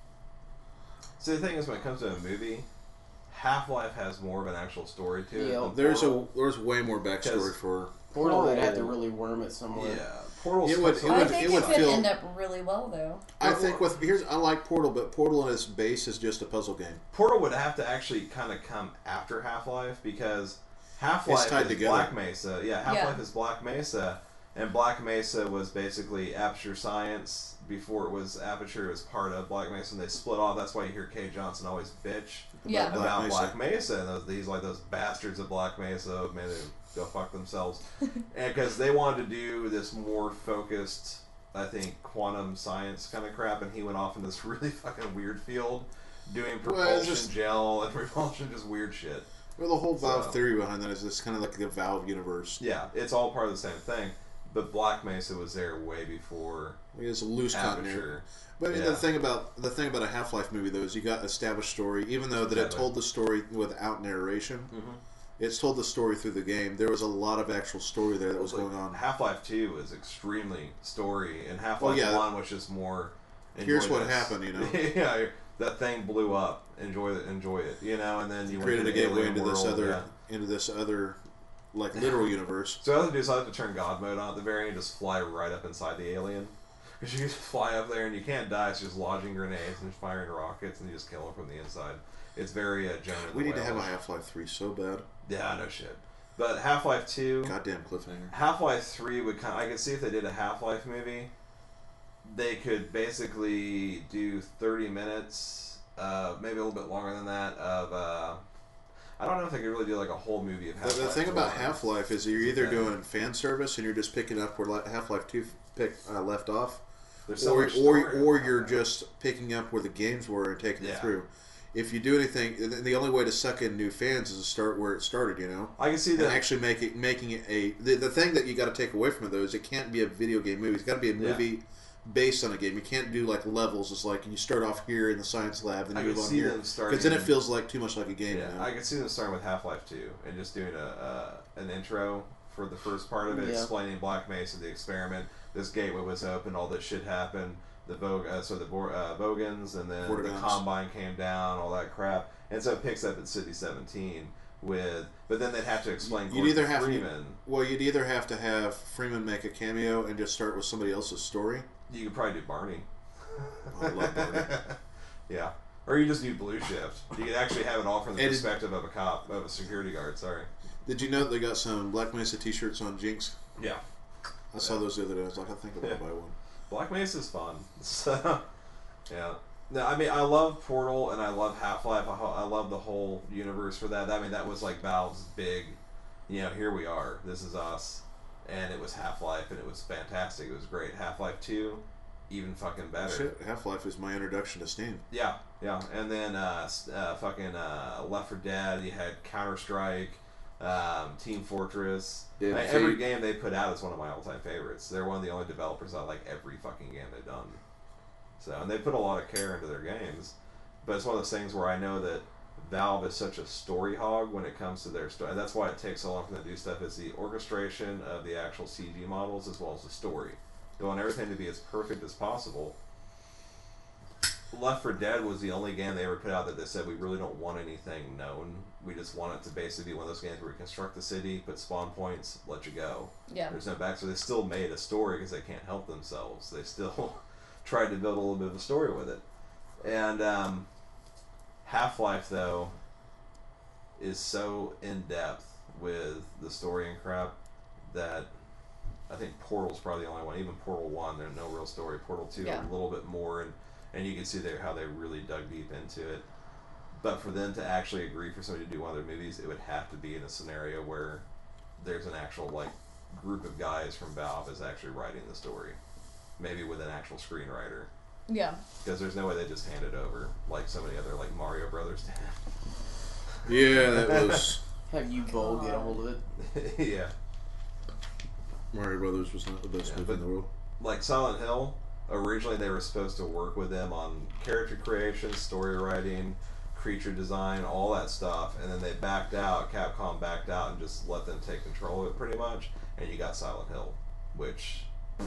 So the thing is, when it comes to a movie, Half-Life has more of an actual story to it. Yeah, than There's a Portal. there's way more backstory Because- for. Portal, they'd have to Portal- really worm it somewhere. Yeah, Portal's It would- supposed it to- I would- think it it, would could feel- end up really well, though. I think with here's I like Portal, but Portal in its base is just a puzzle game. Portal would have to actually kind of come after Half-Life, because Half-Life It's tied is together. Black Mesa. Yeah, Half-Life Yeah. is Black Mesa, and Black Mesa was basically Aperture Science before it was Aperture. It was part of Black Mesa, and they split off. That's why you hear Kay Johnson always bitch Yeah. Black about Mesa. Black Mesa, and those, he's like those bastards of Black Mesa, man, they go fuck themselves, and because they wanted to do this more focused, I think, quantum science kind of crap, and he went off in this really fucking weird field, doing Well, propulsion it's just- gel and repulsion, just weird shit. Well, the whole Valve So- theory behind that is this kind of like the Valve universe. Yeah, it's all part of the same thing, but Black Mesa was there way before It's a loose continuity. Aperture. But Yeah. the thing about the thing about a Half-Life movie though is you got established story, even though that it Exactly. told the story without narration. Mhm. It's told the story through the game. There was a lot of actual story there that was going on. Half-Life two was extremely story, and Half-Life Oh, yeah. one was just more. Here's enjoy what this. happened, you know. Yeah, that thing blew up. Enjoy it. Enjoy it. You know, and then you went Created to a the gateway alien into this world, other yeah. into this other like literal universe. So what I have to do is I have to turn God mode on at the very end, just fly right up inside the alien. Because you just fly up there and you can't die. It's just lodging grenades and firing rockets, and you just kill them from the inside. It's very uh, Jonah the We need to have a Whale-ish. Half-Life three so bad. Yeah, no shit. But Half-Life two, Goddamn cliffhanger. Half-Life three would kind. I could see if they did a Half-Life movie, they could basically do thirty minutes, uh, maybe a little bit longer than that. Of uh, I don't know if they could really do like a whole movie of The, Half-Life. the thing about one. Half-Life is you're either Yeah. doing fan service and you're just picking up where li- Half-Life two pick, uh, left off, There's so or much or, story or about you're that. just picking up where the games were and taking Yeah. it through. If you do anything, the the only way to suck in new fans is to start where it started. You know. I can see And that. actually make it, making it a the, the thing that you got to take away from it though is it can't be a video game movie. It's got to be a Yeah. movie based on a game. You can't do like levels. It's like you start off here in the science lab, then I you can move on see here them starting. because then it feels like too much like a game. Yeah, you know? I can see them starting with Half-Life two and just doing a uh, an intro for the first part of it, Yeah. explaining Black Mesa, the experiment. This gateway was open. All this shit happened. The Vog, uh, so the Vor- uh, Vogans, and then the Vortigaunts. Combine came down. All that crap, and so it picks up at City seventeen with. But then they'd have to explain. You'd Gordon either have to- Freeman. Well, you'd either have to have Freeman make a cameo and just start with somebody else's story. You could probably do Barney. I love Barney. Yeah, or you just do Blue Shift. You could actually have it all from the And it- perspective of a cop, of a security guard. Sorry. Did you know that they got some Black Mesa T-shirts on Jinx? Yeah. I saw those the other day. I was like, I think I'm gonna Yeah. buy one. Black Mesa's fun. So, yeah. No, I mean, I love Portal and I love Half-Life. I, ho- I love the whole universe for that. I mean, that was like Valve's big, you know, here we are. This is us. And it was Half-Life, and it was fantastic. It was great. Half-Life two, even fucking better. Shit, Half-Life is my introduction to Steam. Yeah, yeah. And then uh, uh, fucking uh, Left four Dead, you had Counter-Strike, um, Team Fortress. Yeah, Like, see- every game they put out is one of my all-time favorites. They're one of the only developers I like every fucking game they've done. So, and they put a lot of care into their games. But it's one of those things where I know that Valve is such a story hog when it comes to their story. And that's why it takes so long for them to do stuff, is the orchestration of the actual C G models as well as the story. They want everything to be as perfect as possible. Left four Dead was the only game they ever put out that they said, we really don't want anything known. We just want it to basically be one of those games where you construct the city, put spawn points, let you go. Yeah. There's no back. So they still made a story because they can't help themselves. They still tried to build a little bit of a story with it. And um, Half-Life, though, is so in-depth with the story and crap that I think Portal's probably the only one. Even Portal one, there's no real story. Portal two, Yeah. a little bit more, and, and you can see there how they really dug deep into it. But for them to actually agree for somebody to do one of their movies, it would have to be in a scenario where there's an actual, like, group of guys from Valve is actually writing the story. Maybe with an actual screenwriter. Yeah. Because there's no way they just hand it over like so many other, like, Mario Brothers did. Yeah, that was Have you Bull get a hold of it? Yeah. Mario Brothers was not the best Yeah, movie but- in the world. Like Silent Hill, originally they were supposed to work with them on character creation, story writing, creature design, all that stuff, and then they backed out. Capcom backed out and just let them take control of it pretty much, and you got Silent Hill, which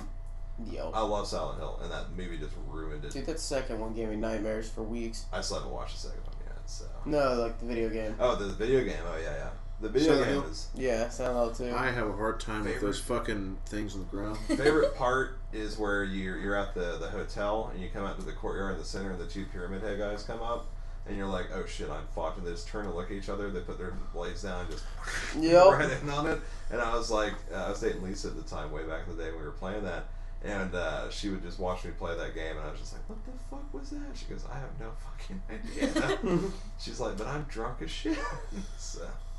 Yo. I love Silent Hill, and that movie just ruined it. Dude, that second one gave me nightmares for weeks. I still haven't watched the second one yet, so. No, like the video game. Oh, the video game. Oh yeah, yeah. The video Silent game Hill? is Yeah, Silent Hill too. I have a hard time with Favorite- those fucking things on the ground. favorite part is where you're you're at the the hotel and you come out to the courtyard in the center and the two pyramid head guys come up and you're like, oh shit, I'm fucked. And they just turn to look at each other. They put their blades down and just Yep. right in on it. And I was like, uh, I was dating Lisa at the time, way back in the day when we were playing that. And uh, she would just watch me play that game, and I was just like, what the fuck was that? She goes, I have no fucking idea. She's like, but I'm drunk as shit. So,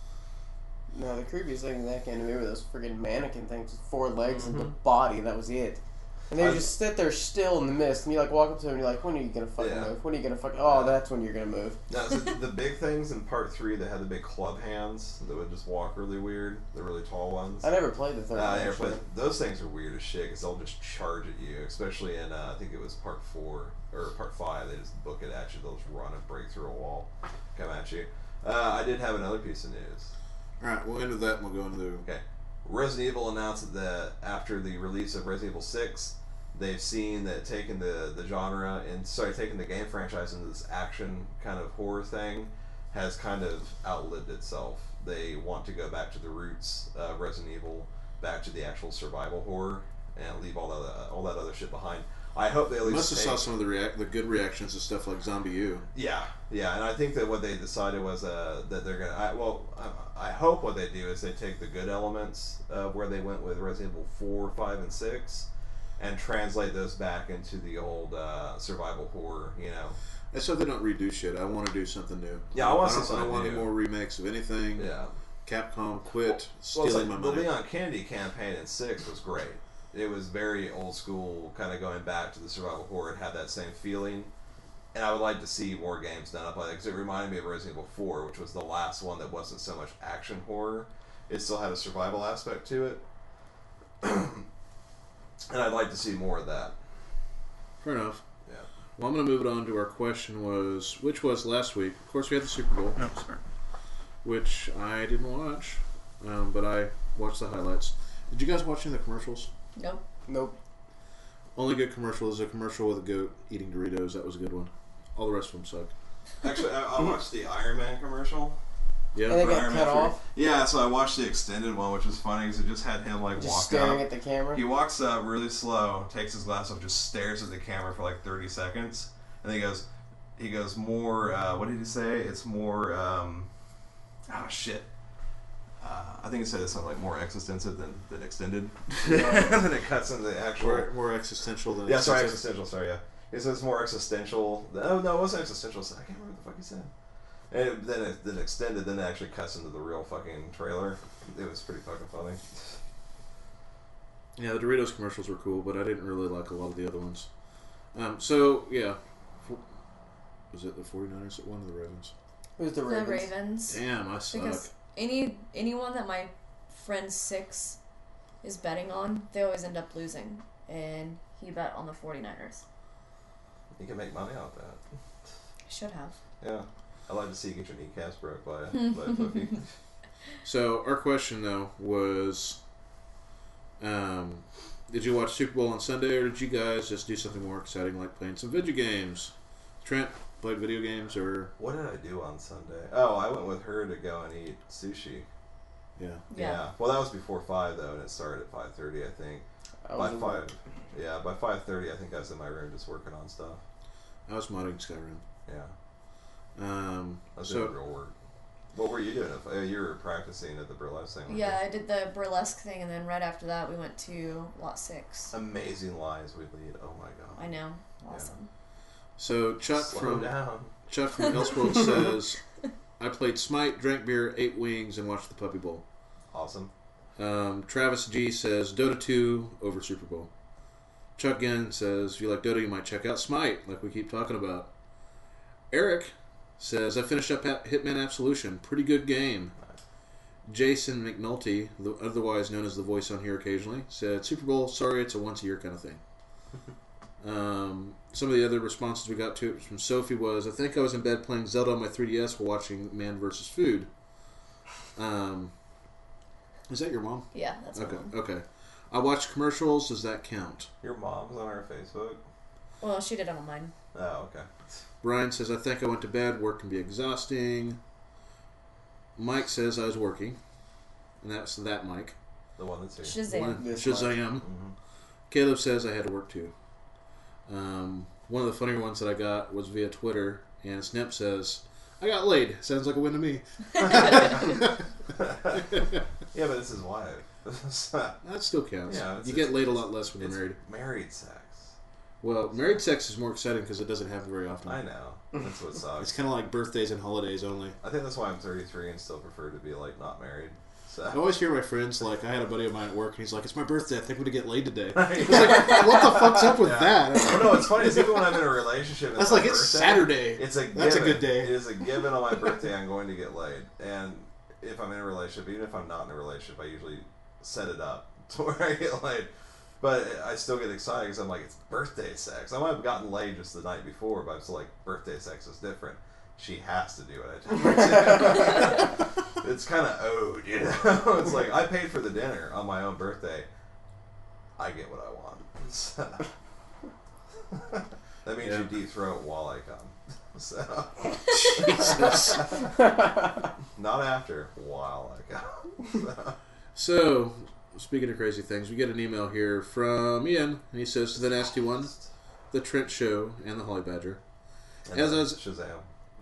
No, the creepiest thing in that game to me were those freaking mannequin things with four legs and the Mhm. body, and that was it. And they I- would just sit there still in the mist, and you like walk up to them and you're like, when are you gonna fucking Yeah. move? When are you gonna fucking? Oh, Yeah. that's when you're gonna move. now, so the big things in part three that had the big club hands that would just walk really weird, the really tall ones. I never played the third Uh, one. yeah, actually. but those things are weird as shit because they'll just charge at you, especially in uh, I think it was part four or part five. They just book it at you. They'll just run and break through a wall, come at you. Uh, I did have another piece of news. Alright, we'll end with that and we'll go into Okay, Resident Evil announced that after the release of Resident Evil six, they've seen that taking the the genre and sorry taking the game franchise into this action kind of horror thing has kind of outlived itself. They want to go back to the roots of Resident Evil, back to the actual survival horror, and leave all that all that other shit behind. I hope they at least Must have take- saw some of the react the good reactions to stuff like Zombie U. yeah, yeah, and I think that what they decided was uh, that they're gonna. I, well, I, I hope what they do is they take the good elements of where they went with Resident Evil four, five, and six, and translate those back into the old uh, survival horror. You know. I said they don't redo shit. I want to do something new. Yeah, I wanna see don't- I don't something want new. more remakes of anything. Yeah. Capcom quit Well, stealing it's like my the money. Leon Kennedy campaign in six was great. It was very old school, kind of going back to the survival horror. It had that same feeling, and I would like to see more games done up like that because it reminded me of Resident Evil four, which was the last one that wasn't so much action horror. It still had a survival aspect to it, and I'd like to see more of that. Fair enough. Yeah. Well, I'm going to move it on to our question was, which was last week. Of course, we had the Super Bowl, No, sorry. which I didn't watch, um, but I watched the highlights. Did you guys watch any of the commercials? Nope. Nope. Only good commercial is a commercial with a goat eating Doritos. That was a good one. All the rest of them suck. Actually, I, I watched the Iron Man commercial. Yeah. And they for got Iron cut Man three. off. Yeah, so I watched the extended one, which was funny because it just had him like Just walk staring up. at the camera. He walks up really slow, takes his glass off, just stares at the camera for like thirty seconds, and then he goes, he goes more. Uh, what did he say? It's more. Um, oh shit. Uh, I think it said it's something like more extensive than, than extended. And then it cuts into the actual. More, more existential than Yeah, sorry, existential. existential. Sorry, yeah. He says it's more existential. Oh no, it wasn't existential. I can't remember what the fuck he said. And it, then it then extended, then it actually cuts into the real fucking trailer. It was pretty fucking funny. Yeah, the Doritos commercials were cool, but I didn't really like a lot of the other ones. Um, so, yeah. Was it the forty-niners that won or the Ravens? It was the The Ravens. Ravens. Damn, I suck. Because any anyone that my friend Six is betting on, they always end up losing. And he bet on the forty-niners. You can make money off that. I should have. Yeah. I'd like to see you get your kneecaps broke by a, by a bookie. So, our question, though, was... Um, did you watch Super Bowl on Sunday, or did you guys just do something more exciting like playing some video games? Trent played video games, or What did I do on Sunday? Oh, I went with her to go and eat sushi. yeah, Yeah. Yeah. Well, that was before five though, and it started at five thirty, I think. I By was five, yeah, by five thirty, I think I was in my room just working on stuff. I was modding Skyrim. Yeah, Um, I was so doing real work. What were you doing? If, uh, you were practicing at the burlesque thing. weren't Yeah, I did the burlesque thing, and then right after that, we went to Lot Six. you? Amazing lives we lead. Oh my god. I know, awesome. so Chuck Slow from down. Chuck from Elseworld says, "I played Smite, drank beer, ate wings, and watched the Puppy Bowl." Awesome. Um, Travis G says Dota two over Super Bowl. Chuck again says, if you like Dota, you might check out Smite, like we keep talking about. Eric says, I finished up Hitman Absolution. Pretty good game. Jason McNulty, the, otherwise known as the voice on here occasionally, said, Super Bowl, sorry, it's a once-a-year kind of thing. um, some of the other responses we got to from Sophie was, I think I was in bed playing Zelda on my three D S while watching Man versus. Food. Um, is that your mom? Yeah, that's Okay, cool. okay. I watch commercials. Does that count? Your mom's on our Facebook. Well, she did it on mine. Oh, okay. Brian says, I think I went to bed. Work can be exhausting. Mike says, I was working. And that's that Mike. The one that's here. Shazam. One- This Shazam. Mhm. Caleb says, I had to work too. Um, one of the funnier ones that I got was via Twitter. And Snip says, I got laid. Sounds like a win to me. Yeah, but this is wife. That still counts. Yeah, it's- you get it's- laid a lot less when you're It's married. married sex. Well, married sex is more exciting because it doesn't happen very often. I know. That's what It's sucks. kind of like birthdays and holidays only. I think that's why I'm thirty-three and still prefer to be like not married. So. I always hear my friends, like, I had a buddy of mine at work, and he's like, it's my birthday, I think we're going to get laid today. Yeah. It's like, what the fuck's up with Yeah. that? Well, no, it's funny. Is even when I'm in a relationship, and That's my like, it's birthday, Saturday. It's a given. That's a good day. It is a given on my birthday. I'm going to get laid, and if I'm in a relationship, even if I'm not in a relationship, I usually set it up to where I get laid. But I still get excited because I'm like, it's birthday sex. I might have gotten laid just the night before, but I'm still like, birthday sex is different. She has to do it. I tell her to. It's kind of owed, you know. It's like I paid for the dinner on my own birthday. I get what I want. So, that means Yeah. you deep throat while I come. So Jesus. not after, while I come. So. So, speaking of crazy things, we get an email here from Ian, and he says, to the Nasty One, the Trent Show, and the Holly Badger. And As then I was- Shazam.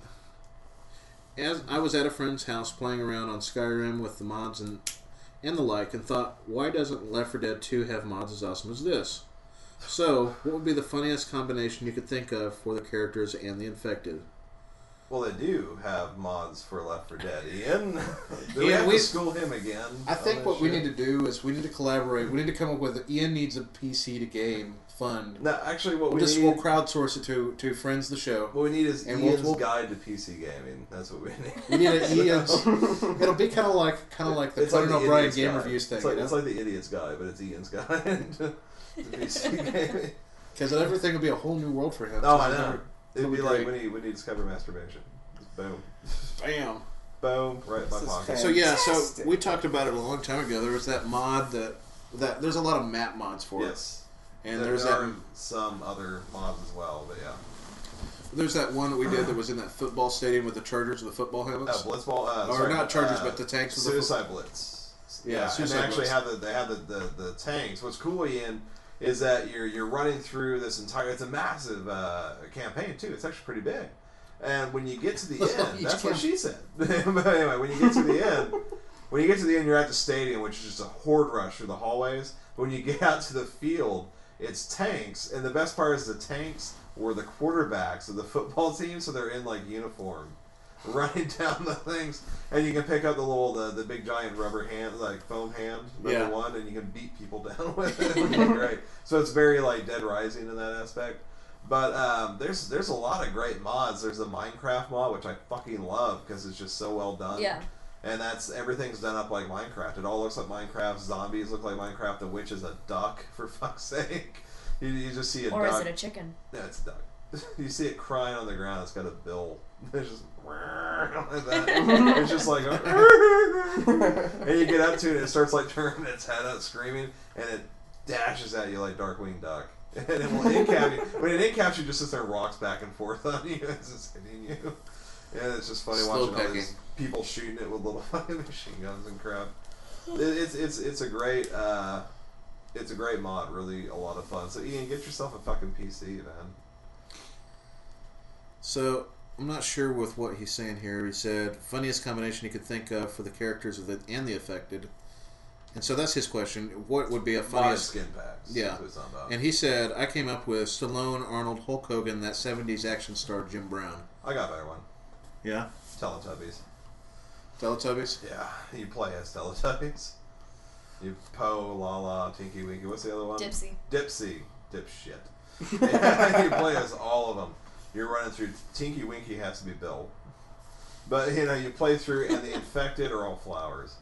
As I was at a friend's house playing around on Skyrim with the mods and and the like, and thought, why doesn't Left four Dead two have mods as awesome as this? So, what would be the funniest combination you could think of for the characters and the infected? Well, they do have mods for Left four Dead. Ian, do we Ian, have we- to school him again? I think what we need to do is we need to collaborate. We need to come up with, Ian needs a P C to game fund. No, actually, what We'll we just need. we'll crowdsource it to, to friends of the show. What we need is And we'll- Ian's we'll- guide to P C gaming. That's what we need. We need an Ian's. It'll be kind of like kind of like the It's like Conan the O'Brien idiot's game guide. reviews thing. It's like, you know? it's like the idiot's guide, but it's Ian's guide to, to P C gaming. Because everything will be a whole new world for him. Oh, So I he's know. never- It'd It'll be be like great. when he when he discovered masturbation. Boom, Bam. boom, right in my This is pocket. So yeah, so Fantastic. we talked about it a long time ago. There was that mod that that there's a lot of map mods for it, Yes, and there, there's there that are some other mods as well, but yeah. there's that one that we did that was in that football stadium with the Chargers with the football Oh, helmets. Blitzball, uh, Or sorry, not Chargers, uh, but the tanks with the Suicide Blitz. Yeah, Yeah, and Suicide they actually Blitz. have the they have the, the, the tanks. What's cool, Ian, is that you're you're running through this entire. It's a massive uh, campaign too. It's actually pretty big. And when you get to the end, Each that's what camp- she said. But anyway, when you get to the end, when you get to the end, you're at the stadium, which is just a horde rush through the hallways. When you get out to the field, it's tanks, and the best part is the tanks were the quarterbacks of the football team, so they're in like uniform. running down the things, and you can pick up the little the, the big giant rubber hand, like foam hand number Yeah. one, and you can beat people down with it. Which is great. So it's very like Dead Rising in that aspect. But um, there's there's a lot of great mods. There's a Minecraft mod, which I fucking love because it's just so well done. Yeah. And that's everything's done up like Minecraft. It all looks like Minecraft. Zombies look like Minecraft. The witch is a duck, for fuck's sake. You, you just see a Or duck. is it a chicken? No, it's a duck. You see it crying on the ground. It's got a bill. It's just like that. It's just like, and you get up to it, and it starts like turning its head up, screaming, and it dashes at you like Darkwing Duck. And it will incap you. When it incaps you, just sits there and rocks back and forth on you as it's hitting you. And it's just funny Slow watching all these pecking. people shooting it with little fucking machine guns and crap. It, it's it's it's a great uh, it's a great mod. Really, a lot of fun. So Ian, get yourself a fucking P C, man. So I'm not sure with what he's saying here. He said funniest combination he could think of for the characters of the and the affected. And so that's his question. What would be a Mod funniest? skin packs. Yeah. That's what it's about. And he said I came up with Stallone, Arnold, Hulk Hogan, that seventies action star Jim Brown. I got a better one. Yeah. Teletubbies. Teletubbies. Yeah, you play as Teletubbies. You Poe, Lala, Tinky Winky. What's the other one? Dipsy. Dipsy. Dipshit. Yeah, you play as all of them. You're running through. Tinky Winky has to be Bill. But, you know, you play through, and the infected are all flowers.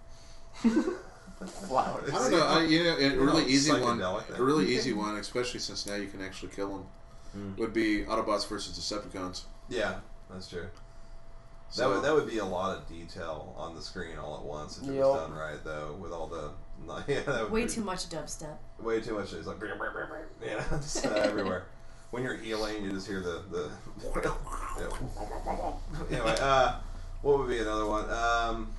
Flowers. I don't know. I, you know, a You really know, easy one. psychedelic. A really easy one, especially since now you can actually kill them, Mm. would be Autobots versus Decepticons. Yeah, that's true. So, That would, that would be a lot of detail on the screen all at once if it Yep. was done right, though, with all the... Yeah, that would Way be, too much dubstep. Way too much. It's like... Yeah, it's uh, everywhere. When you're healing, you just hear the... the yeah. Anyway, uh, what would be another one? Um,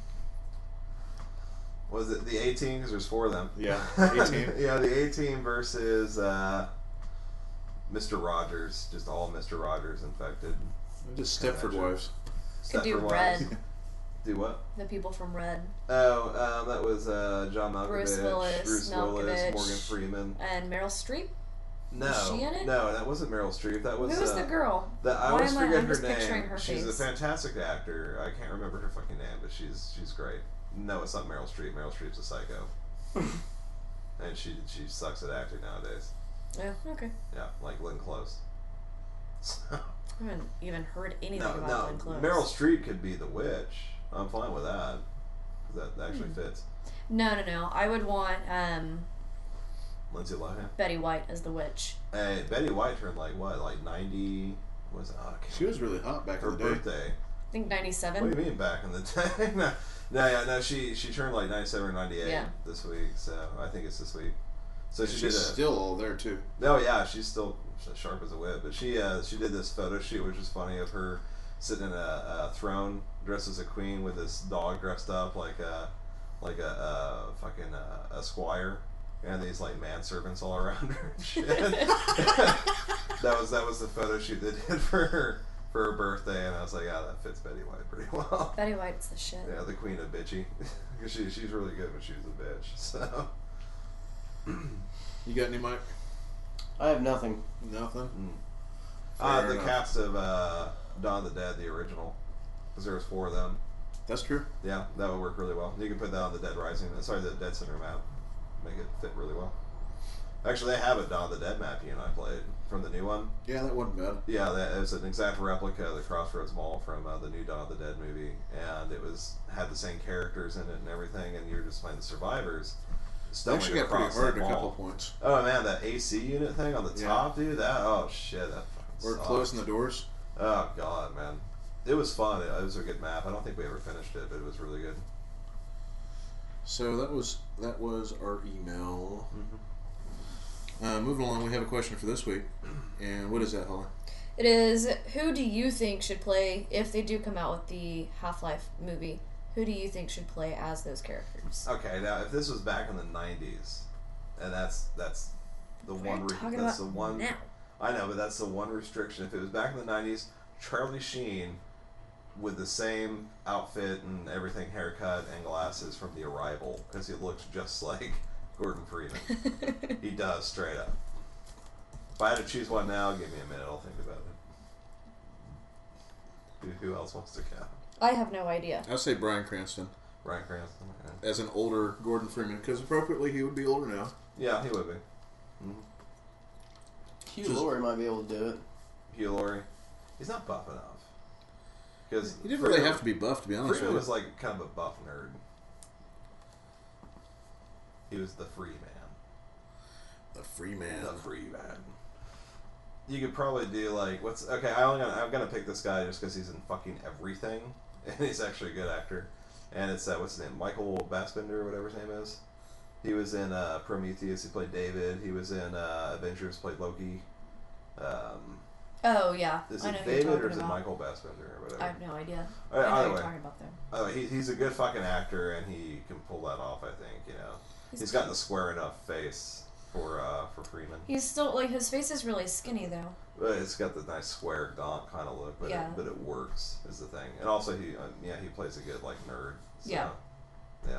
was it the A-Team? Because there's four of them. Yeah, A-Team. Yeah, the A-Team versus uh, Mister Rogers. Just all Mister Rogers infected. just Stepford Wives. Could do Stepford Red. Wives. Do what? The people from Red. Oh, um, that was uh, John Malkovich, Bruce Willis, Bruce Willis, Malkovich. Morgan Freeman. And Meryl Streep? No, Was she in it? no, that wasn't Meryl Streep. That was Who was uh, the girl? The, I Why always am I- forget I'm her just picturing name. her She's face. a fantastic actor. I can't remember her fucking name, but she's she's great. No, it's not Meryl Streep. Meryl Streep's a psycho, and she she sucks at acting nowadays. Yeah, okay. Yeah, like Lynn Close. I haven't even heard anything no, about no, Glenn Close. Meryl Streep could be the witch. I'm fine with that. 'Cause that actually Hmm. fits. No, no, no. I would want um, Lindsay Lohan. Betty White as the witch. Hey, Betty White turned like what, like ninety? What was it? Oh, I can't She was really hot back her in the day. birthday. I think What do ninety-seven. you mean back in the day? no, no, yeah, no. She she turned like ninety-seven or ninety-eight Yeah. this week, so I think it's this week. So she She's did a. still all there too. No, yeah, she's still sharp as a whip. But she uh, she did this photo shoot, which is funny, of her sitting in a, a throne dressed as a queen with this dog dressed up like a like a, a fucking uh, a squire, and these like manservants all around her and shit. that was that was the photo shoot they did for her for her birthday, and I was like, ah, that fits Betty White pretty well. Betty White's the shit. Yeah, the queen of bitchy, because she she's really good when she's a bitch. So. You got any, Mike? I have nothing. Nothing. Mm. Uh, Fair the enough. cast of uh, Dawn of the Dead, the original, because there was four of them. That's true. Yeah, that would work really well. You can put that on the Dead Rising. uh, Sorry, the Dead Center map. Make it fit really well. Actually, they have a Dawn of the Dead map you and I played from the new one. Yeah, that wasn't bad. Yeah, that it's an exact replica of the Crossroads Mall from uh, the new Dawn of the Dead movie, and it was had the same characters in it and everything, and you're just playing the survivors. They stumbling actually got pretty across hard that at a couple mall. of points. Oh man, that A C unit thing on the Yeah. top, dude. That oh shit, that fucking Or sucked. closing the doors. Oh god, man, it was fun. It, it was a good map. I don't think we ever finished it, but it was really good. So that was that was our email. Mm-hmm. Uh, moving along, we have a question for this week, and what is that, Holly? It is, who do you think should play, if they do come out with the Half-Life movie, who do you think should play as those characters? Okay, now if this was back in the nineties, and that's that's the We're one re- talking that's about the one now. I know, but that's the one restriction. If it was back in the nineties, Charlie Sheen with the same outfit and everything, haircut and glasses from The Arrival, because he looks just like Gordon Freeman. He does, straight up. If I had to choose one now, give me a minute. I'll think about Who, who else wants to count? I have no idea. I'd say Bryan Cranston Bryan Cranston. Okay. as an older Gordon Freeman, because appropriately he would be older now. Yeah, he would be. Mm-hmm. Hugh Just- Laurie might be able to do it. Hugh Laurie. He's not buff enough. Because He didn't really have to be buff, to be honest Freeman with was you. like kind of a buff nerd. He was the free man. The free man. The free man. You could probably do like what's okay. I only gonna, I'm gonna pick this guy just because he's in fucking everything, and he's actually a good actor. And it's uh, what's his name, Michael Fassbender or whatever his name is. He was in uh, Prometheus. He played David. He was in uh, Avengers. Played Loki. Um, Oh yeah, is I know it who you're David talking or is it about. Michael Fassbender or whatever? I have no idea. All right, I know either what way. you're talking about there. Oh, he, he's a good fucking actor, and he can pull that off. I think you know He's, he's got the square enough face for uh, for Freeman. He's still like his face is really skinny though. But it's got the nice square gaunt kind of look, but Yeah. it, but it works is the thing. And also he uh, yeah he plays a good like nerd. So, Yeah. Yeah.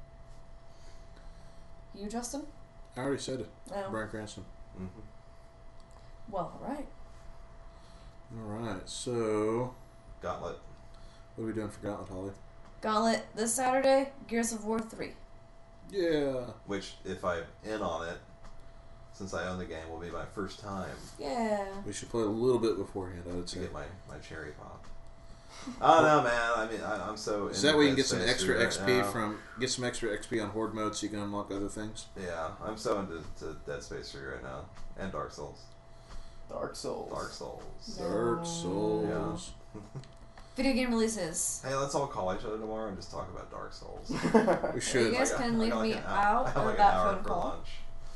You, Justin? I already said it. Oh. Bryan Cranston. hmm Well, all right. All right, so Gauntlet. what are we doing for Gauntlet, Holly? Gauntlet this Saturday. Gears of War three. Yeah. Which if I'm in on it, since I own the game, will be my first time Yeah. We should play a little bit beforehand, I would to say. get my, my cherry pop. I don't know, man. I mean, I, I'm so. Is in that way you can Dead get some Space extra right X P now. from get some extra X P on Horde mode, so you can unlock other things? Yeah, I'm so into to Dead Space three right now, and Dark Souls. Dark Souls. Dark Souls. No. Dark Souls. Video game releases. Hey, let's all call each other tomorrow and just talk about Dark Souls. We should. You guys I got- can I leave got like me an hour- out I have of like an that hour phone for call. lunch.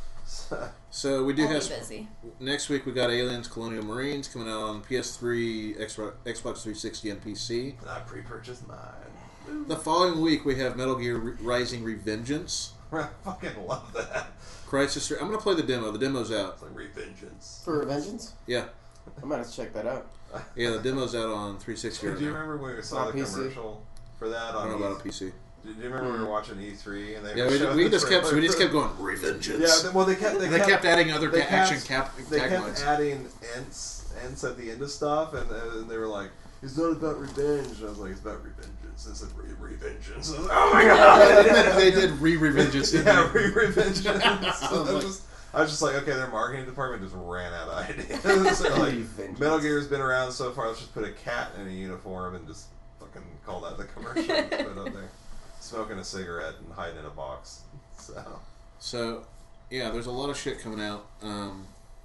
So we do I'll have be some, busy. next week. We got Aliens: Colonial Marines coming out on P S three, Xbox Xbox three sixty, and P C. And I pre-purchased mine. The following week we have Metal Gear Re- Rising: Revengeance, I fucking love that. Crisis. I'm gonna play the demo. The demo's out. It's like Revengeance. For Revengeance? Yeah, I might have to check that out. yeah. The demo's out on three sixty. Do Right you now. remember when we saw Not the P C. commercial for that I on don't know E- about a P C. Do you remember we were watching E three and they Yeah, were we, showing we the just kept trailer we just for- kept going Revengeance. Yeah, they- well they kept they, they kept adding other they ca- action kept- cap they kept taglines. adding ents ents at the end of stuff, and, uh, and they were like, "It's not about revenge." I was like, "It's about revengeance." It's a re revengeance. I was like, oh my god! they did re-Revengeance, didn't yeah, they? re revengeance. I, was was like- just, I was just like, okay, their marketing department just ran out of ideas. They're like, Revengeance. Metal Gear's been around so far. Let's just put a cat in a uniform and just fucking call that the commercial. and put it up there, smoking a cigarette and hiding in a box. So. So, yeah, there's a lot of shit coming out. Um,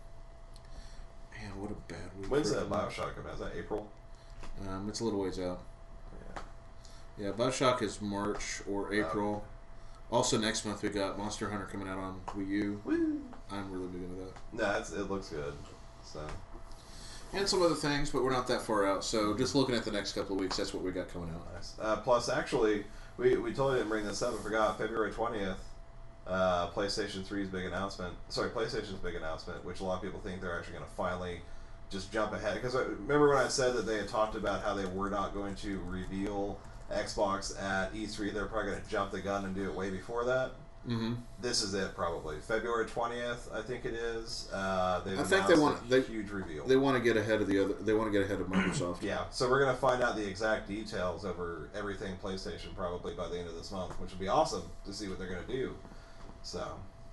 man, what a bad week. When's for that everyone. Bioshock come out? Is that April? Um, it's a little ways out. Yeah. Yeah, Bioshock is March or April. Also, next month we got Monster Hunter coming out on Wii U. Woo. I'm really big into that. No, it's, it looks good. So. And some other things, but we're not that far out. So, just looking at the next couple of weeks, that's what we got coming out. Nice. Uh, plus, actually, we, we totally didn't bring this up. I forgot. February twentieth, uh, PlayStation three's big announcement. Sorry, PlayStation's big announcement, which a lot of people think they're actually going to finally just jump ahead. Because remember when I said that they had talked about how they were not going to reveal Xbox at E three? They're probably going to jump the gun and do it way before that. Mm-hmm. This is it, probably February twentieth. I think it is. Uh, they've I think they announced want- a they- huge reveal. They want to get ahead of the other. They want to get ahead of Microsoft. Yeah, so we're gonna find out the exact details over everything PlayStation probably by the end of this month, which would be awesome to see what they're gonna do. So,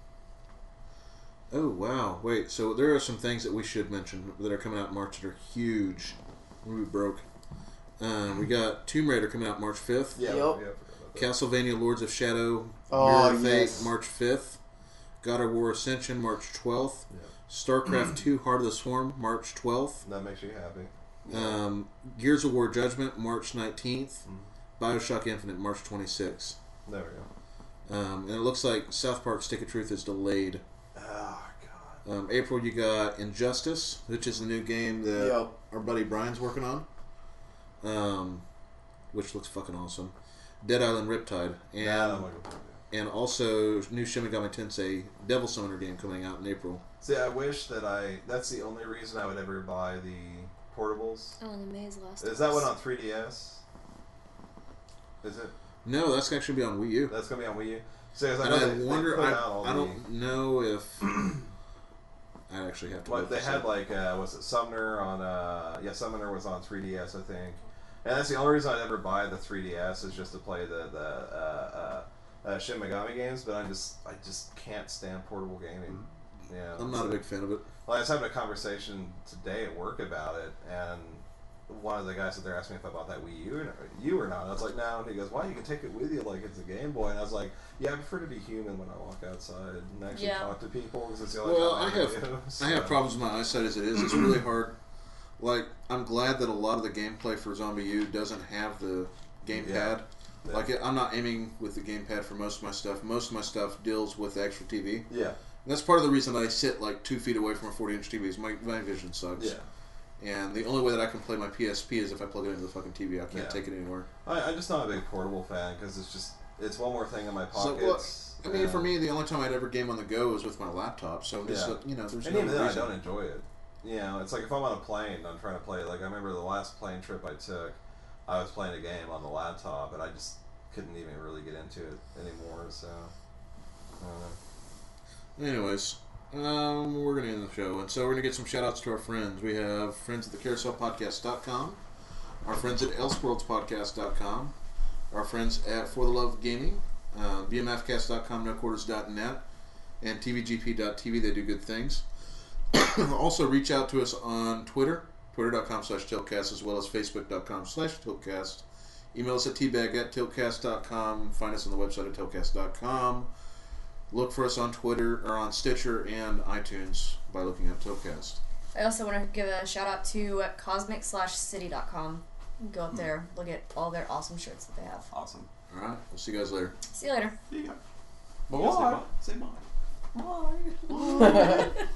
Oh wow! Wait, so there are some things that we should mention that are coming out in March that are huge. We broke. Um, we got Tomb Raider coming out March fifth. yeah, Yep. yeah, I forgot about that. Castlevania Lords of Shadow Oh, Mirror of Fate yes. March fifth. God of War Ascension March twelfth. Yeah. StarCraft two Heart of the Swarm March twelfth. That makes you happy. Um, Gears of War Judgment March nineteenth. Mhm. Bioshock Infinite March twenty-sixth. There we go. Um, and it looks like South Park Stick of Truth is delayed. Oh God. Um, April you got Injustice, which is the new game that Yep. our buddy Brian's working on. Um, which looks fucking awesome. Dead Island Riptide. And That I'm looking forward to. and also new Shin Megami Tensei Devil Summoner game coming out in April. See, I wish that I. That's the only reason I would ever buy the portables. Oh, the Maze Last. Is that one on three D S? Is it? No, that's actually be on Wii U. That's gonna be on Wii U. See, 'cause I And know I they, they wonder. put I, out all I the- don't know if I actually have to. What look they this had up. like uh, was it Summoner on uh yeah Summoner was on three D S I think. And that's the only reason I'd ever buy the three D S is just to play the the uh, uh, uh, Shin Megami games. But I just I just can't stand portable gaming. Yeah, I'm not a big fan of it. Well, I was having a conversation today at work about it, and one of the guys out there asked me if I bought that Wii U or, you or not. And I was like, no. And he goes, why? You can take it with you like it's a Game Boy. And I was like, yeah, I prefer to be human when I walk outside and actually Yeah. talk to people because it's the only Well, time I have do. So- I have problems with my eyesight as it is. It's really hard. Like, I'm glad that a lot of the gameplay for Zombie U doesn't have the gamepad. Yeah. Yeah. Like, I'm not aiming with the gamepad for most of my stuff. Most of my stuff deals with the actual T V. Yeah. And that's part of the reason that I sit like two feet away from a forty inch T V. Is my, my vision sucks. Yeah. And the only way that I can play my P S P is if I plug it into the fucking T V. I can't Yeah. take it anywhere. I, I'm just not a big portable fan because it's just it's one more thing in my So, pockets. well, I mean, and- for me, the only time I'd ever game on the go was with my laptop. So, just, Yeah. uh, you know, there's and no even then, reason. I don't enjoy it. You know, it's like if I'm on a plane, I'm trying to play. Like I remember the last plane trip I took, I was playing a game on the laptop, and I just couldn't even really get into it anymore. So, I don't know. Anyways, um, we're going to end the show. And so we're going to get some shout outs to our friends. We have friends at the carousel podcast dot com, our friends at elseworlds podcast dot com, our friends at For the Love of Gaming, uh, B M F cast dot com, no quarters dot net, and T V G P dot T V. They do good things. Also, reach out to us on Twitter, twitter dot com slash tiltcast, as well as facebook dot com slash tiltcast. Email us at tbag at tiltcast dot com. Find us on the website at tiltcast dot com. Look for us on Twitter or on Stitcher and iTunes by looking up Tiltcast. I also want to give a shout out to cosmic slash city dot com. Go up there, look at all their awesome shirts that they have. Awesome. All right, we'll see you guys later. See you later. Yeah. Bye. Say bye. Say bye. Bye.